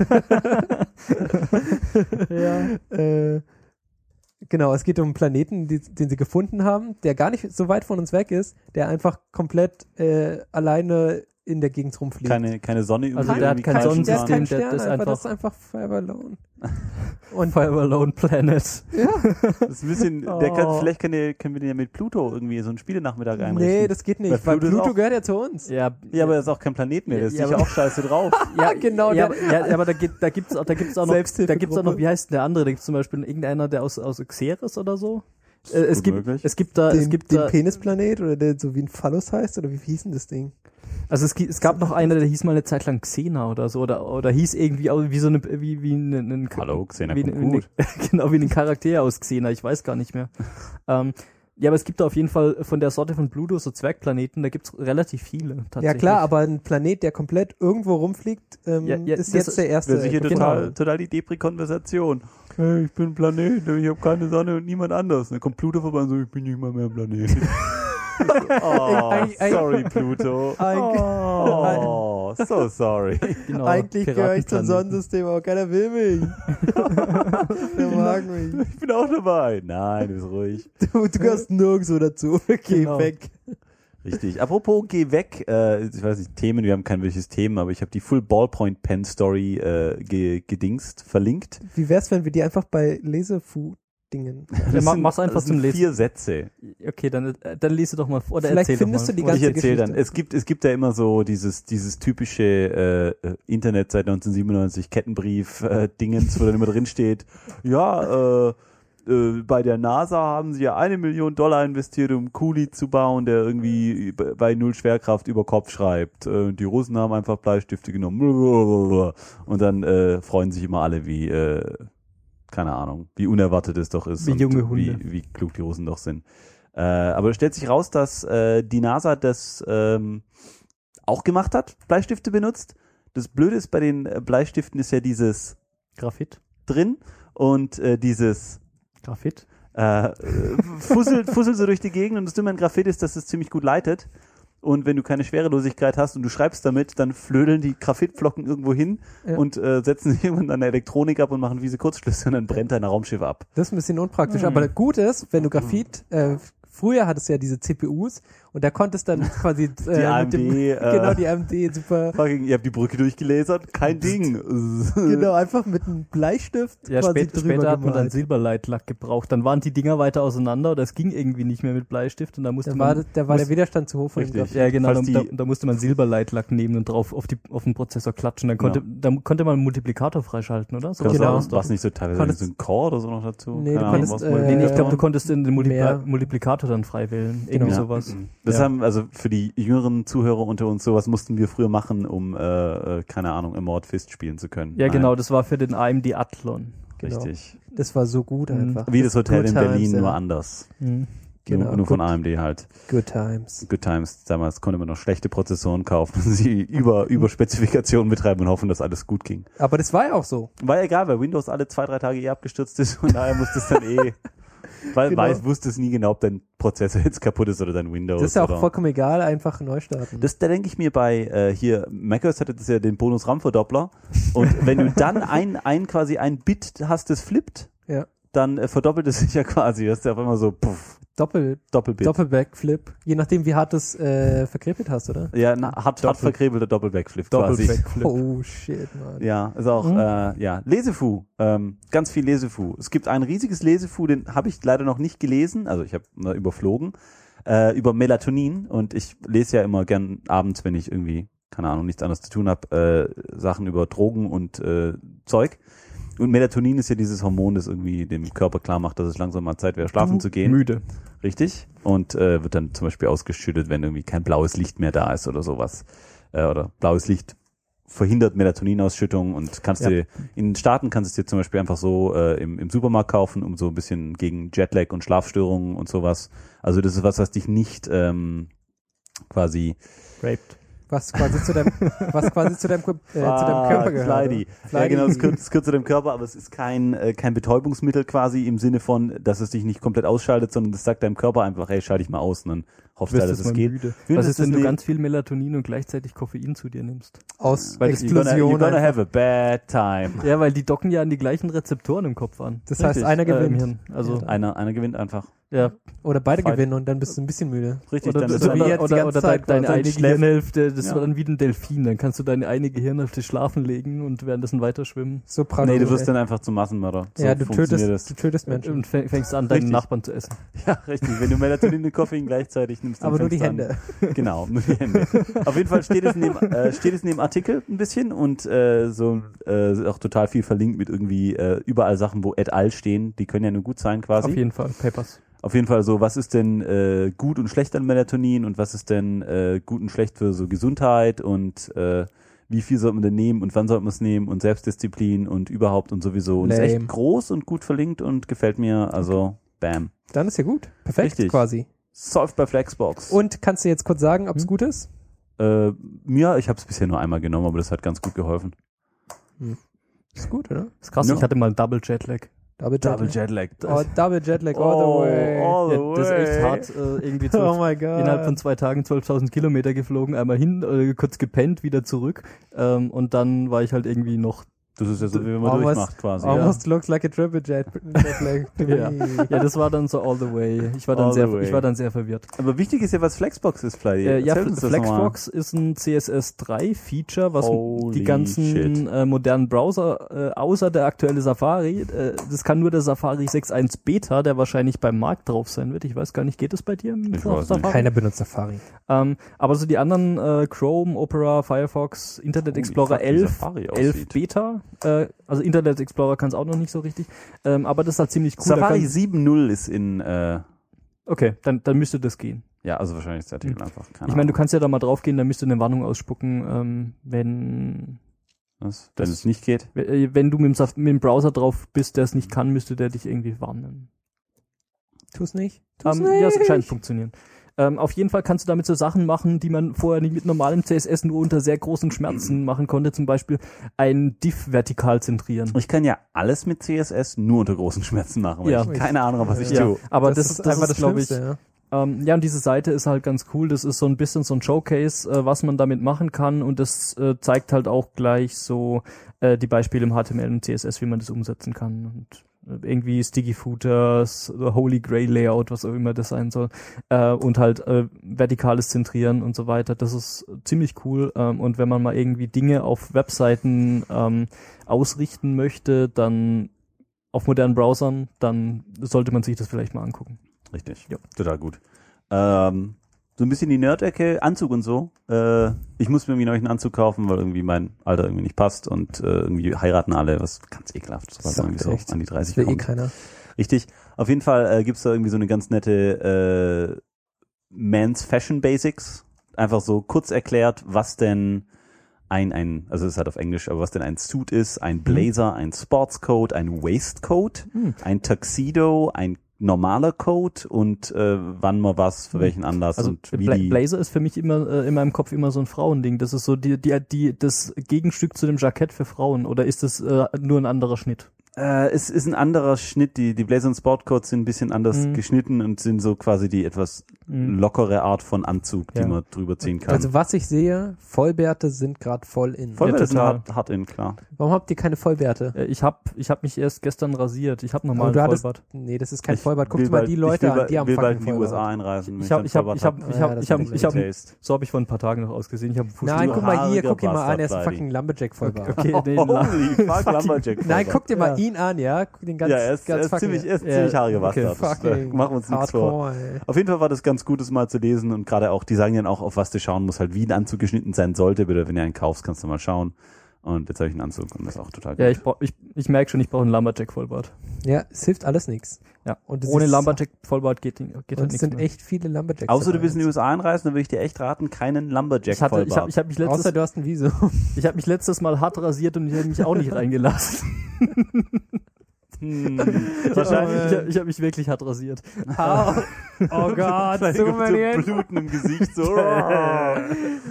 Ja. äh, genau, es geht um einen Planeten, die, den sie gefunden haben, der gar nicht so weit von uns weg ist, der einfach komplett äh, alleine in der Gegend rumfliegt. Keine, keine Sonne Also irgendwie, der hat irgendwie kein der hat Sonnensystem, keinen der- Stern, das ist einfach, einfach- das ist einfach Forever Alone. Und Forever Alone Planet. ja, Das ist ein bisschen, der kann, Oh. vielleicht können, wir- können wir den ja mit Pluto irgendwie so einen Spielenachmittag einrichten. nee, das geht nicht, Weil weil Pluto ist Pluto auch- gehört ja zu uns. Ja, Ja, aber er ist auch kein Planet mehr, der ist Ja, sicher aber- auch scheiße drauf. ja, genau, Ja, der- aber, ja, aber da gibt da gibt's auch da gibt's auch noch da gibt's auch noch, wie heißt denn der andere? Da gibt's zum Beispiel irgendeiner, der aus aus Xeris oder so. Äh, es Gut gibt möglich. es gibt da Den, es gibt den da Penisplanet oder der so wie ein Phallus heißt oder wie hieß denn das Ding? also es, gi- es gab noch einer, der hieß mal eine Zeit lang Xena oder so oder oder hieß irgendwie auch wie so eine wie wie ein, ein Hallo, Xena wie, kommt wie, gut. genau wie ein Charakter aus Xena, ich weiß gar nicht mehr. ähm, ja, aber es gibt da auf jeden Fall von der Sorte von Pluto so Zwergplaneten, da gibt's relativ viele tatsächlich. Ja klar, aber ein Planet, der komplett irgendwo rumfliegt, ähm, Ja, ja, ist das jetzt der erste. Das ist hier Genau. total, total die Depri-Konversation. Hey, ich bin ein Planet, ich habe keine Sonne und niemand anders. Und dann kommt Pluto vorbei und so, ich bin nicht mal mehr ein Planet. Oh, Eig- eig- sorry, Pluto. Eig- Oh, so sorry. Genau, Eigentlich gehöre ich zum Piratenplaneten. Sonnensystem, aber keiner will mich. Der mag mich. Ich bin auch dabei. Nein, du bist ruhig. Du, du gehörst nirgendwo dazu. Geh Genau. weg. Richtig. Apropos, geh weg. Äh, ich weiß nicht, Themen, wir haben kein wirkliches Thema, aber ich habe die Full Ballpoint Pen Story äh, ge gedingst, verlinkt. Wie wär's, wenn wir die einfach bei Lesefu-Dingen... Ja, mach- sind- mach's einfach das sind zum Lesen. Vier Sätze. Okay, dann äh, dann lese doch mal vor oder Vielleicht erzähl findest doch du mal. die Ich ganze erzähle dann. Geschichte. Es gibt, es gibt ja immer so dieses, dieses typische äh, äh, Internet seit neunzehnhundertsiebenundneunzig Kettenbrief-Dingens, wo dann immer drin steht, ja, äh, äh, bei der NASA haben sie ja eine Million Dollar investiert, um einen Kuli zu bauen, der irgendwie b- bei null Schwerkraft über Kopf schreibt. Äh, die Russen haben einfach Bleistifte genommen. Und dann äh, freuen sich immer alle, wie, äh, keine Ahnung, wie unerwartet es doch ist. Wie und junge Hunde. Wie, wie klug die Russen doch sind. Äh, aber es stellt sich raus, dass äh, die NASA das ähm, auch gemacht hat, Bleistifte benutzt. Das Blöde ist bei den äh, Bleistiften ist ja dieses Graphit. drin und äh, dieses Graphit. äh, fusselt, fusselt so durch die Gegend und das Dumme an Graphit ist, dass es ziemlich gut leitet. Und wenn du keine Schwerelosigkeit hast und du schreibst damit, dann flödeln die Graphitflocken irgendwo hin Ja. und äh, setzen sich irgendwann an der Elektronik ab und machen wiese Kurzschlüsse und dann brennt dein Raumschiff ab. Das ist ein bisschen unpraktisch, Hm. aber gut ist, wenn du Graphit, äh, früher hattest du ja diese C P Us und da konntest dann quasi äh, Die A M mit dem, D, äh, genau, die A M D super, Fucking, ihr habt die Brücke durchgelasert? Kein Ding. genau, einfach mit einem Bleistift Ja, quasi spät, drüber später hat man dann gemalt. Silberleitlack gebraucht. Dann waren die Dinger weiter auseinander oder es ging irgendwie nicht mehr mit Bleistift und da musste Da war, man da war der muss- Widerstand zu hoch von dem Richtig. Graphit. ja genau, Falls da, die- da, da musste man Silberleitlack nehmen und drauf auf die auf den Prozessor klatschen. Dann konnte da konnte man einen Multiplikator freischalten, oder? So Genau. Genau. Was, was nicht so teilweise Konntest- so ein Core oder so noch dazu? Nee, du Keine konntest, was äh, man- Nee, nee, ich glaube, Ja. du konntest den Multipli Mehr. Multiplikator dann frei wählen. Irgendwie Genau. sowas. Das Ja. haben, also für die jüngeren Zuhörer unter uns, sowas mussten wir früher machen, um, äh, äh, keine Ahnung, Immort Fist spielen zu können. Ja, Nein, genau, das war für den A M D Athlon. Genau. Richtig. Das war so gut Mhm. einfach. Wie das Hotel Good in times, Berlin, ja. nur anders. Mhm. Genau. Nur, nur von Good- A M D halt. Good times. Good Times. Damals konnte man noch schlechte Prozessoren kaufen und sie über, über Spezifikationen betreiben und hoffen, dass alles gut ging. Aber das war ja auch so. War ja egal, weil Windows alle zwei, drei Tage eh abgestürzt ist und daher musste es dann eh, weil, Genau. weiß, wusste es nie genau, ob dein Prozessor jetzt kaputt ist oder dein Windows. Das ist ja auch oder vollkommen egal, einfach neu starten. Das, da denke ich mir bei, äh, hier, macOS hatte das ja den Bonus-RAM-Verdoppler. Und wenn du dann ein, ein, quasi ein Bit hast, das flippt, Ja. dann äh, verdoppelt es sich ja quasi. Das ist ja auf einmal so, puff, Doppel, Doppelbit. Doppelbackflip. Je nachdem, wie hart du es äh, verkrebelt hast, oder? ja, na, hart, hart verkrebelter Doppelbackflip quasi. Doppelbackflip. Oh shit, man. Ja, ist auch, Mhm. äh, ja, Lesefu, ähm, ganz viel Lesefu. Es gibt ein riesiges Lesefu, den habe ich leider noch nicht gelesen, also ich habe mal überflogen, äh, über Melatonin und ich lese ja immer gern abends, wenn ich irgendwie, keine Ahnung, nichts anderes zu tun habe, äh, Sachen über Drogen und äh, Zeug. und Melatonin ist ja dieses Hormon, das irgendwie dem Körper klar macht, dass es langsam mal Zeit wäre, schlafen Du zu gehen. Müde. Richtig. Und äh, wird dann zum Beispiel ausgeschüttet, wenn irgendwie kein blaues Licht mehr da ist oder sowas. Äh, oder blaues Licht verhindert Melatoninausschüttung und kannst Ja. du in den Staaten kannst du es dir zum Beispiel einfach so äh, im, im Supermarkt kaufen, um so ein bisschen gegen Jetlag und Schlafstörungen und sowas. Also das ist was, was dich nicht ähm, quasi Raped. Was quasi zu deinem, was quasi zu deinem, äh, zu deinem Ah, Körper gehört. Flighty. Ja, genau, das gehört, das gehört zu dem Körper, aber es ist kein, äh, kein Betäubungsmittel quasi im Sinne von, dass es dich nicht komplett ausschaltet, sondern das sagt deinem Körper einfach, hey, schalte dich mal aus und dann hoffst du, Wirst dass jetzt es mal geht. müde. Für Was das ist, wenn ist du eine- ganz viel Melatonin und gleichzeitig Koffein zu dir nimmst? Aus Weil das- You're gonna, you're Explosion. gonna einfach. have a bad time. Ja, weil die docken ja an die gleichen Rezeptoren im Kopf an. Das heißt, Richtig. einer Äh, im gewinnt. Hirn. Also, Ja. Einer, einer gewinnt einfach. ja. Oder beide Fight. gewinnen und dann bist du ein bisschen müde. Richtig, Oder, dann ist so oder, wie dann, jetzt die oder, ganze oder Zeit deine quasi. eine Schläft- Gehirnhälfte, das Ja. war dann wie ein Delfin. Dann kannst du deine eine Gehirnhälfte schlafen legen und währenddessen weiter schwimmen. So nee, praktisch. du wirst dann einfach zum Massenmörder. So ja, du funktioniert tötest, du tötest Menschen. Und fäng- fängst an, deinen Richtig. Nachbarn zu essen. das. Ja, richtig. Wenn du Melatonin und Koffein gleichzeitig nimmst, dann Aber nur die fängst du an- Hände. Genau, nur die Hände. Auf jeden Fall steht es in dem, äh, steht es in dem Artikel ein bisschen und äh, so äh, auch total viel verlinkt mit irgendwie äh, überall Sachen, wo et al. Stehen. Die können ja nur gut sein quasi. Auf jeden Fall. Papers. Auf jeden Fall so, was ist denn äh, gut und schlecht an Melatonin und was ist denn äh, gut und schlecht für so Gesundheit und äh, wie viel sollte man denn nehmen und wann sollte man es nehmen und Selbstdisziplin und überhaupt und sowieso. Und ist Lame. echt groß und gut verlinkt und gefällt mir, also bam. Dann ist ja gut. Perfekt Richtig. quasi. Solved bei Flexbox. Und kannst du jetzt kurz sagen, ob es Hm? gut ist? äh, mir, ich habe es bisher nur einmal genommen, aber das hat ganz gut geholfen. Ist gut, oder? Das ist krass, Ja. ich hatte mal einen Double Jetlag. Double Jetlag. Jetlag. Oh, Double Jetlag all the Oh, way. all the Ja, das ist echt way. hart. Äh, irgendwie Oh zwölf, my god. innerhalb von zwei Tagen zwölftausend Kilometer geflogen, einmal hin, äh, kurz gepennt, wieder zurück. Ähm, und dann war ich halt irgendwie noch. Das ist ja so, wie wenn man Almost- durchmacht quasi. Almost looks like a triple jet Jetlag. to me. Ja. Ja, das war dann so all the way. Ich war dann All the sehr, way. ich war dann sehr verwirrt. Aber wichtig ist ja, was Flexbox ist, Fly. Äh, ja, Erzähl uns das Flexbox ist ein C S S drei Feature, was Holy die ganzen shit. äh, modernen Browser, äh, außer der aktuelle Safari, äh, das kann nur der Safari sechs Punkt eins Beta, der wahrscheinlich beim Markt drauf sein wird. Ich weiß gar nicht, geht das bei dir im Ich weiß nicht. Keiner benutzt Safari. Ähm, aber so die anderen äh, Chrome, Opera, Firefox, Internet Holy Explorer fuck, wie elf, Safari elf aussieht. Beta, äh, also Internet Explorer kann es auch noch nicht so richtig, ähm, aber das ist halt ziemlich cool. da Safari kann, sieben Punkt null ist in, äh, okay, dann, dann müsste das gehen. ja, also wahrscheinlich ist der Artikel einfach. Keine Ich meine, du Ahnung. kannst ja da mal drauf gehen, dann müsste eine Warnung ausspucken, ähm, wenn Was? Wenn das- es nicht geht? äh, wenn du mit dem, Saf- mit dem Browser drauf bist, der es nicht kann, müsste der dich irgendwie warnen. Tu's nicht. Tu's Ähm, nicht. ja, es scheint zu funktionieren. Ähm, auf jeden Fall kannst du damit so Sachen machen, die man vorher nicht mit normalem C S S nur unter sehr großen Schmerzen machen konnte. Zum Beispiel ein Diff vertikal zentrieren. Ich kann ja alles mit C S S nur unter großen Schmerzen machen, weil Ja. ich keine Ahnung habe, was ich Ja, tue. aber das, das, einfach ist, glaube ich, Schlimmste, ähm, ja, und diese Seite ist halt ganz cool. Das ist so ein bisschen so ein Showcase, äh, was man damit machen kann. Und das äh, zeigt halt auch gleich so äh, die Beispiele im H T M L und C S S, wie man das umsetzen kann. Und äh, irgendwie Sticky Footers, äh, Holy Grail Layout, was auch immer das sein soll. Äh, und halt äh, vertikales Zentrieren und so weiter. Das ist ziemlich cool. Ähm, und wenn man mal irgendwie Dinge auf Webseiten ähm, ausrichten möchte, dann auf modernen Browsern, dann sollte man sich das vielleicht mal angucken. Richtig. Ja. Total gut. Ähm, so ein bisschen die Nerd-Ecke, Anzug und so. Äh, ich muss mir irgendwie noch einen Anzug kaufen, weil irgendwie mein Alter irgendwie nicht passt und äh, irgendwie heiraten alle, was ganz ekelhaft, sobald man irgendwie so echt. an die dreißig Das will eh kommt. keiner. Richtig. Auf jeden Fall äh, gibt's da irgendwie so eine ganz nette äh, Men's Fashion Basics. Einfach so kurz erklärt, was denn ein, ein, also es ist halt auf Englisch, aber was denn ein Suit ist, ein Blazer, ein Sportscoat, ein Waistcoat, Hm. ein Tuxedo, ein normaler Coat und äh, wann mal was, für welchen Anlass Also und wie Bla die... Blazer ist für mich immer äh, in meinem Kopf immer so ein Frauending. Das ist so die, die, die, das Gegenstück zu dem Jackett für Frauen. Oder ist das äh, nur ein anderer Schnitt? Äh, es ist ein anderer Schnitt, die, die Blazer und Sportcoats sind ein bisschen anders Mhm. geschnitten und sind so quasi die etwas Mhm. lockere Art von Anzug, die Ja. man drüber ziehen kann. Also was ich sehe, Vollbärte sind gerade voll in. Vollbärte Ja, sind total. hart, hart in, klar. Warum habt ihr keine Vollbärte? Äh, ich hab, ich hab mich erst gestern rasiert. Ich habe Aber nochmal du einen hattest, Vollbart. nee, das ist kein Ich Vollbart. Guck will dir mal bald- die ich Leute will an, bald- die haben will bald fucking in die U S A Vollbart. einreisen. wenn Ich hab, dann ich hab, Vollbart ich hab, hab. ich Ja, hab, das ich hab, ist ich hab, Taste. so habe ich vor ein paar Tagen noch ausgesehen. Ich habe Nein, du guck mal hier, haariger guck ihn mal an, er ist Bastard, fucking Lumberjack-Vollbart. Okay, nee, la- Holy fuck, Lumberjack. Nein, guck dir mal Ja. ihn an, ja? Guck den ganz, Ja, er ist, ganz er ist fucking, ziemlich, er ist Ja, ziemlich haariger okay, Bastard. Das, fucking äh, machen wir uns nichts vor. hardcore, ey. Auf jeden Fall war das ganz gut, das mal zu lesen und gerade auch, die sagen dann auch, auf was du schauen musst, halt wie ein Anzug geschnitten sein sollte. Bitte, wenn du einen kaufst, kannst du mal schauen. Und jetzt habe ich einen Anzug und das ist auch total gut. Ja, ich, brauch, ich, ich merke schon, ich brauche einen Lumberjack-Vollbart. Ja, es hilft alles nichts. Ja. Und Ohne ist- Lumberjack-Vollbart geht, geht Und halt es nichts sind mehr. echt viele Lumberjacks. Außer du dabei. willst in die U S A einreisen, dann würde ich dir echt raten, keinen Ich, hatte, Lumberjack-Vollbart. ich habe ich hab mich, letztes- Außer du hast ein Visum. ich hab mich letztes Mal hart rasiert und ich habe mich auch nicht reingelassen. Hm, Ich wahrscheinlich habe ich hab mich wirklich hart rasiert. Oh, oh Gott, Vielleicht so kommt many so Bluten im Gesicht. So. ja,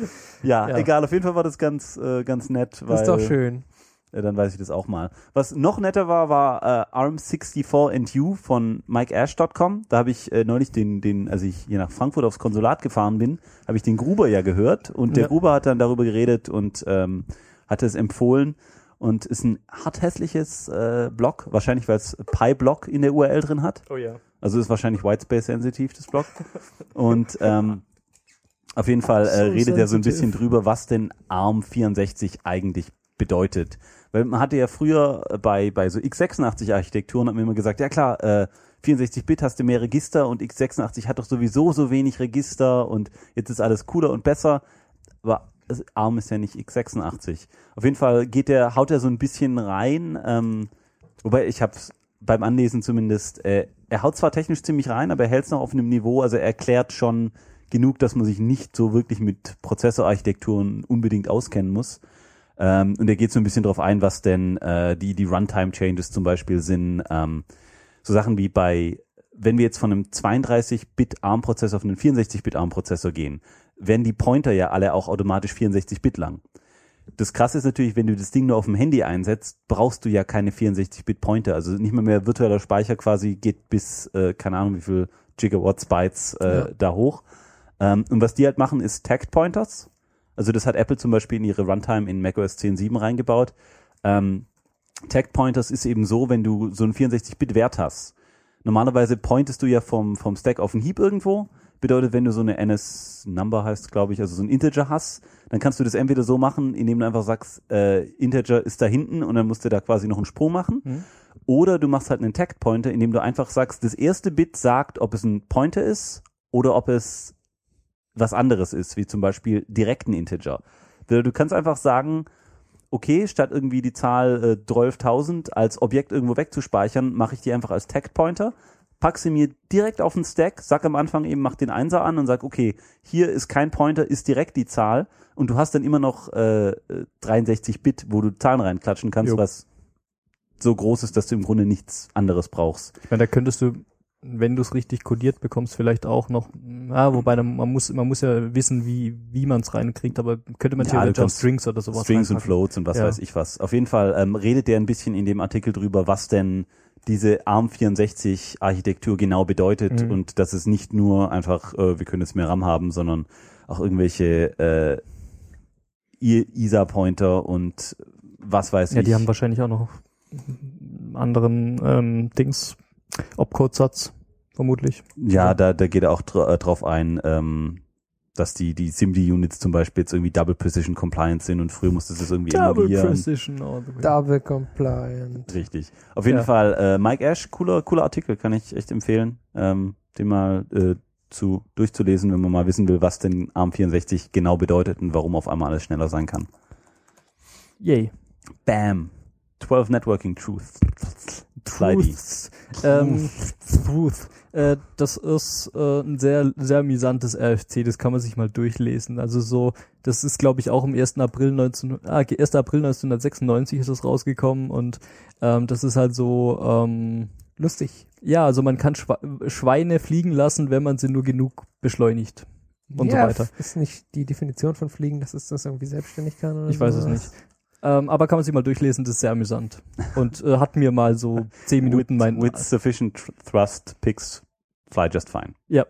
Ja. egal, auf jeden Fall war das ganz, äh, ganz nett. Weil, Das ist doch schön. Äh, dann weiß ich das auch mal. Was noch netter war, war äh, A R M sixty-four and U von Mike Ash Punkt com. Da habe ich äh, neulich den, den, als ich hier nach Frankfurt aufs Konsulat gefahren bin, habe ich den Gruber ja gehört und der Ja. Gruber hat dann darüber geredet und ähm, hatte es empfohlen und ist ein hart hässliches äh, Block, wahrscheinlich weil es Pi-Block in der U R L drin hat. Oh ja. Also ist wahrscheinlich Whitespace-sensitiv, das Block. Und ähm, auf jeden Fall äh, So redet er so ein sensitive. bisschen drüber, was denn A R M vierundsechzig eigentlich bedeutet. Weil man hatte ja früher bei bei so x sechsundachtzig-Architekturen, hat man immer gesagt, ja klar, äh, vierundsechzig Bit hast du mehr Register und x sechsundachtzig hat doch sowieso so wenig Register und jetzt ist alles cooler und besser. Aber das A R M ist ja nicht x sechsundachtzig. Auf jeden Fall geht der, haut er so ein bisschen rein, ähm, wobei ich habe beim Anlesen zumindest, äh, er haut zwar technisch ziemlich rein, aber er hält es noch auf einem Niveau, also er erklärt schon genug, dass man sich nicht so wirklich mit Prozessorarchitekturen unbedingt auskennen muss. Ähm, und er geht so ein bisschen drauf ein, was denn äh, die, die Runtime-Changes zum Beispiel sind. Ähm, so Sachen wie bei, wenn wir jetzt von einem zweiunddreißig Bit A R M-Prozessor auf einen vierundsechzig Bit A R M-Prozessor gehen, werden die Pointer ja alle auch automatisch vierundsechzig Bit lang. Das Krasse ist natürlich, wenn du das Ding nur auf dem Handy einsetzt, brauchst du ja keine vierundsechzig Bit Pointer. Also nicht mehr mehr virtueller Speicher quasi geht bis, äh, keine Ahnung wie viel Gigawatts, Bytes äh, Ja. da hoch. Ähm, und was die halt machen, ist Tagged Pointers. Also das hat Apple zum Beispiel in ihre Runtime in macOS zehn Punkt sieben reingebaut. Ähm, Tagged Pointers ist eben so, wenn du so einen vierundsechzig Bit Wert hast. Normalerweise pointest du ja vom, vom Stack auf den Heap irgendwo. Bedeutet, wenn du so eine N S-Number heißt, glaube ich, also so ein Integer hast, dann kannst du das entweder so machen, indem du einfach sagst, äh, Integer ist da hinten und dann musst du da quasi noch einen Sprung machen. Mhm. Oder du machst halt einen Tagged Pointer, indem du einfach sagst, das erste Bit sagt, ob es ein Pointer ist oder ob es was anderes ist, wie zum Beispiel direkten Integer. Du kannst einfach sagen, okay, statt irgendwie die Zahl äh, zwölftausend als Objekt irgendwo wegzuspeichern, mache ich die einfach als Tagged Pointer, pack sie mir direkt auf den Stack, sag am Anfang eben, mach den Einser an und sag, okay, hier ist kein Pointer, ist direkt die Zahl und du hast dann immer noch äh, dreiundsechzig Bit, wo du Zahlen reinklatschen kannst, Jo. was so groß ist, dass du im Grunde nichts anderes brauchst. Ich meine, da könntest du, wenn du es richtig kodiert bekommst, vielleicht auch noch, ja, wobei dann, man muss, man muss ja wissen, wie, wie man es reinkriegt, aber könnte man Ja, theoretisch du auch kannst Strings oder sowas Strings und reinpacken. Floats und was Ja. weiß ich was. Auf jeden Fall ähm, redet der ein bisschen in dem Artikel drüber, was denn diese A R M vierundsechzig Architektur genau bedeutet Mhm. und dass es nicht nur einfach, äh, wir können jetzt mehr RAM haben, sondern auch irgendwelche äh, I- I S A-Pointer und was weiß Ja, ich. die haben wahrscheinlich auch noch einen anderen ähm, Dings, Opcode-Satz, vermutlich. ja, da, da geht er auch dra äh, drauf ein, ähm, dass die, die S I M D-Units zum Beispiel jetzt irgendwie Double Precision Compliant sind und früher musstest du es irgendwie emulieren. Precision all the way. Double compliant. Richtig. Auf jeden Ja. Fall, äh, Mike Ash, cooler, cooler Artikel, kann ich echt empfehlen, ähm, den mal äh, zu durchzulesen, wenn man mal wissen will, was denn A R M vierundsechzig genau bedeutet und warum auf einmal alles schneller sein kann. Yay. Bam. zwölf Networking Truths. Slidey. Truths. Ähm, Truth. Äh, das ist äh, ein sehr, sehr amüsantes R F C, das kann man sich mal durchlesen. Also so, das ist glaube ich auch am ersten April neunzehn, ah, ersten April neunzehnhundertsechsundneunzig ist das rausgekommen und ähm, das ist halt so, ähm, Lustig. ja, also man kann Schwe Schweine fliegen lassen, wenn man sie nur genug beschleunigt und ja, so weiter. Ist nicht die Definition von Fliegen, dass es das irgendwie selbstständig kann? Oder Ich weiß es sowas? nicht. Ähm, aber kann man sich mal durchlesen, das ist sehr amüsant. Und äh, hat mir mal so zehn Minuten with, mein... with sufficient tr- thrust, picks fly just fine. Ja.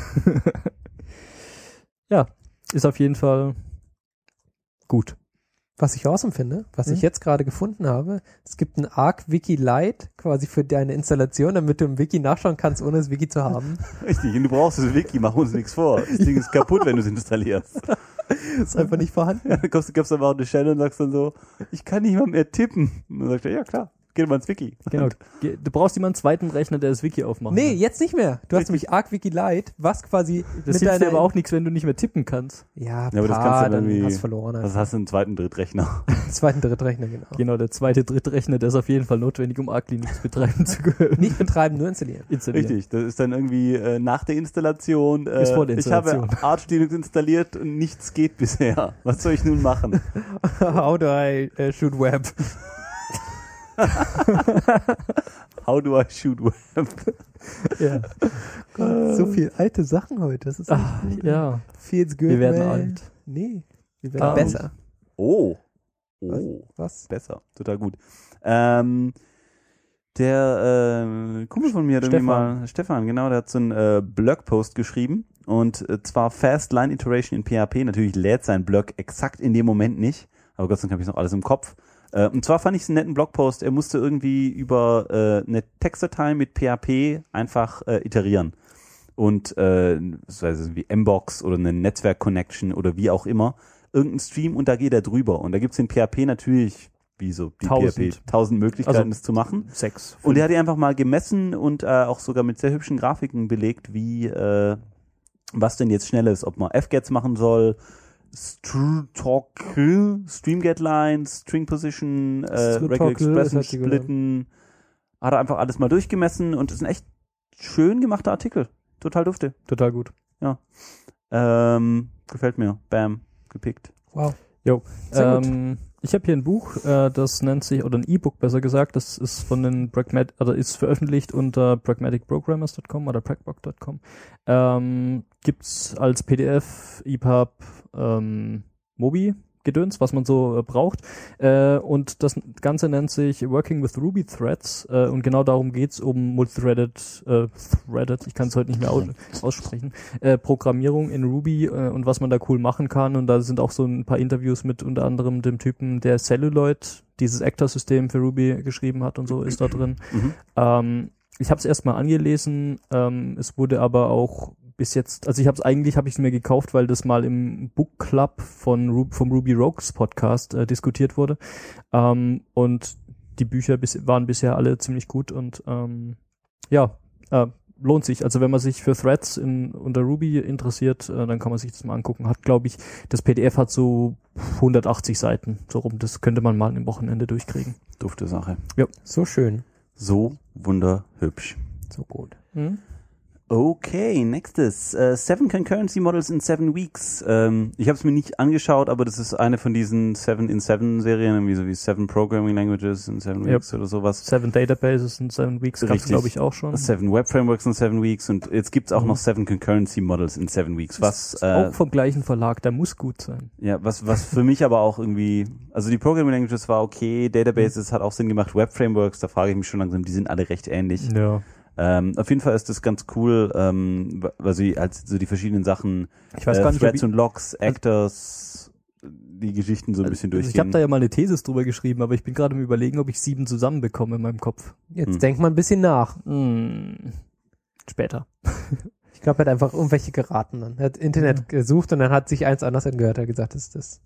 Ja, ist auf jeden Fall gut. Was ich awesome finde, was Hm? ich jetzt gerade gefunden habe, es gibt ein Arc Wiki Lite quasi für deine Installation, damit du im Wiki nachschauen kannst, ohne das Wiki zu haben. Richtig, und du brauchst das Wiki, mach uns nichts vor. Das Ding ist kaputt, wenn du es installierst. ist einfach nicht vorhanden. Ja, dann kommst du, gibst aber auch eine Stelle und sagst dann so, ich kann nicht mal mehr tippen. Und dann sagt er, ja klar, Geh mal ins Wiki. Genau. Ge- Du brauchst jemanden zweiten Rechner, der das Wiki aufmacht. Nee, jetzt nicht mehr. Du hast nämlich ArcWiki Lite, was quasi das mit hilft dir deiner... aber auch nichts, wenn du nicht mehr tippen kannst. Ja, Ja, aber das paar, kannst du dann dann irgendwie- hast du verloren. Was Also. hast du einen zweiten Drittrechner? Zweiten, Drittrechner, genau. Genau, der zweite, dritte Rechner, der ist auf jeden Fall notwendig, um Arc Linux betreiben zu können. Nicht betreiben, nur installieren. installieren. Richtig, das ist dann irgendwie äh, nach der Installation. Äh, Ist vor der ich habe Installation. Arch Linux installiert und nichts geht bisher. Was soll ich nun machen? How do I uh, shoot web? How do I shoot web? Ja. Gott, so viel alte Sachen heute. Das ist Ah, ja. Feels good, Wir werden man. alt. Nee, wir werden Ah, besser. Oh. Oh. Was? Besser. Total gut. Ähm, der äh, Kumpel von mir hat irgendwie Stefan. mal, Stefan, genau, der hat so einen äh, Blogpost geschrieben und äh, zwar Fast Line Iteration in P H P. Natürlich lädt sein Blog exakt in dem Moment nicht, aber Gott sei Dank habe ich noch alles im Kopf. Äh, und zwar fand ich es einen netten Blogpost. Er musste irgendwie über äh, eine Textdatei mit P H P einfach äh, iterieren. Und äh, das heißt wie Mbox oder eine Netzwerk-Connection oder wie auch immer, irgendein Stream und da geht er drüber. Und da gibt's in P H P natürlich, wie so die Tausend. P H P, tausend Möglichkeiten, Also, das zu machen. Sechs. Und er hat die einfach mal gemessen und äh, auch sogar mit sehr hübschen Grafiken belegt, wie äh, was denn jetzt schnell ist, ob man F G E Ts machen soll, Str Talk, Stream Get Lines, String Position, äh, Str- Regular Talk, Expression das hat sie splitten. Hat er einfach alles mal durchgemessen und ist ein echt schön gemachter Artikel. Total dufte. Total gut. Ähm, gefällt mir. Bam. Gepickt. Wow. Jo. Sehr gut. Ähm, ich habe hier ein Buch, äh, das nennt sich, oder ein E-Book besser gesagt, das ist von den Pragmat, oder ist veröffentlicht unter pragmatic programmers Punkt com oder pragbook Punkt com. Ähm, gibt's als P D F, E P U B, ähm, Mobi, Gedöns, was man so äh, braucht. Äh, und das Ganze nennt sich Working with Ruby Threads. Äh, und genau darum geht's um multithreaded, äh, threaded, ich kann es heute nicht mehr aus aussprechen, äh, Programmierung in Ruby äh, und was man da cool machen kann. Und da sind auch so ein paar Interviews mit unter anderem dem Typen, der Celluloid, dieses Actor-System für Ruby geschrieben hat und so, ist da drin. Mhm. Ähm, ich habe es erstmal angelesen, ähm, es wurde aber auch bis jetzt, also ich habe es eigentlich, habe ich es mir gekauft, weil das mal im Book Club von Ru- vom Ruby Rogues Podcast äh, diskutiert wurde. Ähm, und die Bücher bis, waren bisher alle ziemlich gut und ähm, ja, äh, lohnt sich. Also wenn man sich für Threads in, unter Ruby interessiert, äh, dann kann man sich das mal angucken. Hat, glaube ich, das P D F hat so hundertachtzig Seiten, so rum. Das könnte man mal im Wochenende durchkriegen. Dufte Sache. So schön. So wunderhübsch. So gut. Hm? Okay, nächstes. Uh, seven Concurrency Models in seven Weeks. Ähm, ich habe es mir nicht angeschaut, aber das ist eine von diesen seven in seven Serien, irgendwie so wie Seven Programming Languages in seven Yep. Weeks oder sowas. Seven Databases in seven Weeks gab's, Richtig. glaube ich, auch schon. Seven Web Frameworks in seven Weeks und jetzt gibt's auch Mhm. noch Seven Concurrency Models in seven Weeks. Was Ist äh, auch vom gleichen Verlag, der muss gut sein. ja, was was für mich aber auch irgendwie, also die Programming Languages war okay, Databases hat auch Sinn gemacht, Web Frameworks, da frage ich mich schon langsam, die sind alle recht ähnlich. Ja. Ähm, auf jeden Fall ist das ganz cool, ähm, also die, halt so die verschiedenen Sachen, Ich weiß äh, gar nicht, ob Threads ich, und Logs, Actors, die Geschichten so ein bisschen also ich habe durchgehen. da ja mal eine Thesis drüber geschrieben, aber ich bin gerade im Überlegen, ob ich sieben zusammenbekomme in meinem Kopf. Jetzt Hm. denk mal ein bisschen nach. Hm. Später. Ich glaube, er hat einfach irgendwelche geraten dann. Er hat Internet gesucht und dann hat sich eins anders angehört. Er hat gesagt, das ist das.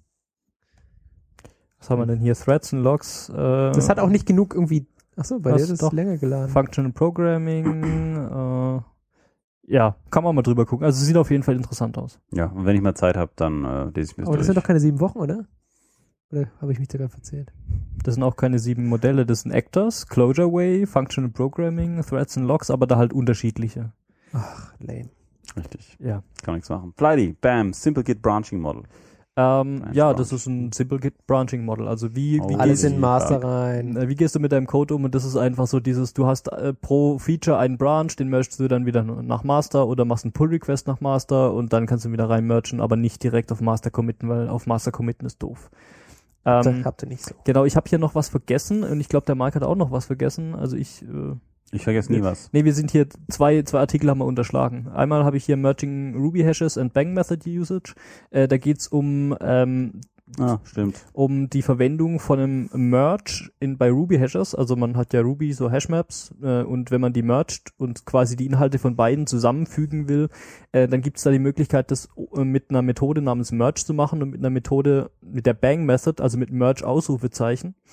Was haben wir denn hier? Threads und Logs. Äh, Das hat auch nicht genug irgendwie. Achso, bei Was? dir ist es Doch. länger geladen. Functional Programming. äh, ja, kann man mal drüber gucken. Also sieht auf jeden Fall interessant aus. Ja, und wenn ich mal Zeit habe, dann äh, lese ich mir das Aber das sind durch. doch keine sieben Wochen, oder? Oder habe ich mich da gerade verzählt? Das sind auch keine sieben Modelle, das sind Actors, Closureway, Functional Programming, Threads und Logs, aber da halt unterschiedliche. Ach, lame. Richtig, Ja. kann nichts machen. Flighty, bam, Simple Git Branching Model. Ähm, Branch, ja, Branch. das ist ein Simple Git Branching Model. Also wie, Oh, wie, Alles die in Master Frage. rein. Äh, Wie gehst du mit deinem Code um? Und das ist einfach so dieses, du hast äh, pro Feature einen Branch, den mergst du dann wieder nach Master oder machst einen Pull-Request nach Master und dann kannst du ihn wieder rein mergen, aber nicht direkt auf Master committen, weil auf Master committen ist doof. Das Ähm, habt ihr nicht so. genau, ich habe hier noch was vergessen und ich glaube, der Marc hat auch noch was vergessen. Also ich, äh, Ich vergesse nie was. nee, wir sind hier, zwei, zwei Artikel haben wir unterschlagen. Einmal habe ich hier Merging Ruby Hashes and Bang Method Usage. Äh, da geht's um ähm, Ah, stimmt. um die Verwendung von einem Merge in, bei Ruby Hashes. Also man hat ja Ruby so Hashmaps äh, und wenn man die mergt und quasi die Inhalte von beiden zusammenfügen will, äh, dann gibt es da die Möglichkeit, das äh, mit einer Methode namens Merge zu machen und mit einer Methode, mit der Bang Method, also mit Merge Ausrufezeichen.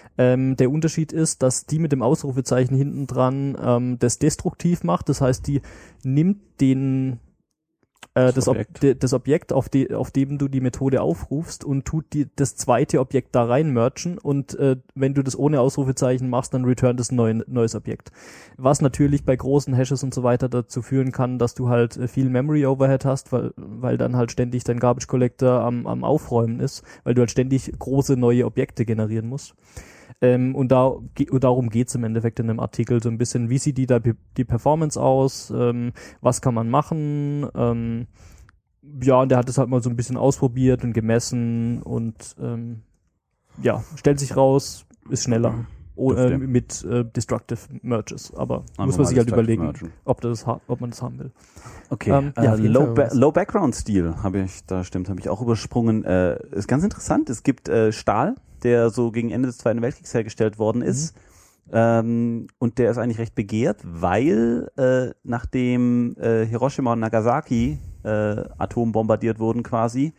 Ähm, der Unterschied ist, dass die mit dem Ausrufezeichen hinten dran ähm, das destruktiv macht. Das heißt, die nimmt den äh, das, Das Ob- Objekt. de, das Objekt, auf, de, auf dem du die Methode aufrufst und tut die, das zweite Objekt da rein mergen und äh, wenn du das ohne Ausrufezeichen machst, dann returnt es ein neu, neues Objekt. Was natürlich bei großen Hashes und so weiter dazu führen kann, dass du halt äh, viel Memory Overhead hast, weil, weil dann halt ständig dein Garbage Collector am, am Aufräumen ist, weil du halt ständig große neue Objekte generieren musst. Ähm, und da, ge- darum geht's im Endeffekt in dem Artikel so ein bisschen, wie sieht die da die, die Performance aus, ähm, was kann man machen, ähm, ja, und der hat das halt mal so ein bisschen ausprobiert und gemessen und ähm, ja, stellt sich raus, ist schneller oh, äh, Dürfte. mit äh, Destructive Merges, aber Einfach muss man mal sich halt Destructive überlegen, mergen. ob, das ha- ob man das haben will. Okay, Ähm, äh, ja, auf jeden Low, Fall ba was. Low Background Stil habe ich, da stimmt, habe ich auch übersprungen. Äh, ist ganz interessant. Es gibt äh, Stahl, der so gegen Ende des Zweiten Weltkriegs hergestellt worden ist. Ähm, und der ist eigentlich recht begehrt, weil äh, nachdem äh, Hiroshima und Nagasaki äh, atombombardiert wurden quasi,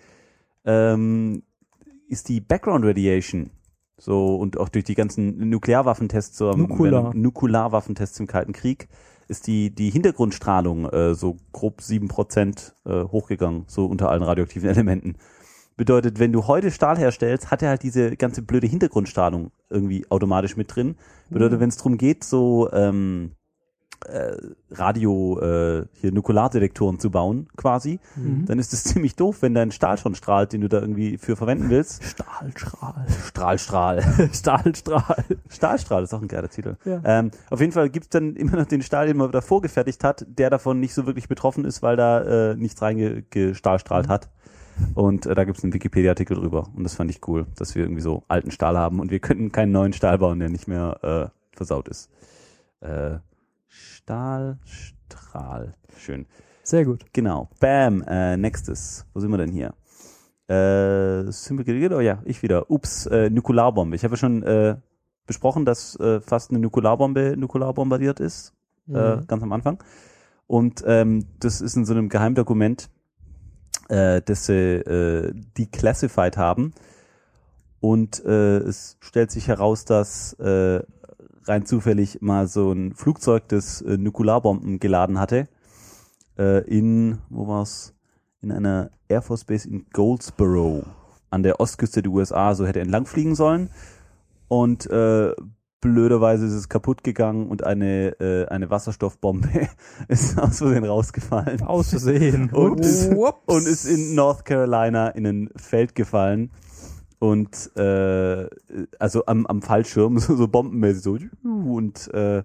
ähm, ist die Background Radiation so und auch durch die ganzen Nuklearwaffentests, so Nukular. Nukularwaffentests im Kalten Krieg, ist die, die Hintergrundstrahlung äh, so grob sieben Prozent äh, hochgegangen, so unter allen radioaktiven Elementen. Bedeutet, wenn du heute Stahl herstellst, hat er halt diese ganze blöde Hintergrundstrahlung irgendwie automatisch mit drin. Bedeutet, wenn es darum geht, so ähm, äh, Radio, äh, hier Nukulardetektoren zu bauen, quasi, Mhm. dann ist es ziemlich doof, wenn dein Stahl schon strahlt, den du da irgendwie für verwenden willst. Stahlstrahl. Strahlstrahl. Stahlstrahl. Stahlstrahl ist auch ein geiler Titel. Ja. Ähm, auf jeden Fall gibt's dann immer noch den Stahl, den man da vorgefertigt hat, der davon nicht so wirklich betroffen ist, weil da äh, nichts reingestahlstrahlt hat. Und äh, da gibt's einen Wikipedia-Artikel drüber. Und das fand ich cool, dass wir irgendwie so alten Stahl haben und wir könnten keinen neuen Stahl bauen, der nicht mehr äh, versaut ist. Äh, Stahlstrahl. Schön. Sehr gut. Genau. Bam. Äh, nächstes. Wo sind wir denn hier? Äh, Simple, oh ja, ich wieder. Ups, äh, Nukularbombe. Ich habe ja schon äh, besprochen, dass äh, fast eine Nukularbombe nukular bombardiert ist. Äh, Mhm. ganz am Anfang. Und ähm, das ist in so einem Geheimdokument, äh, das sie äh, declassified haben. Und äh, es stellt sich heraus, dass äh, rein zufällig mal so ein Flugzeug, das äh, Nukularbomben geladen hatte, äh, in, wo war's? In einer Air Force Base in Goldsboro an der Ostküste der U S A, so hätte entlang fliegen sollen. Und äh, blöderweise ist es kaputt gegangen und eine äh, eine Wasserstoffbombe ist aus Versehen rausgefallen. Aus Versehen. Und ist, Ups. und ist in North Carolina in ein Feld gefallen. Und äh, also am, am Fallschirm, so, so bombenmäßig so. Und äh,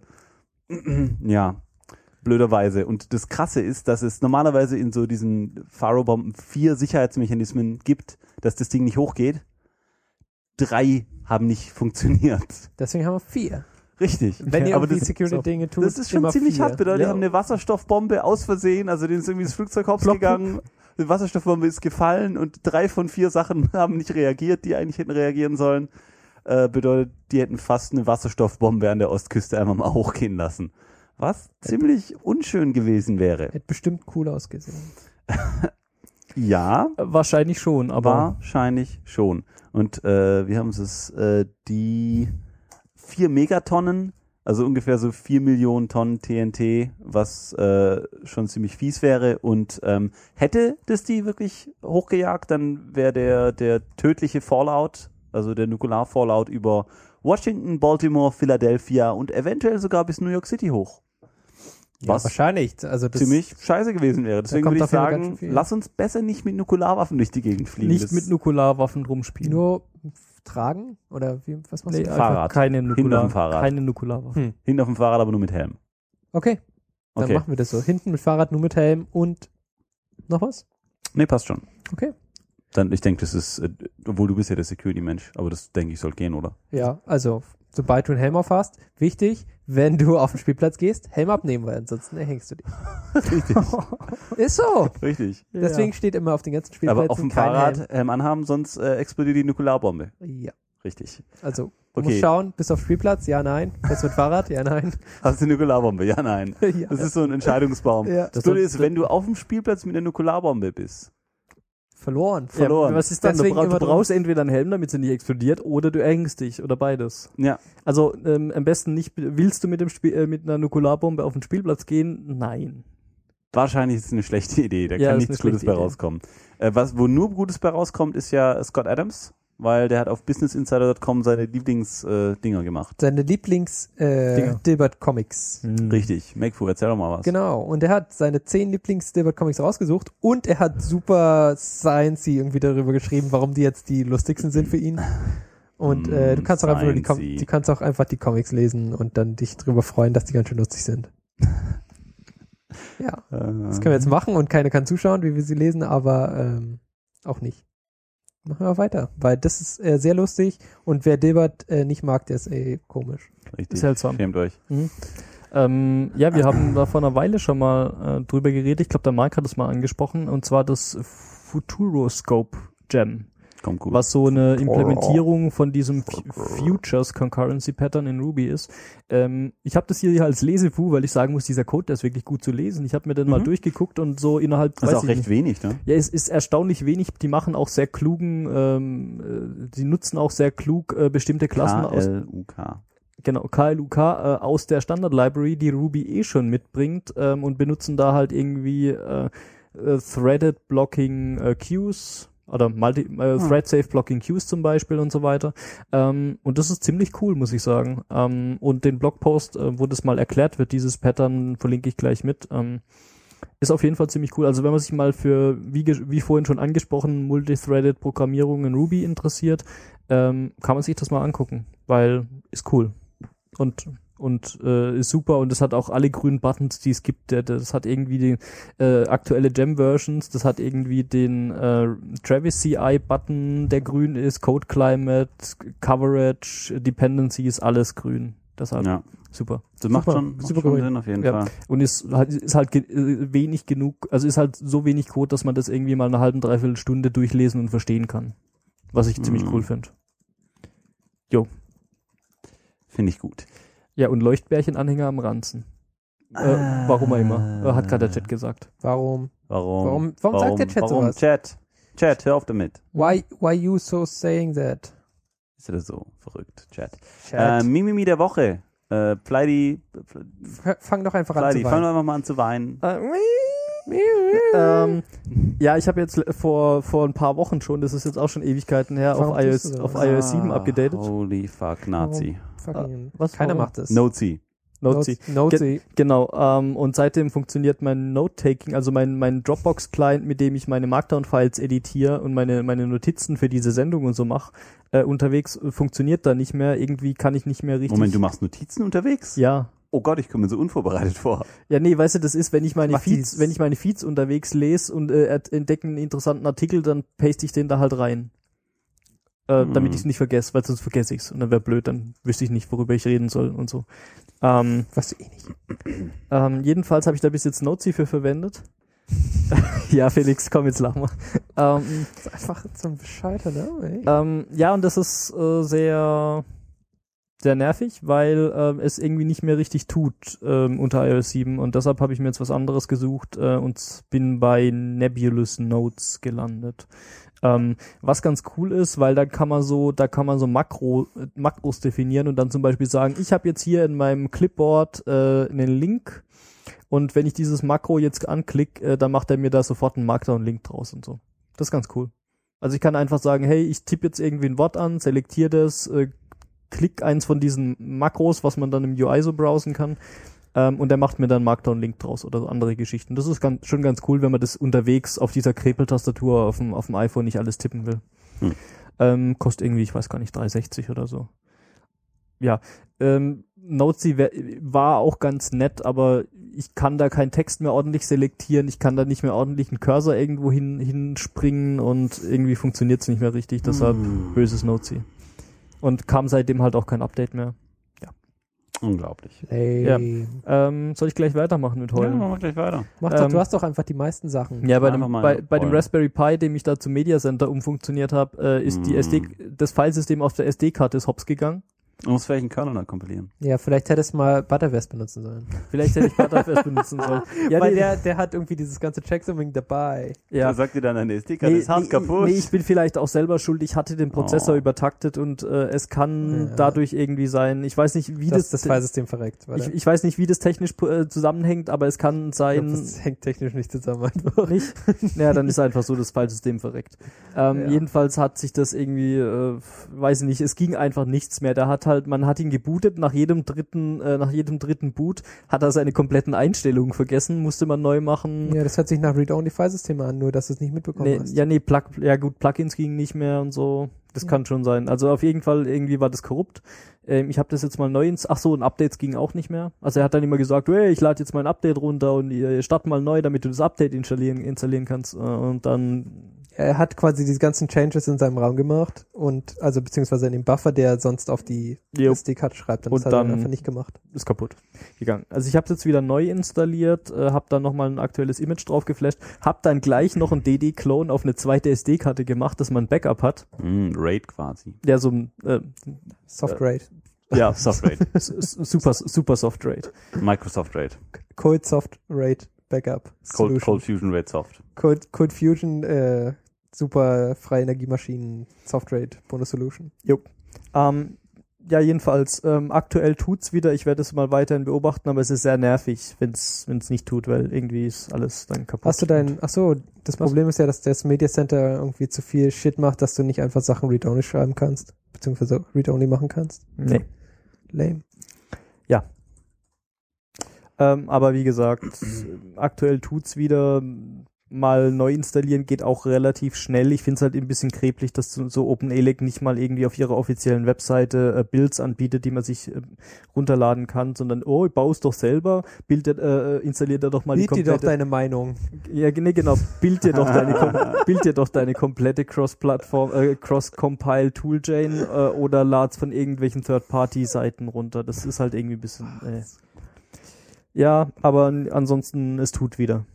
ja, blöderweise. Und das Krasse ist, dass es normalerweise in so diesen Faro-Bomben vier Sicherheitsmechanismen gibt, dass das Ding nicht hochgeht. Drei haben nicht funktioniert. Deswegen haben wir vier. Richtig. Wenn ihr Aber irgendwie das, Security-Dinge tut, das ist schon immer ziemlich vier. hart. Bedeutet, die Ja. haben eine Wasserstoffbombe aus Versehen, also denen ist irgendwie das Flugzeug hops Plopp, gegangen, die Wasserstoffbombe ist gefallen und drei von vier Sachen haben nicht reagiert, die eigentlich hätten reagieren sollen. Äh, bedeutet, die hätten fast eine Wasserstoffbombe an der Ostküste einfach mal hochgehen lassen. Was ziemlich unschön gewesen wäre. Hätte bestimmt cool ausgesehen. Ja, Wahrscheinlich schon, aber wahrscheinlich schon. Und äh, wir haben es, äh, die vier Megatonnen, also ungefähr so vier Millionen Tonnen T N T, was äh, schon ziemlich fies wäre. Und ähm, hätte das die wirklich hochgejagt, dann wäre der, der tödliche Fallout, also der Nukular-Fallout über Washington, Baltimore, Philadelphia und eventuell sogar bis New York City hoch. Ja, Was wahrscheinlich. Also das ziemlich scheiße gewesen wäre. Deswegen kommt würde ich auf jeden Fall ganz sagen, schön viel. lass uns besser nicht mit Nukularwaffen durch die Gegend fliegen. nicht Das- mit Nukularwaffen rumspielen. nur tragen oder wie, was machst nee, du? einfach Fahrrad. keine Hinten auf Nukular, dem Fahrrad. keine Nukularwaffen. Hm. Hinten auf dem Fahrrad, aber nur mit Helm. Okay, dann Okay. machen wir das so. Hinten mit Fahrrad, nur mit Helm und noch was? Nee, passt schon. Okay. Dann, ich denke, das ist, äh, obwohl du bist ja der Security-Mensch, aber das denke ich soll gehen, oder? Ja, also sobald du einen Helm auf hast, wichtig, wenn du auf den Spielplatz gehst, Helm abnehmen, weil ansonsten erhängst du dich. Richtig. Ist so. Richtig. Deswegen steht immer auf den ganzen Spielplätzen Aber auf dem kein Fahrrad Helm anhaben, sonst äh, explodiert die Nukularbombe. Helm. Ja, Richtig. also du Okay. musst schauen, bist du auf dem Spielplatz? Ja, nein. Bist du mit Fahrrad? Ja, nein. Hast du eine Nukularbombe? Ja, nein. ja. Das ist so ein Entscheidungsbaum. Ja. Das Blöde ist, wenn du auf dem Spielplatz mit einer Nukularbombe bist, verloren. Verloren. Ja, was ist dann? Du, Deswegen brauch, du immer drum- brauchst entweder einen Helm, damit sie nicht explodiert, oder du hängst dich oder beides. Ja. Also ähm, am besten nicht. Willst du mit dem Spiel, äh, mit einer Nukularbombe auf den Spielplatz gehen? Nein. Wahrscheinlich ist es eine schlechte Idee. Da Ja, kann ist nichts eine Gutes schlechte bei Idee. rauskommen. Äh, was, wo nur Gutes bei rauskommt, ist ja Scott Adams, weil der hat auf business insider Punkt com seine Lieblingsdinger äh, Dinger gemacht. Seine Lieblings äh, Dinger. Dilbert Comics. Hm. Richtig. Makefu, erzähl doch mal was. Genau. Und er hat seine zehn Lieblings Dilbert Comics rausgesucht und er hat super sciencey irgendwie darüber geschrieben, warum die jetzt die lustigsten sind für ihn. Und äh, du kannst auch einfach nur die, Com Sciencey. du kannst auch einfach die Comics lesen und dann dich drüber freuen, dass die ganz schön lustig sind. Ja. Äh, Das können wir jetzt machen und keiner kann zuschauen, wie wir sie lesen, aber ähm, auch nicht. Machen wir weiter, weil das ist äh, sehr lustig und wer Dilbert äh, nicht mag, der ist eh komisch. Richtig. Seltsam. Schämt euch. Mhm. Ähm, ja, wir haben da vor einer Weile schon mal äh, drüber geredet. Ich glaube, der Marc hat das mal angesprochen. Und zwar das Futuroscope Gem, Kommt gut. was so eine Implementierung von diesem F Futures Concurrency Pattern in Ruby ist. Ähm, ich habe das hier als Lesefu, weil ich sagen muss, dieser Code, der ist wirklich gut zu lesen. Ich habe mir den mal Mhm. durchgeguckt und so innerhalb, Das ist weiß auch ich recht nicht. wenig, ne? Ja, es ist erstaunlich wenig. Die machen auch sehr klugen, ähm, äh, die nutzen auch sehr klug äh, bestimmte Klassen K aus. L U K. Genau, K L U K äh, aus der Standard-Library, die Ruby eh schon mitbringt ähm, und benutzen da halt irgendwie äh, äh, Threaded Blocking äh, Queues oder Multi äh, Thread Safe Blocking Queues zum Beispiel und so weiter. Ähm, und das ist ziemlich cool, muss ich sagen. Ähm, und den Blogpost, äh, wo das mal erklärt wird, dieses Pattern, verlinke ich gleich mit. Ähm, ist auf jeden Fall ziemlich cool. Also wenn man sich mal für, wie, wie vorhin schon angesprochen, Multithreaded Programmierung in Ruby interessiert, ähm, kann man sich das mal angucken, weil ist cool. Und und äh, ist super und es hat auch alle grünen Buttons, die es gibt. Das hat irgendwie die äh, aktuelle Gem-Versions, das hat irgendwie den äh, Travis C I-Button, der grün ist, Code Climate, Coverage, Dependencies, alles grün. Deshalb Ja. super. Das macht Super, schon, macht super schon grün. Sinn auf jeden Ja. Fall. Und ist halt, ist halt ge- äh, wenig genug, also ist halt so wenig Code, dass man das irgendwie mal eine halbe, dreiviertel Stunde durchlesen und verstehen kann. Was ich ziemlich Mhm. cool finde. Finde ich gut. Ja, und Leuchtbärchen-Anhänger am Ranzen. Äh, warum auch immer. Äh, hat gerade der Chat gesagt. Warum? Warum? Warum- warum sagt der Chat warum? sowas? Chat. Chat, hör auf damit. Why, why you so saying that? Ist das so verrückt, Chat. Chat. Äh, Mimimi der Woche. Äh, Pleidi, F- Fang doch einfach an Pleidi, zu fang doch weinen. einfach mal an zu weinen. Ähm, ja, ich habe jetzt l- vor vor ein paar Wochen schon, das ist jetzt auch schon Ewigkeiten her, Warum auf iOS, tust du auf das? iOS sieben abgedatet. Holy fuck, Nazi. Fucking, was? keiner Warum? macht das. Nozi. Notesy. Notesy. Genau, ähm, und seitdem funktioniert mein Note-Taking, also mein, mein Dropbox-Client, mit dem ich meine Markdown-Files editiere und meine, meine Notizen für diese Sendung und so mache, äh, unterwegs äh, funktioniert da nicht mehr. Irgendwie kann ich nicht mehr richtig... Moment, du machst Notizen unterwegs? Ja. Oh Gott, ich komme mir so unvorbereitet vor. Ja, nee, weißt du, das ist, wenn ich meine Mach Feeds, dies. wenn ich meine Feeds unterwegs lese und äh, entdecke einen interessanten Artikel, dann paste ich den da halt rein. Äh, Hm. damit ich es nicht vergesse, weil sonst vergesse ich es. Und dann wäre blöd, dann wüsste ich nicht, worüber ich reden soll und so. Ähm, Was du eh nicht. ähm, jedenfalls habe ich da bis jetzt Notesy für verwendet. Ja, Felix, komm, jetzt lach mal. Ähm, Das ist einfach zum Scheitern, ne? Ey. ähm, ja, und das ist äh, sehr, sehr nervig, weil ähm, es irgendwie nicht mehr richtig tut ähm, unter iOS sieben. Und deshalb habe ich mir jetzt was anderes gesucht äh, und bin bei Nebulous Notes gelandet. Ähm, was ganz cool ist, weil da kann man so, da kann man so Makro, äh, Makros definieren und dann zum Beispiel sagen, ich habe jetzt hier in meinem Clipboard äh, einen Link und wenn ich dieses Makro jetzt anklicke, äh, dann macht er mir da sofort einen Markdown-Link draus und so. Das ist ganz cool. Also ich kann einfach sagen, hey, ich tippe jetzt irgendwie ein Wort an, selektiere das, äh, klick eins von diesen Makros, was man dann im U I so browsen kann. Ähm, und der macht mir dann Markdown-Link draus oder so andere Geschichten. Das ist ganz, schon ganz cool, wenn man das unterwegs auf dieser Krepeltastatur auf dem, auf dem iPhone nicht alles tippen will. Hm. Ähm, kostet irgendwie, ich weiß gar nicht, drei sechzig oder so. Ja, ähm, Notesy war auch ganz nett, aber ich kann da keinen Text mehr ordentlich selektieren, ich kann da nicht mehr ordentlich einen Cursor irgendwo hin, hinspringen und irgendwie funktioniert es nicht mehr richtig, deshalb Hm. böses Notesy. Und kam seitdem halt auch kein Update mehr. Unglaublich. Ey. Ähm, soll ich gleich weitermachen mit Ja, Heulen? machen wir gleich weiter. Mach doch, ähm, du hast doch einfach die meisten Sachen. Ja, bei Einfach dem, mal bei, bei dem heulen. Raspberry Pi, dem ich da zum Media Center umfunktioniert habe, äh, ist die Mm. S D, das Filesystem auf der S D-Karte ist hops gegangen. Du musst vielleicht einen Kernel dann kompilieren. Ja, vielleicht hättest du mal Butterfest benutzen sollen. Vielleicht hätte ich Butterfest benutzen sollen. Ja, Weil nee, der, der hat irgendwie dieses ganze Checksumming dabei. ja. Da sagt dir dann, deine S D-Karte Nee, ist hart nee, kaputt. nee, ich bin vielleicht auch selber schuld. Ich hatte den Prozessor Oh. übertaktet und äh, es kann Ja. dadurch irgendwie sein. Ich weiß nicht, wie Das, das. das Filesystem verreckt. ich, ich weiß nicht, wie das technisch äh, zusammenhängt, aber es kann ich sein. glaub, das hängt technisch nicht zusammen einfach. Nicht? Ja, dann ist einfach so das Filesystem verreckt. Ähm, Ja. Jedenfalls hat sich das irgendwie, äh, weiß ich nicht, es ging einfach nichts mehr. Da hat halt, man hat ihn gebootet, nach jedem dritten, äh, nach jedem dritten Boot hat er seine kompletten Einstellungen vergessen, musste man neu machen. Ja, das hört sich nach Read-Only-File-Systeme an, nur dass du es nicht mitbekommen Nee, hast. ja, nee, Plug, ja gut, Plugins gingen nicht mehr und so. Das Ja. kann schon sein. Also auf jeden Fall, irgendwie war das korrupt. Ähm, ich habe das jetzt mal neu ins, ach so, und Updates gingen auch nicht mehr. Also er hat dann immer gesagt, hey, ich lade jetzt mal ein Update runter und ihr startet mal neu, damit du das Update installieren, installieren kannst. Äh, und dann, Er hat quasi diese ganzen Changes in seinem Raum gemacht und, also beziehungsweise in dem Buffer, der sonst auf die jo, S D-Karte schreibt. Und, Und das hat er dann- einfach nicht gemacht. ist kaputt gegangen. Also ich habe jetzt wieder neu installiert, äh, habe dann nochmal ein aktuelles Image drauf geflasht, habe dann gleich noch ein D D-Clone auf eine zweite S D-Karte gemacht, dass man ein Backup hat. Mm, Raid quasi. Der so ein, äh, Soft Raid. ja, Soft-Raid. s- s- super, super Soft Raid. Microsoft Raid. Cold Soft Raid Backup Cold, Solution. Cold Fusion Raid Soft. Cold, Cold Fusion, äh, super freie Energiemaschinen Soft Raid Bonus Solution. Ähm, ja, jedenfalls, ähm, aktuell tut's wieder. Ich werde es mal weiterhin beobachten, aber es ist sehr nervig, wenn's wenn's nicht tut, weil irgendwie ist alles dann kaputt. Hast du dein, ach so, das Was? Problem ist ja, dass das Media Center irgendwie zu viel Shit macht, dass du nicht einfach Sachen Read-Only schreiben kannst, beziehungsweise Read-Only machen kannst. Nee. Lame. Ähm, aber wie gesagt, aktuell tut's wieder. Mal neu installieren geht auch relativ schnell. Ich finde es halt ein bisschen kreblich, dass so, so OpenELEC nicht mal irgendwie auf ihrer offiziellen Webseite äh, Builds anbietet, die man sich äh, runterladen kann, sondern, oh, bau es doch selber, bild, äh, installiert er doch mal Bild die dir doch komplette... deine Meinung. Ja, nee, genau, bild dir doch deine, kom bild dir doch deine komplette Cross-Plattform, äh, Cross-Compile-Toolchain äh, oder lad's von irgendwelchen Third-Party-Seiten runter. Das ist halt irgendwie ein bisschen... Äh. Ja, aber ansonsten, es tut wieder.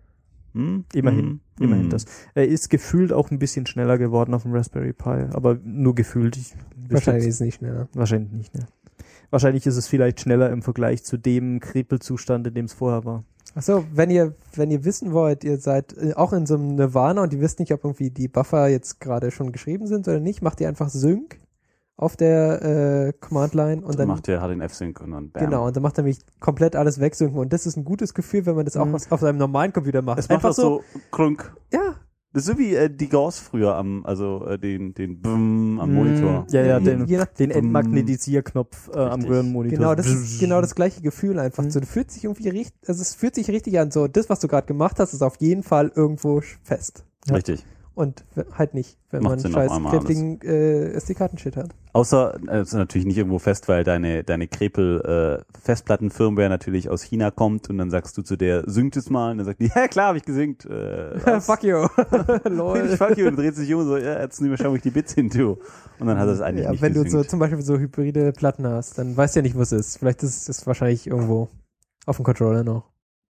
Hm? Immerhin, Hm? immerhin Hm. das. Er ist gefühlt auch ein bisschen schneller geworden auf dem Raspberry Pi, aber nur gefühlt. Ich, Wahrscheinlich ist es nicht schneller. Wahrscheinlich nicht, ne. Wahrscheinlich ist es vielleicht schneller im Vergleich zu dem Krepelzustand, in dem es vorher war. Achso, wenn ihr, wenn ihr wissen wollt, ihr seid äh, auch in so einem Nirvana und ihr wisst nicht, ob irgendwie die Buffer jetzt gerade schon geschrieben sind oder nicht, macht ihr einfach Sync auf der äh, Command-Line und Dann dann macht der H D N F-Sync und dann bam. genau, und dann macht er nämlich komplett alles wegsynken und das ist ein gutes Gefühl, wenn man das auch Mhm. auf, auf seinem normalen Computer macht. Es macht Einfach auch so klunk. ja, Das ist so wie äh, die Gauss früher am, also äh, den, den Bum am Mm, Monitor. Ja, ja, Je- den, je nach- den Entmagnetisierknopf äh, am Richtig. Röhrenmonitor. genau, das ist Bzzz. genau das gleiche Gefühl einfach. Mhm. So, du fühlt sich irgendwie richtig, also es fühlt sich richtig an, so das, was du gerade gemacht hast, ist auf jeden Fall irgendwo fest. Ja. Richtig. Und w- halt nicht, wenn Macht man Sinn, scheiß auf einmal kräftigen äh, S D-Karten-Shit hat. Außer, äh, es ist natürlich nicht irgendwo fest, weil deine, deine Krepel äh, Festplattenfirmware natürlich aus China kommt und dann sagst du zu der, synkt es mal und dann sagt die, ja klar, habe ich gesynkt. Äh, was? Fuck you. Lol. Fuck you und dreht sich um und so, ja, jetzt nicht mehr schauen, wo ich die Bits hin tue. Und dann hat er es eigentlich Ja, nicht wenn du so gesynkt. zum Beispiel so hybride Platten hast, dann weißt du ja nicht, wo es ist. Vielleicht ist es wahrscheinlich irgendwo auf dem Controller noch.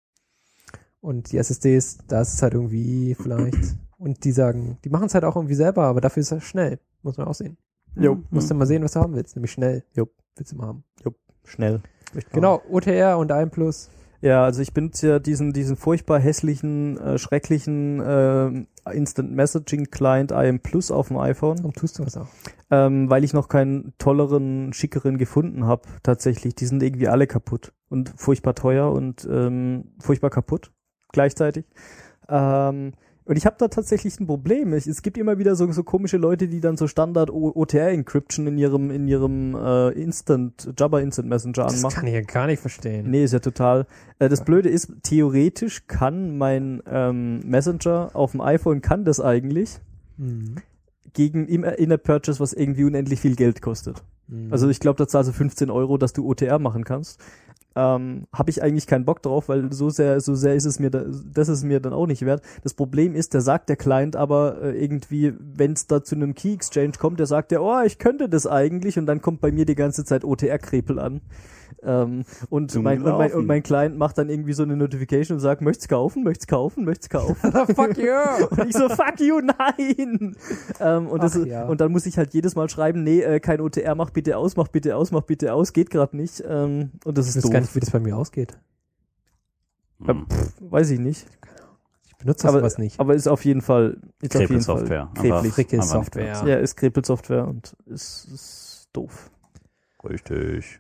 Und die S S Ds, da ist es halt irgendwie vielleicht. Und die sagen, die machen es halt auch irgendwie selber, aber dafür ist es schnell. Muss man auch sehen. Jo, Musst du mal sehen, was du haben willst. Nämlich schnell. Jo. Willst du mal haben. schnell. Genau, O T R und ein Plus. Ja, also ich benutze ja diesen, diesen furchtbar hässlichen, äh, schrecklichen äh, Instant Messaging Client I M Plus auf dem iPhone, Warum tust du was auch? ähm, weil ich noch keinen tolleren, schickeren gefunden habe. Tatsächlich, die sind irgendwie alle kaputt und furchtbar teuer und ähm, furchtbar kaputt gleichzeitig. Ähm, und ich habe da tatsächlich ein Problem. Ich, es gibt immer wieder so, so komische Leute, die dann so Standard O T R-Encryption in ihrem in ihrem äh, Instant Jabber Instant Messenger Das anmachen. kann ich ja gar nicht verstehen. Nee, ist ja total. Äh, das Blöde ist, theoretisch kann mein ähm, Messenger auf dem iPhone kann das eigentlich Mhm. gegen im In-App-Purchase, was irgendwie unendlich viel Geld kostet. Mhm. Also ich glaube, da zahlst du fünfzehn Euro, dass du O T R machen kannst. Ähm, habe ich eigentlich keinen Bock drauf, weil so sehr, so sehr ist es mir, da, das ist mir dann auch nicht wert. Das Problem ist, der sagt der Client aber äh, irgendwie, wenn es da zu einem Key Exchange kommt, der sagt der, oh, ich könnte das eigentlich und dann kommt bei mir die ganze Zeit O T R-Krepel an. Ähm, und, Zum mein, und, mein, Laufen. und mein Client macht dann irgendwie so eine Notification und sagt, möcht's kaufen, möcht's kaufen, möcht's kaufen. Fuck you! Und ich so, fuck you, nein! Ähm, und, das, Ach ja. und dann muss ich halt jedes Mal schreiben, nee, äh, kein O T R, mach bitte aus, mach bitte aus, mach bitte aus, geht gerade nicht. Ähm, und das Ich ist weiß doof. gar nicht, wie das bei mir ausgeht. Hm. Weiß ich nicht. Ich benutze das Aber, sowas nicht. aber ist auf jeden Fall, ist auf jeden Fall Krepel-Software. kreblich. Krepel-Software. Ja, ist Krepel-Software und ist, ist doof. Richtig.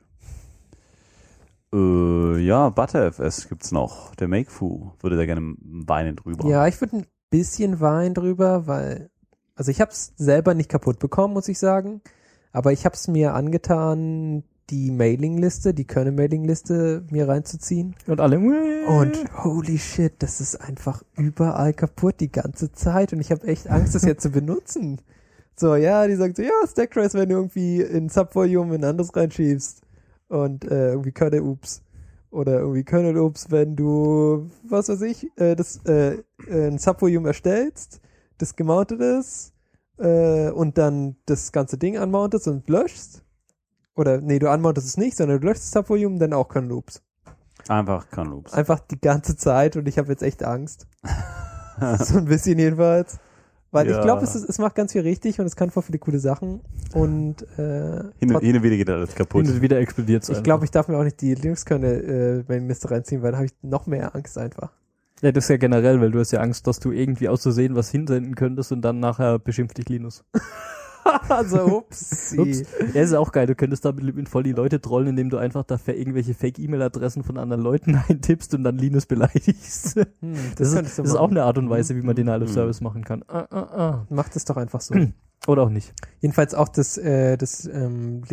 Äh, ja, ButterFS gibt's noch. Der Makefu würde da gerne weinen drüber. Ja, ich würde ein bisschen weinen drüber, weil, also ich habe es selber nicht kaputt bekommen, muss ich sagen, aber ich habe es mir angetan, die Mailingliste, die Kernel-Mailingliste mir reinzuziehen. Und alle, Und holy shit, das ist einfach überall kaputt die ganze Zeit und ich habe echt Angst, das jetzt zu benutzen. So, ja, die sagt so, ja, Stacktrace, wenn du irgendwie in Subvolume ein anderes reinschiebst und äh, irgendwie Kernel-Oops. Oder irgendwie Kernel-Oops, wenn du, was weiß ich, äh, das äh, ein Subvolume erstellst, das gemountet ist äh, und dann das ganze Ding unmountest und löschst. Oder, nee, du unmountest es nicht, sondern du löschst das Subvolume, dann auch Kernel-Oops. Einfach Kernel-Oops. Einfach die ganze Zeit und ich habe jetzt echt Angst. So ein bisschen jedenfalls. Weil Ja. ich glaube, es, ist- es macht ganz viel richtig und es kann voll viele coole Sachen. Und äh, Hin, trotz- hin und wieder geht alles kaputt. und wieder explodiert ich glaube, ich darf mir auch nicht die Linux-Kernel äh, Liste reinziehen, weil dann habe ich noch mehr Angst einfach. Ja, das ist ja generell, weil du hast ja Angst, dass du irgendwie aus Versehen was hinsenden könntest und dann nachher beschimpft dich Linus. Also, upsi. Ups. Ja, ist auch geil. Du könntest da mit voll die Leute trollen, indem du einfach da für irgendwelche Fake-E-Mail-Adressen von anderen Leuten eintippst und dann Linus beleidigst. Hm, Das, ist, könntest du das ist auch machen. eine Art und Weise, wie man den alle Mhm. Service machen kann. Ah, ah, ah. Mach das doch einfach so. Oder auch nicht. Jedenfalls auch das, äh, das ähm,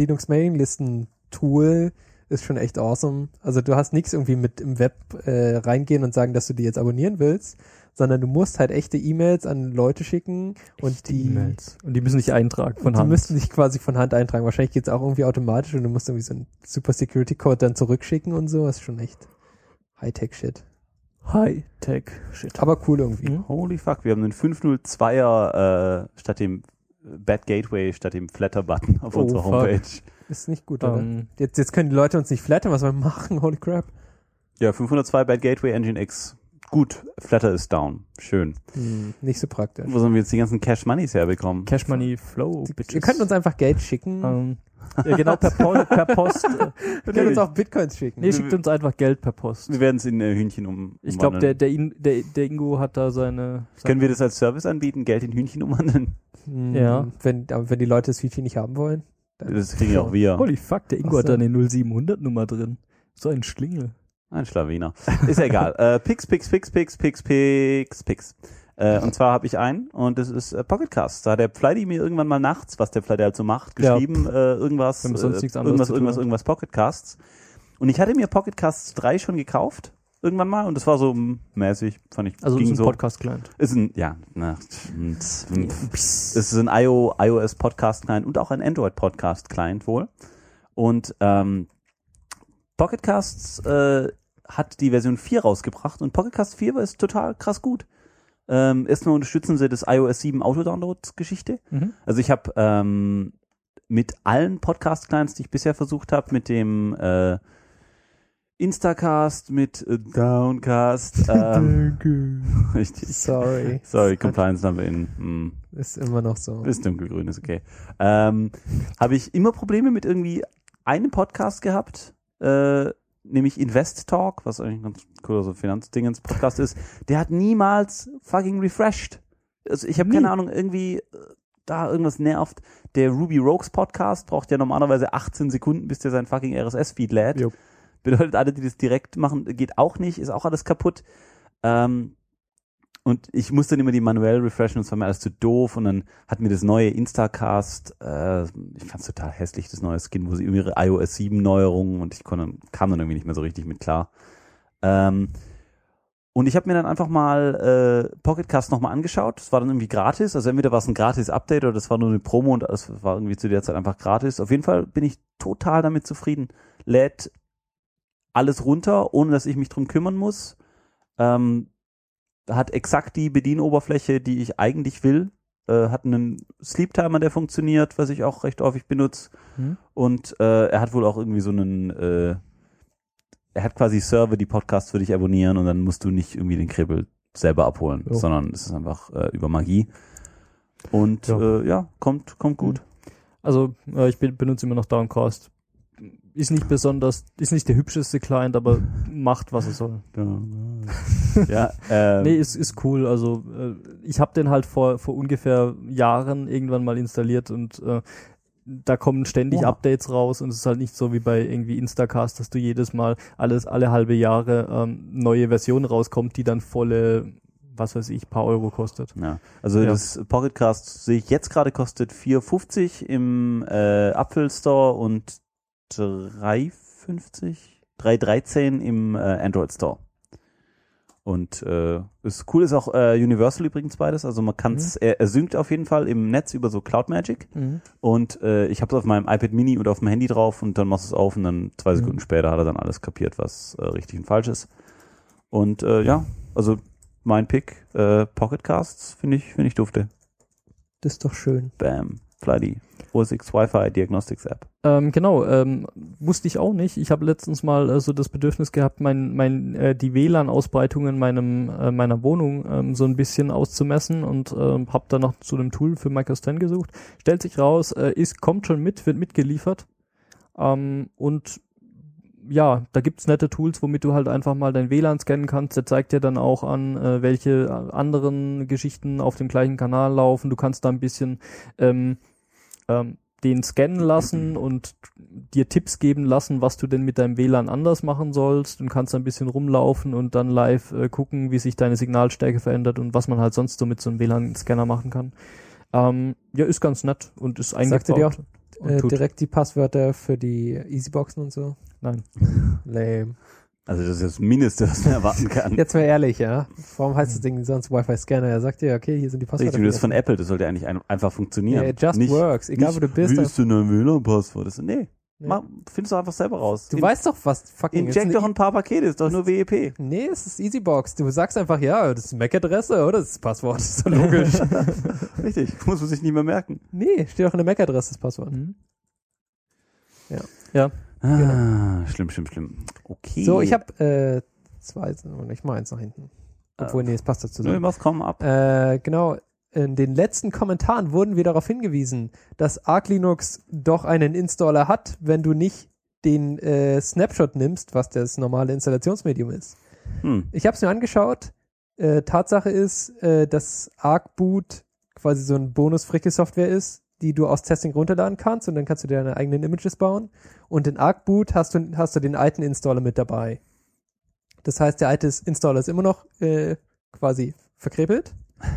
Linux-Mailinglisten-Tool ist schon echt awesome. Also du hast nichts irgendwie mit im Web äh, reingehen und sagen, dass du die jetzt abonnieren willst, sondern du musst halt echte E-Mails an Leute schicken und die E-Mails. Und die müssen nicht eintragen von und die Hand. müssten sich quasi von Hand eintragen. Wahrscheinlich geht's auch irgendwie automatisch und du musst irgendwie so einen Super Security Code dann zurückschicken und so. Das ist schon echt Hightech-Shit. High-Tech-Shit. Aber cool irgendwie. Mhm. Holy fuck, wir haben einen fünf null zweier äh, statt dem Bad Gateway, statt dem Flatter-Button auf Oh, unserer fuck. Homepage. Ist nicht gut, oder? Ähm, Jetzt, jetzt können die Leute uns nicht flattern, was wir machen. Holy crap. Ja, fünfhundertzwei Bad Gateway Engine X. Gut, Flatter ist down. Schön. Hm, nicht so praktisch. Wo sollen wir jetzt die ganzen Cash Moneys herbekommen? Cash Money Flow, Bitches. Ihr könnt uns einfach Geld schicken. ähm, ja, genau, per, Po- per Post. Äh, Ihr könnt uns auch Bitcoins schicken. nee, schickt uns einfach Geld per Post. Wir werden es in äh, Hühnchen um. Ich glaube, der, umwandeln. der, In- der, der Ingo hat da seine... seine Können wir das als Service anbieten, Geld in Hühnchen umwandeln? Hm, Ja. Wenn, aber wenn die Leute das Feature nicht haben wollen. Dann Das kriegen ja auch wir. Holy fuck, der Ingo Ach hat so. da eine null siebenhundert Nummer drin. So ein Schlingel. Ein Schlawiner. Ist ja egal. äh, Pix, Pix, Pix, Pix, Pix, Pix, Pix. Äh, und zwar habe ich einen und das ist äh, Pocketcast. Da hat der Flighty mir irgendwann mal nachts, was der Flighty halt so macht, Ja. geschrieben, äh, irgendwas, Wenn man sonst äh, nichts anderes irgendwas, zu tun irgendwas, hat. irgendwas Pocketcasts. Und ich hatte mir Pocketcasts drei schon gekauft, irgendwann mal, und das war so mm, mäßig, fand ich, Also ging das ist ein so. Podcast-Client. Ist ein, ja, na, es ist ein I O, iOS Podcast Client und auch ein Android Podcast Client wohl. Und ähm, Pocketcasts äh, hat die Version vier rausgebracht und Pocketcast vier ist total krass gut. Ähm, erstmal unterstützen sie das iOS sieben Auto-Download-Geschichte. Mhm. Also ich habe ähm, mit allen Podcast-Clients, die ich bisher versucht habe, mit dem äh, Instacast, mit äh, Downcast, ähm, richtig. Sorry. Sorry, Compliance Number in mm, Ist immer noch so. ist dunkelgrün, ist okay. Ähm, habe ich immer Probleme mit irgendwie einem Podcast gehabt, äh, nämlich Invest Talk, was eigentlich ein ganz cooler so Finanzdingens Podcast ist. Der hat niemals fucking refreshed. Also ich habe keine Ahnung, irgendwie äh, da irgendwas nervt. Der Ruby Rogues Podcast braucht ja normalerweise achtzehn Sekunden, bis der sein fucking R S S-Feed lädt. Jo. Bedeutet, alle, die das direkt machen, geht auch nicht, ist auch alles kaputt. Ähm, und ich musste dann immer die manuell refreshen, und es war mir alles zu doof. Und dann hat mir das neue Instacast, äh, ich fand es total hässlich, das neue Skin, wo sie ihre iOS sieben Neuerungen, und ich konnte, kam dann irgendwie nicht mehr so richtig mit klar. Ähm, und ich habe mir dann einfach mal äh, Pocketcast nochmal angeschaut. Das war dann irgendwie gratis. Also entweder war es ein gratis Update oder das war nur eine Promo und das war irgendwie zu der Zeit einfach gratis. Auf jeden Fall bin ich total damit zufrieden. Lädt alles runter, ohne dass ich mich drum kümmern muss. Ähm, hat exakt die Bedienoberfläche, die ich eigentlich will. Äh, hat einen Sleep-Timer, der funktioniert, was ich auch recht häufig benutze. Mhm. Und äh, er hat wohl auch irgendwie so einen äh, er hat quasi Server, die Podcasts für dich abonnieren und dann musst du nicht irgendwie den Kribbel selber abholen, Jo. sondern es ist einfach äh, über Magie. Und Ja. äh, ja, kommt, kommt gut. Also äh, ich be- benutze immer noch Downcast. Ist nicht besonders, ist nicht der hübscheste Client, aber macht, was er soll. Ja, ähm, Nee, ist, ist cool. Also äh, ich habe den halt vor, vor ungefähr Jahren irgendwann mal installiert und äh, da kommen ständig Oha. Updates raus und es ist halt nicht so wie bei irgendwie Instacast, dass du jedes Mal alles alle halbe Jahre ähm, neue Version rauskommt, die dann volle, was weiß ich, paar Euro kostet. Ja, also Ja. das Pocketcast sehe ich jetzt gerade kostet vier fünfzig im äh, Apple Store und drei fünfzig, drei dreizehn im äh, Android Store. Und äh, ist cool, ist auch äh, Universal übrigens beides, also man kann es, er, er synkt auf jeden Fall im Netz über so Cloud Magic und äh, ich habe es auf meinem iPad Mini und auf dem Handy drauf und dann machst du es auf und dann zwei Sekunden Mhm. später hat er dann alles kapiert, was äh, richtig und falsch ist. Und äh, ja, also mein Pick, äh, Pocketcasts, finde ich, finde ich dufte. Das ist doch schön. Bam, Flighty, O S X Wi-Fi Diagnostics App. Ähm, genau, ähm, wusste ich auch nicht. Ich habe letztens mal äh, so das Bedürfnis gehabt, mein, mein, äh, die W L A N-Ausbreitung in meinem, äh, meiner Wohnung ähm, so ein bisschen auszumessen und ähm, habe dann noch zu einem Tool für Micros zehn gesucht. Stellt sich raus, äh, ist, kommt schon mit, wird mitgeliefert. Ähm, und ja, da gibt's nette Tools, womit du halt einfach mal dein W L A N scannen kannst. Der zeigt dir dann auch an, äh, welche anderen Geschichten auf dem gleichen Kanal laufen. Du kannst da ein bisschen ähm, ähm, den scannen lassen und dir Tipps geben lassen, was du denn mit deinem W L A N anders machen sollst und kannst ein bisschen rumlaufen und dann live äh, gucken, wie sich deine Signalstärke verändert und was man halt sonst so mit so einem W L A N-Scanner machen kann. Ähm, ja, ist ganz nett und ist eingebaut. Sagt ihr dir auch und äh, tut- direkt die Passwörter für die Easyboxen und so? Nein. Lame. Also das ist das Mindeste, was man erwarten kann. Jetzt mal ehrlich, ja. Warum heißt das Ding sonst Wi-Fi-Scanner? Er sagt dir, okay, hier sind die Passwörter. Richtig, das ist von Apple, das sollte eigentlich ein, einfach funktionieren. Ja, it just nicht, works. Egal, wo du bist. Wie ist denn ein W L A N-Passwort? Das- Nee, Nee. mach, findest du einfach selber raus. Du In- weißt doch, was fucking ist. Inject doch ein paar Pakete, ist doch nur W E P. Nee, es ist Easybox. Du sagst einfach, ja, das ist M A C-Adresse, oder? Das ist das Passwort. Das ist doch logisch. Richtig, muss man sich nicht mehr merken. Nee, steht auch in der M A C-Adresse, das Passwort. Mhm. Ja. Ja. Ah, schlimm, schlimm, schlimm. Okay. So, ich habe äh, zwei, ich mal eins nach hinten. Obwohl, nee, es passt dazu. Nö, was kommen ab? Äh, genau. In den letzten Kommentaren wurden wir darauf hingewiesen, dass Arch Linux doch einen Installer hat, wenn du nicht den äh, Snapshot nimmst, was das normale Installationsmedium ist. Hm. Ich habe es mir angeschaut. Äh, Tatsache ist, äh, dass ArcBoot quasi so ein Bonus-Fricke-Software ist, die du aus Testing runterladen kannst und dann kannst du dir deine eigenen Images bauen. Und in ArcBoot hast du, hast du den alten Installer mit dabei. Das heißt, der alte Installer ist immer noch äh, quasi verkrepelt.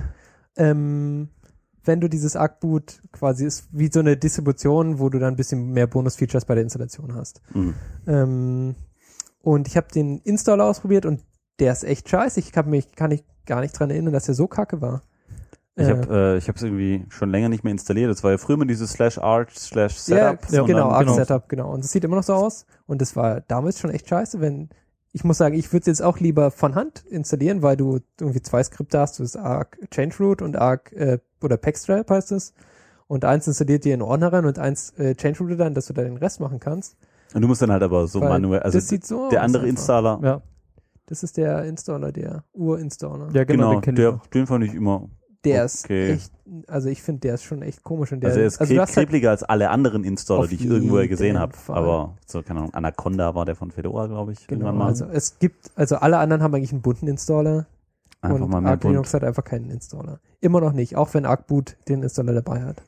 Ähm, wenn du dieses ArcBoot quasi ist wie so eine Distribution, wo du dann ein bisschen mehr Bonus-Features bei der Installation hast. Mhm. Ähm, und ich habe den Installer ausprobiert und der ist echt scheiße. Ich kann mich kann ich gar nicht dran erinnern, dass er so kacke war. Ich Äh, habe äh, ich hab's irgendwie schon länger nicht mehr installiert. Das war ja früher immer dieses slash arch slash ja, setup. ja, und genau, dann- Arc Setup, genau. Und es sieht immer noch so aus. Und das war damals schon echt scheiße, wenn ich muss sagen, ich würde es jetzt auch lieber von Hand installieren, weil du irgendwie zwei Skripte hast, du hast Arc Changeroot und Arc äh, oder Packstrap heißt es. Und eins installiert dir in Ordner rein und eins äh, Changerootet dann, dass du da den Rest machen kannst. Und du musst dann halt aber so Weil manuell, also das sieht so der aus andere einfach. Installer, Ja, Das ist der Installer, der Urinstaller. ja genau, genau, den kenn ich der, noch. den fand ich immer, Der okay. ist echt, also ich finde, der ist schon echt komisch. Und der, also er ist also du hast halt, klebriger als alle anderen Installer, Auf die ich irgendwo jeden gesehen habe. Fall. Aber so, keine Ahnung, Anaconda war der von Fedora, glaube ich, genau, irgendwann mal. also es gibt, also alle anderen haben eigentlich einen bunten Installer. Einfach und mal mehr Arch Linux bunt. hat einfach keinen Installer. Immer noch nicht, auch wenn ArcBoot den Installer dabei hat.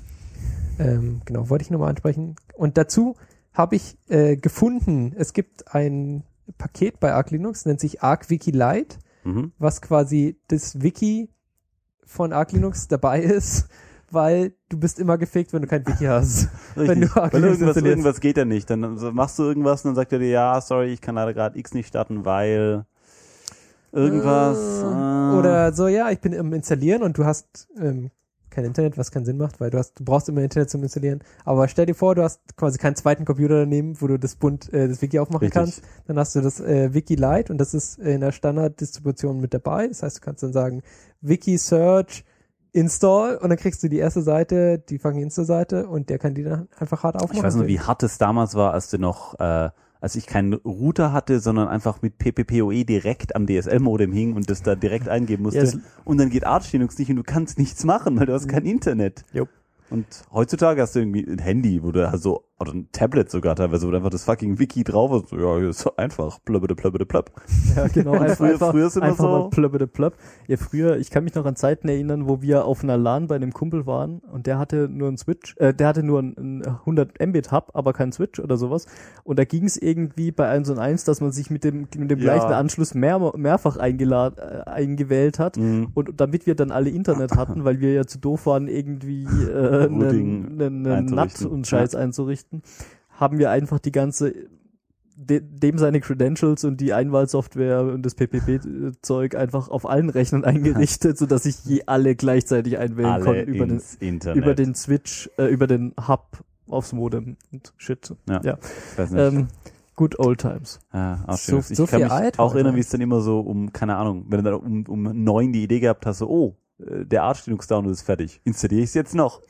Ähm, genau, wollte ich nochmal ansprechen. Und dazu habe ich äh, gefunden, es gibt ein Paket bei Arch Linux, nennt sich ArcWiki Lite, Mhm. was quasi das Wiki von Arch Linux dabei ist, weil du bist immer gefickt, wenn du kein Wiki hast. Wenn Richtig. du Arch Weil Linux irgendwas, installierst. irgendwas geht ja nicht. Dann so machst du irgendwas und dann sagt er dir, ja, sorry, ich kann leider gerade X nicht starten, weil irgendwas. Äh, äh, Oder so, ja, ich bin im Installieren und du hast ähm, kein Internet, was keinen Sinn macht, weil du hast, du brauchst immer Internet zum Installieren. Aber stell dir vor, du hast quasi keinen zweiten Computer daneben, wo du das Bund, äh, das Wiki aufmachen Richtig. kannst. Dann hast du das äh, Wiki Lite und das ist in der Standarddistribution mit dabei. Das heißt, du kannst dann sagen Wiki Search Install und dann kriegst du die erste Seite, die fucking Insta-Seite und der kann die dann einfach hart aufmachen. Ich weiß noch, wie hart es damals war, als du noch äh, als ich keinen Router hatte, sondern einfach mit P P P O E direkt am D S L-Modem hing und das da direkt eingeben musste. Ja, und dann geht Arch Linux nicht und du kannst nichts machen, weil du hast kein Internet. Jo. Und heutzutage hast du irgendwie ein Handy, wo du also, oder ein Tablet sogar teilweise, wo du einfach das fucking Wiki drauf hast. Ja, hier ist so einfach. Plöbbede, plöbbede, plöbb. Ja, genau. Und Einfach, früher- einfach, früher ist immer einfach so- mal plöbbede, plöpp. Ja, früher, ich kann mich noch an Zeiten erinnern, wo wir auf einer LAN bei einem Kumpel waren und der hatte nur einen Switch, äh, der hatte nur einen hundert Mbit Hub, aber keinen Switch oder sowas. Und da ging es irgendwie bei eins und eins, dass man sich mit dem, mit dem Ja. gleichen Anschluss mehr, mehrfach eingeladen, äh, eingewählt hat. Mhm. Und damit wir dann alle Internet hatten, weil wir ja zu doof waren, irgendwie äh, Routing einen, einen N A T einzurichten. und Scheiß Ja. einzurichten, haben wir einfach die ganze, de, dem seine Credentials und die Einwahlsoftware und das P P P-Zeug einfach auf allen Rechnern eingerichtet, sodass sich je alle gleichzeitig einwählen Alle konnten über den, ins Internet. über den Switch, äh, über den Hub aufs Modem und shit. Ja. ja. Ich weiß nicht. Ähm, good old times. Ah, auch So- schön. Ich so kann viel mich alt auch heute. erinnern, wie es dann immer so um, keine Ahnung, wenn du dann um, um neun die Idee gehabt hast, so, oh, äh, der Arch Linux Download ist fertig. Installiere ich es jetzt noch?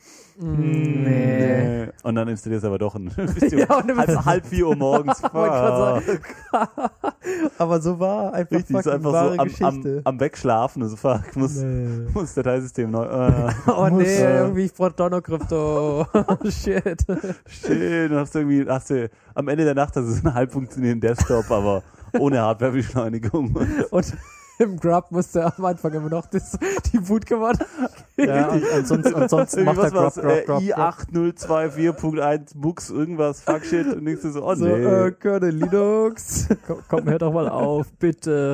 Nee. Und dann installierst du aber doch ein, bist du Ja, und dann bist halb, halb vier Uhr morgens. Wollte grad fuck. sagen. Aber so war einfach Richtig, so fucking einfach wahre so am, Geschichte. am, am Wegschlafen. Also, fuck, muss, Nee. muss Dateisystem neu. Äh, Oh muss, nee, äh, irgendwie ich brauche doch noch Krypto. Shit. Schön, dann hast du irgendwie, hast du am Ende der Nacht hast du so einen halb funktionierenden Desktop, aber ohne Hardwarebeschleunigung. Und im Grub musste am Anfang immer noch das, die Bootcommand. Ja, an- ansonsten, ansonsten Irgendwie, macht er was Grub, war's? Grub, Grub, Äh, I acht null zwei vier Punkt eins Books, irgendwas, fuck shit, und denkst du so, oh So, nee. äh, Kernel Linux. Komm, komm, hör doch mal auf, bitte.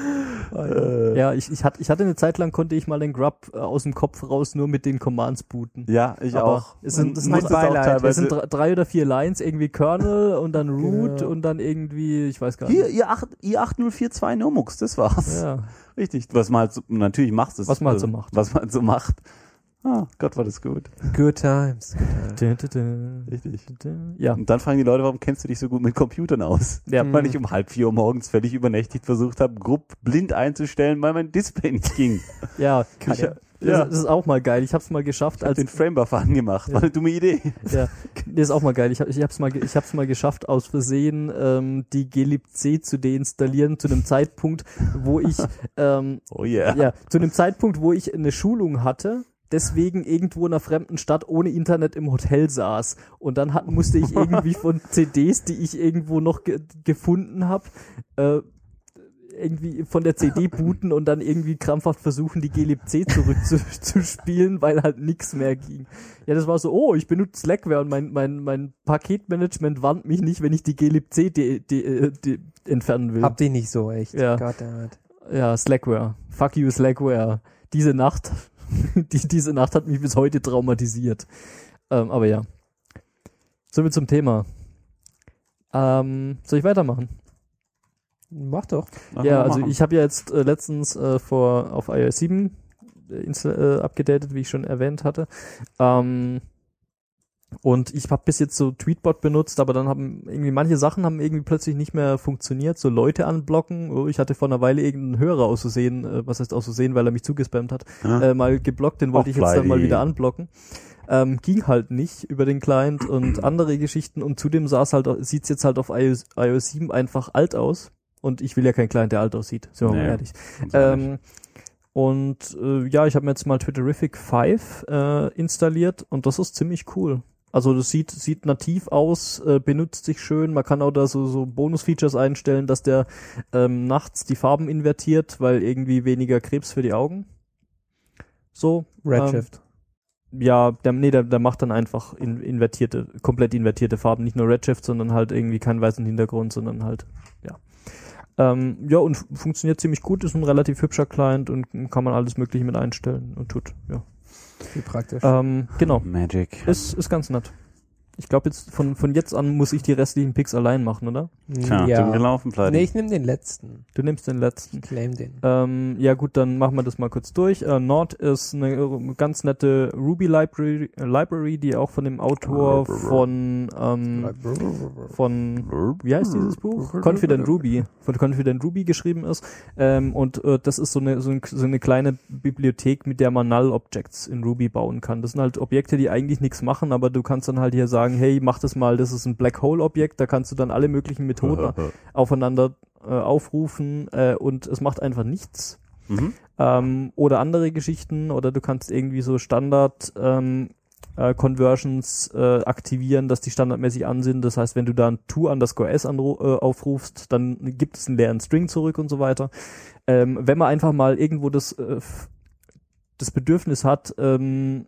Äh, Ja, ich, ich, hatte, ich hatte eine Zeit lang, konnte ich mal den Grub äh, aus dem Kopf raus nur mit den Commands booten. ja, ich Aber auch. es sind- Und das sind musstest mein auch Beileid. teilweise- Das sind drei, drei oder vier Lines, irgendwie Kernel und dann Root Genau. und dann irgendwie, ich weiß gar nicht. Hier, I acht null vier zwei Nomux, das war's. Ja. Richtig. Was man halt so, natürlich macht es. Was man halt so macht. Was man halt so macht. Ah, Gott, war das gut. Good times. Dun, dun, dun. Richtig. Dun. Ja. Und dann fragen die Leute, warum kennst du dich so gut mit Computern aus? Ja. Weil ich um halb vier Uhr morgens völlig übernächtigt versucht habe, Grupp blind einzustellen, weil mein Display nicht ging. Ja, Ich, das, ja, das ist auch mal geil. Ich hab's mal geschafft, ich hab als den Framebuffer angemacht. Ja. War eine dumme Idee. ja, das ist auch mal geil. Ich, hab, ich hab's mal, ge- ich hab's mal geschafft, aus Versehen ähm, die glibc zu deinstallieren zu einem Zeitpunkt, wo ich ähm, Oh yeah. ja, zu einem Zeitpunkt, wo ich eine Schulung hatte, deswegen irgendwo in einer fremden Stadt ohne Internet im Hotel saß. Und dann hat, musste ich irgendwie von C Ds, die ich irgendwo noch ge gefunden habe, äh, irgendwie von der C D booten und dann irgendwie krampfhaft versuchen, die glibc zurückzuspielen, weil halt nichts mehr ging. Ja, das war so, oh, ich benutze Slackware und mein, mein, mein Paketmanagement warnt mich nicht, wenn ich die glibc de, de, de, entfernen will. Habt ihr nicht so, echt. Ja. Goddammit. Ja, Slackware. Fuck you, Slackware. Diese Nacht, die, diese Nacht hat mich bis heute traumatisiert. Ähm, aber ja. So viel zum Thema. Ähm, soll ich weitermachen? Mach doch. Ach, ja, mal also machen. ich habe ja jetzt äh, letztens äh, vor auf iOS sieben äh, insta- äh, abgedatet, wie ich schon erwähnt hatte. Ähm, und ich habe bis jetzt so Tweetbot benutzt, aber dann haben irgendwie manche Sachen haben irgendwie plötzlich nicht mehr funktioniert, so Leute anblocken. Oh, ich hatte vor einer Weile irgendeinen Hörer auszusehen, äh, was heißt auszusehen, weil er mich zugespammt hat, Ja. äh, mal geblockt, den wollte Och, ich jetzt dann mal Fleißi. wieder anblocken. Ähm, ging halt nicht über den Client und andere Geschichten und zudem saß halt, sieht's jetzt halt auf iOS, iOS sieben einfach alt aus. Und ich will ja keinen Client, der alt aussieht, sind wir mal Nee, ehrlich. ganz ehrlich. Ähm, und äh, ja, ich habe mir jetzt mal Twitterific fünf äh, installiert und das ist ziemlich cool. Also das sieht sieht nativ aus, äh, benutzt sich schön. Man kann auch da so so Bonus-Features einstellen, dass der ähm, nachts die Farben invertiert, weil irgendwie weniger Krebs für die Augen. So. Redshift. Ähm, ja, der, nee, der, der macht dann einfach in, invertierte, komplett invertierte Farben. Nicht nur Redshift, sondern halt irgendwie keinen weißen Hintergrund, sondern halt, ja. Ähm, ja, und f- funktioniert ziemlich gut, ist ein relativ hübscher Client und kann man alles Mögliche mit einstellen und tut, ja. Wie praktisch. Ähm, genau. Magic. Ist, ist ganz nett. Ich glaube jetzt, von, von jetzt an muss ich die restlichen Picks allein machen, oder? Tja, ja. dumm gelaufen, Pleite. Nee, ich nehme den letzten. Du nimmst den letzten. Claim den. Ähm, ja gut, dann machen wir das mal kurz durch. Äh, Nord ist eine äh, ganz nette Ruby Library, äh, Library, die auch von dem Autor von ähm, von wie heißt dieses Buch? Confident Ruby, von Confident Ruby geschrieben ist. Ähm, und äh, das ist so eine, so, ein, so eine kleine Bibliothek, mit der man Null Objects in Ruby bauen kann. Das sind halt Objekte, die eigentlich nichts machen, aber du kannst dann halt hier sagen, sagen, hey, mach das mal, das ist ein Black Hole Objekt, da kannst du dann alle möglichen Methoden aufeinander äh, aufrufen äh, und es macht einfach nichts. Mhm. Ähm, oder andere Geschichten, oder du kannst irgendwie so Standard ähm, äh, Conversions äh, aktivieren, dass die standardmäßig an sind. Das heißt, wenn du da ein to underscore s anru- äh, aufrufst, dann gibt es einen leeren String zurück und so weiter. Ähm, wenn man einfach mal irgendwo das, äh, das Bedürfnis hat, ähm,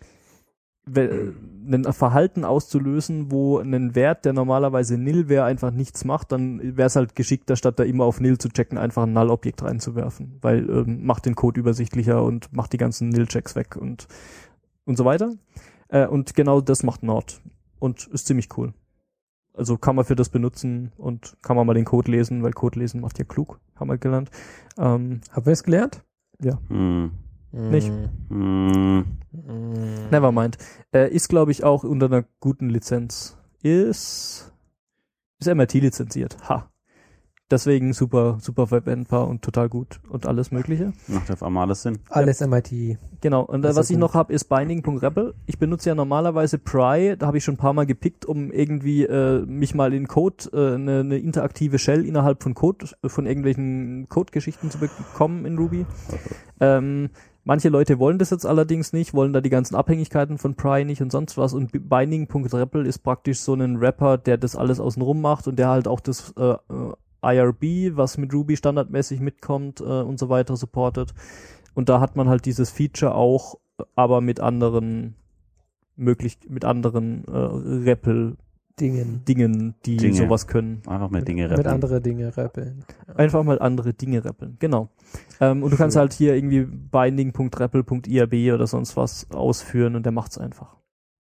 ein Verhalten auszulösen, wo ein Wert, der normalerweise nil wäre, einfach nichts macht, dann wäre es halt geschickter, statt da immer auf nil zu checken, einfach ein Null-Objekt reinzuwerfen, weil ähm, macht den Code übersichtlicher und macht die ganzen Nil-Checks weg und und so weiter. Äh, und genau das macht Nord und ist ziemlich cool. Also kann man für das benutzen und kann man mal den Code lesen, weil Code lesen macht ja klug, haben wir gelernt. Ähm, Haben wir es gelernt? ja. Hm. Nicht? Hm. Nevermind. Äh, ist, glaube ich, auch unter einer guten Lizenz. Ist, ist M I T lizenziert. Ha. Deswegen super, super verwendbar und total gut und alles Mögliche. Macht auf einmal alles Sinn. Alles M I T. Genau. Und äh, Das ist was ich gut. noch habe, ist Binding.rebel. Ich benutze ja normalerweise Pry. Da habe ich schon ein paar Mal gepickt, um irgendwie äh, mich mal in Code, äh, eine, eine interaktive Shell innerhalb von Code, von irgendwelchen Code-Geschichten zu bekommen in Ruby. ähm, Manche Leute wollen das jetzt allerdings nicht, wollen da die ganzen Abhängigkeiten von Pry nicht und sonst was. Und Binding.rebel ist praktisch so ein Wrapper, der das alles außenrum macht und der halt auch das äh, I R B, was mit Ruby standardmäßig mitkommt äh, und so weiter, supportet. Und da hat man halt dieses Feature auch, aber mit anderen möglich, mit anderen äh, REPL Dingen. Dingen, die Dinge. sowas können. Einfach mal Dinge Mit retten. andere Dinge rappeln. Ja. Einfach mal andere Dinge rappeln, genau. Ähm, und du kannst Schön. halt hier irgendwie binding.repl.irb oder sonst was ausführen und der macht's einfach.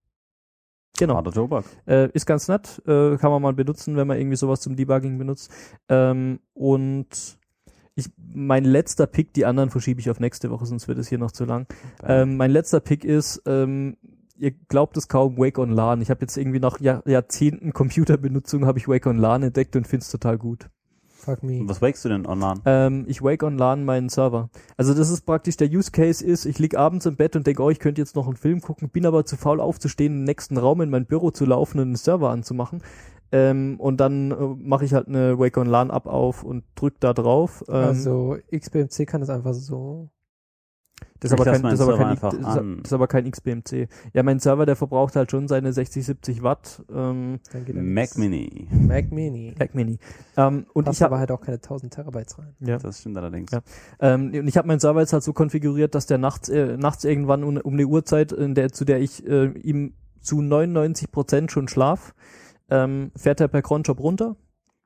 Genau. Harter Tobak. Äh, ist ganz nett, äh, kann man mal benutzen, wenn man irgendwie sowas zum Debugging benutzt. Ähm, und ich, mein letzter Pick, die anderen verschiebe ich auf nächste Woche, sonst wird es hier noch zu lang. Ähm, mein letzter Pick ist, ähm, ihr glaubt es kaum, Wake on LAN. Ich habe jetzt irgendwie nach Jahr, Jahrzehnten Computerbenutzung habe ich Wake on LAN entdeckt und finde es total gut. Fuck me. Was wakest du denn online? Ähm, ich wake on LAN meinen Server. Also das ist praktisch, der Use Case ist, ich lieg abends im Bett und denke, oh, ich könnte jetzt noch einen Film gucken, bin aber zu faul aufzustehen, in den nächsten Raum in mein Büro zu laufen und einen Server anzumachen. Ähm, und dann äh, mache ich halt eine Wake on LAN App auf und drück da drauf. Ähm, Also X B M C kann das einfach so. Das ist, Ich aber lass kein, das, meinen ist aber Server kein, einfach das, an. ist, das ist aber kein X B M C. Ja, mein Server, der verbraucht halt schon seine sechzig, siebzig Watt. Ähm, Dann geht er Mac nix. Mini. Mac Mini. Mac Mini. Ähm, und Passt ich habe aber halt auch keine tausend Terabytes rein. ja. Das stimmt allerdings. Ja. Ähm, und ich habe meinen Server jetzt halt so konfiguriert, dass der nachts, äh, nachts irgendwann um, um eine Uhrzeit, in der, zu der ich äh, ihm zu neunundneunzig Prozent schon schlaf, ähm, fährt er per Cronjob runter.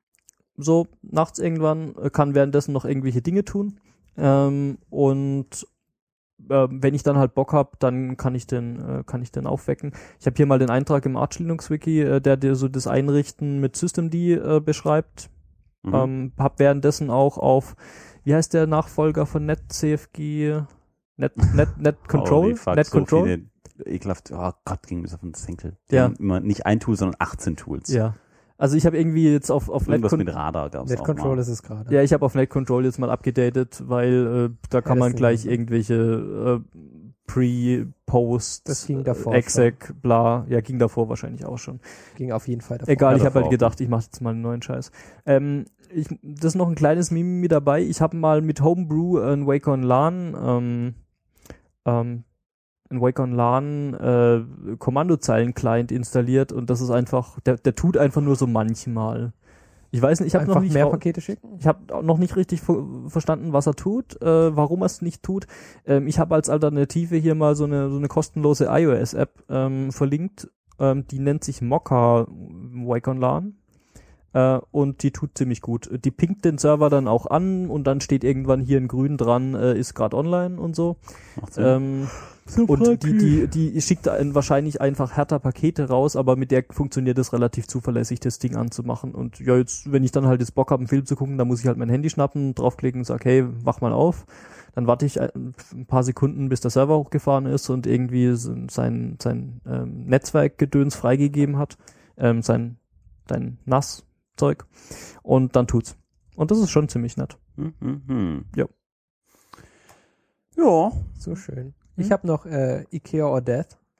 So, nachts irgendwann, äh, kann währenddessen noch irgendwelche Dinge tun. Ähm, und äh, wenn ich dann halt Bock hab, dann kann ich den, äh, kann ich den aufwecken. Ich habe hier mal den Eintrag im Arch Linux Wiki, äh, der dir so das Einrichten mit Systemd äh, beschreibt. Mhm. Ähm, hab währenddessen auch auf, wie heißt der Nachfolger von NetCFG? Net, Net, Net Control? Holy fuck, Net so Control? viele ekelhaft, oh Gott, ging mir das auf den Senkel. Die Ja. haben immer nicht ein Tool, sondern achtzehn Tools. Ja. Also ich habe irgendwie jetzt auf, auf Irgendwas Net mit Radar gab's Net auch Control mal. ist es gerade. Ja, ich habe auf Net Control jetzt mal abgedatet, weil äh, da kann Ja, man das gleich ging- irgendwelche äh, Pre, Post, Das ging davor Exec, bla, ja, ging davor wahrscheinlich auch schon. Ging auf jeden Fall davor. Egal, Ja, ich habe davor halt auch. gedacht, ich mache jetzt mal einen neuen Scheiß. Ähm, ich, das ist noch ein kleines Mimi dabei. Ich habe mal mit Homebrew ein Wake on LAN, ähm, ähm, ein Wake on LAN äh, Kommandozeilen-Client installiert und das ist einfach, der, der tut einfach nur so manchmal. Ich weiß nicht, ich habe Einfach noch nicht mehr rau- Pakete schicken? ich habe noch nicht richtig ver verstanden, was er tut, äh, warum er es nicht tut. Ähm, ich habe als Alternative hier mal so eine so eine kostenlose iOS-App ähm, verlinkt. Ähm, die nennt sich Mocha Wake on LAN. Äh, und die tut ziemlich gut. Die pinkt den Server dann auch an und dann steht irgendwann hier in grün dran, äh, ist gerade online und so. Macht Sinn. Ähm, und die, die, die schickt ein, wahrscheinlich einfach härter Pakete raus, aber mit der funktioniert es relativ zuverlässig, das Ding anzumachen. Und ja, jetzt, wenn ich dann halt jetzt Bock habe, einen Film zu gucken, dann muss ich halt mein Handy schnappen, draufklicken und sag, hey, wach mal auf. Dann warte ich ein, ein paar Sekunden, bis der Server hochgefahren ist und irgendwie sein, sein ähm, Netzwerkgedöns freigegeben hat, ähm, sein, sein N A S-Zeug. Und dann tut's. Und das ist schon ziemlich nett. Hm, hm, hm. Ja. Ja. So schön. Hm? Ich habe noch äh, Ikea or Death.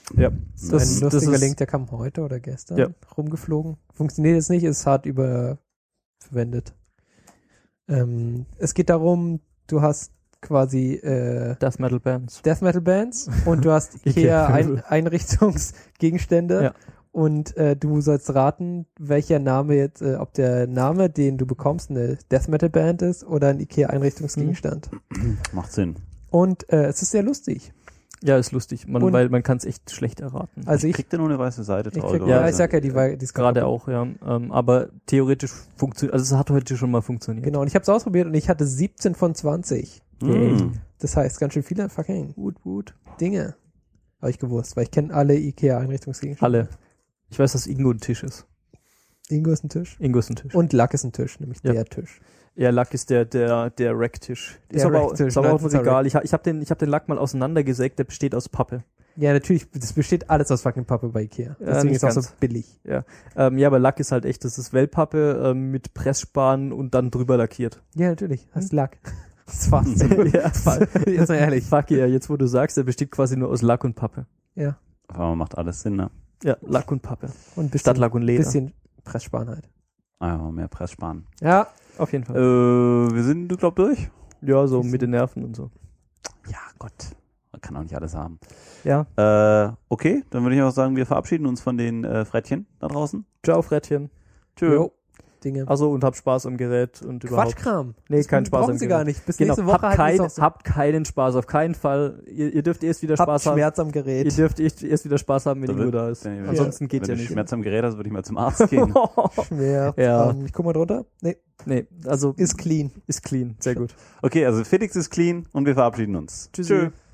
Ja. Das, Das- ein das lustiger ist- Link, der kam heute oder gestern Ja. rumgeflogen. Funktioniert jetzt nicht, ist hart überverwendet. Ähm, es geht darum, du hast quasi äh, Death Metal Bands. Death Metal Bands und du hast Ikea Ein Einrichtungsgegenstände Ja. und äh, du sollst raten, welcher Name jetzt, äh, ob der Name, den du bekommst, eine Death Metal Band ist oder ein Ikea Einrichtungsgegenstand. Macht Sinn. Und äh, es ist sehr lustig. Ja, ist lustig, man, Und- weil man kann es echt schlecht erraten. Also ich, Kriegt ihr nur eine weiße Seite ich, krieg, traurigerweise? ja, ich sag ja, die war die ist Gerade kaputt. auch, ja. Ähm, aber theoretisch funktioniert, also es hat heute schon mal funktioniert. Genau, und ich habe es ausprobiert und ich hatte siebzehn von zwanzig. Hm. Das heißt, ganz schön viele fucking Gut, gut. Dinge. Habe ich gewusst, weil ich kenne alle Ikea Einrichtungsgegenstände. Alle. Ich weiß, dass Ingo ein Tisch ist. Ingo ist ein Tisch. Ingo ist ein Tisch. Und Lack ist ein Tisch, nämlich Ja. der Tisch. Ja, Lack ist der, der, der Racktisch. Ist Der aber, auch- Racktisch, ist aber auch ein nein, das ist Regal. Ich, ha- ich habe den, ich hab den Lack mal auseinandergesägt, der besteht aus Pappe. Ja, natürlich, das besteht alles aus fucking Pappe bei Ikea. Ja, Deswegen nicht ist es auch so ganz. billig. Ähm, ja, aber Lack ist halt echt, das ist Wellpappe ähm, mit Pressspan und dann drüber lackiert. Ja, natürlich, hast Lack. Das war's. Ja, fuck. Jetzt mal ehrlich. Fuck yeah, jetzt wo du sagst, der besteht quasi nur aus Lack und Pappe. Ja, Aber macht alles Sinn, ne? Ja, Lack und Pappe. und bisschen, Statt Lack und Leder. bisschen Pressspanheit. Ah, mehr Press sparen. Ja, Auf jeden Äh, Fall. wir sind, du glaub, durch? Ja, so mit den Nerven und so. Ja, Gott. Man kann auch nicht alles haben. Ja. Äh, okay, dann würde ich auch sagen, wir verabschieden uns von den äh, Frettchen da draußen. Ciao, Frettchen. Tschö. jo, Dinge. Also und hab Spaß am Gerät und überhaupt. Quatschkram. Nee, Das kein Spaß brauchen am sie Gerät. gar nicht. Bis Genau, nächste Woche habt, halten kein, sie es auch so. habt keinen Spaß, auf keinen Fall. Ihr, ihr dürft erst wieder Habt Spaß haben. Schmerz am Ihr Gerät. dürft erst, erst wieder Spaß haben, wenn Da Ingo wird- da ist. wenn- Ansonsten geht's Wenn ja du nicht. Schmerz am Gerät hast, würde ich mal zum Arzt gehen. Schmerz. Ja. Ähm, ich guck mal drunter. Nee, Nee, also ist clean. ist clean. Sehr gut. Okay, also Felix ist clean und wir verabschieden uns. Tschüssi. Tschö.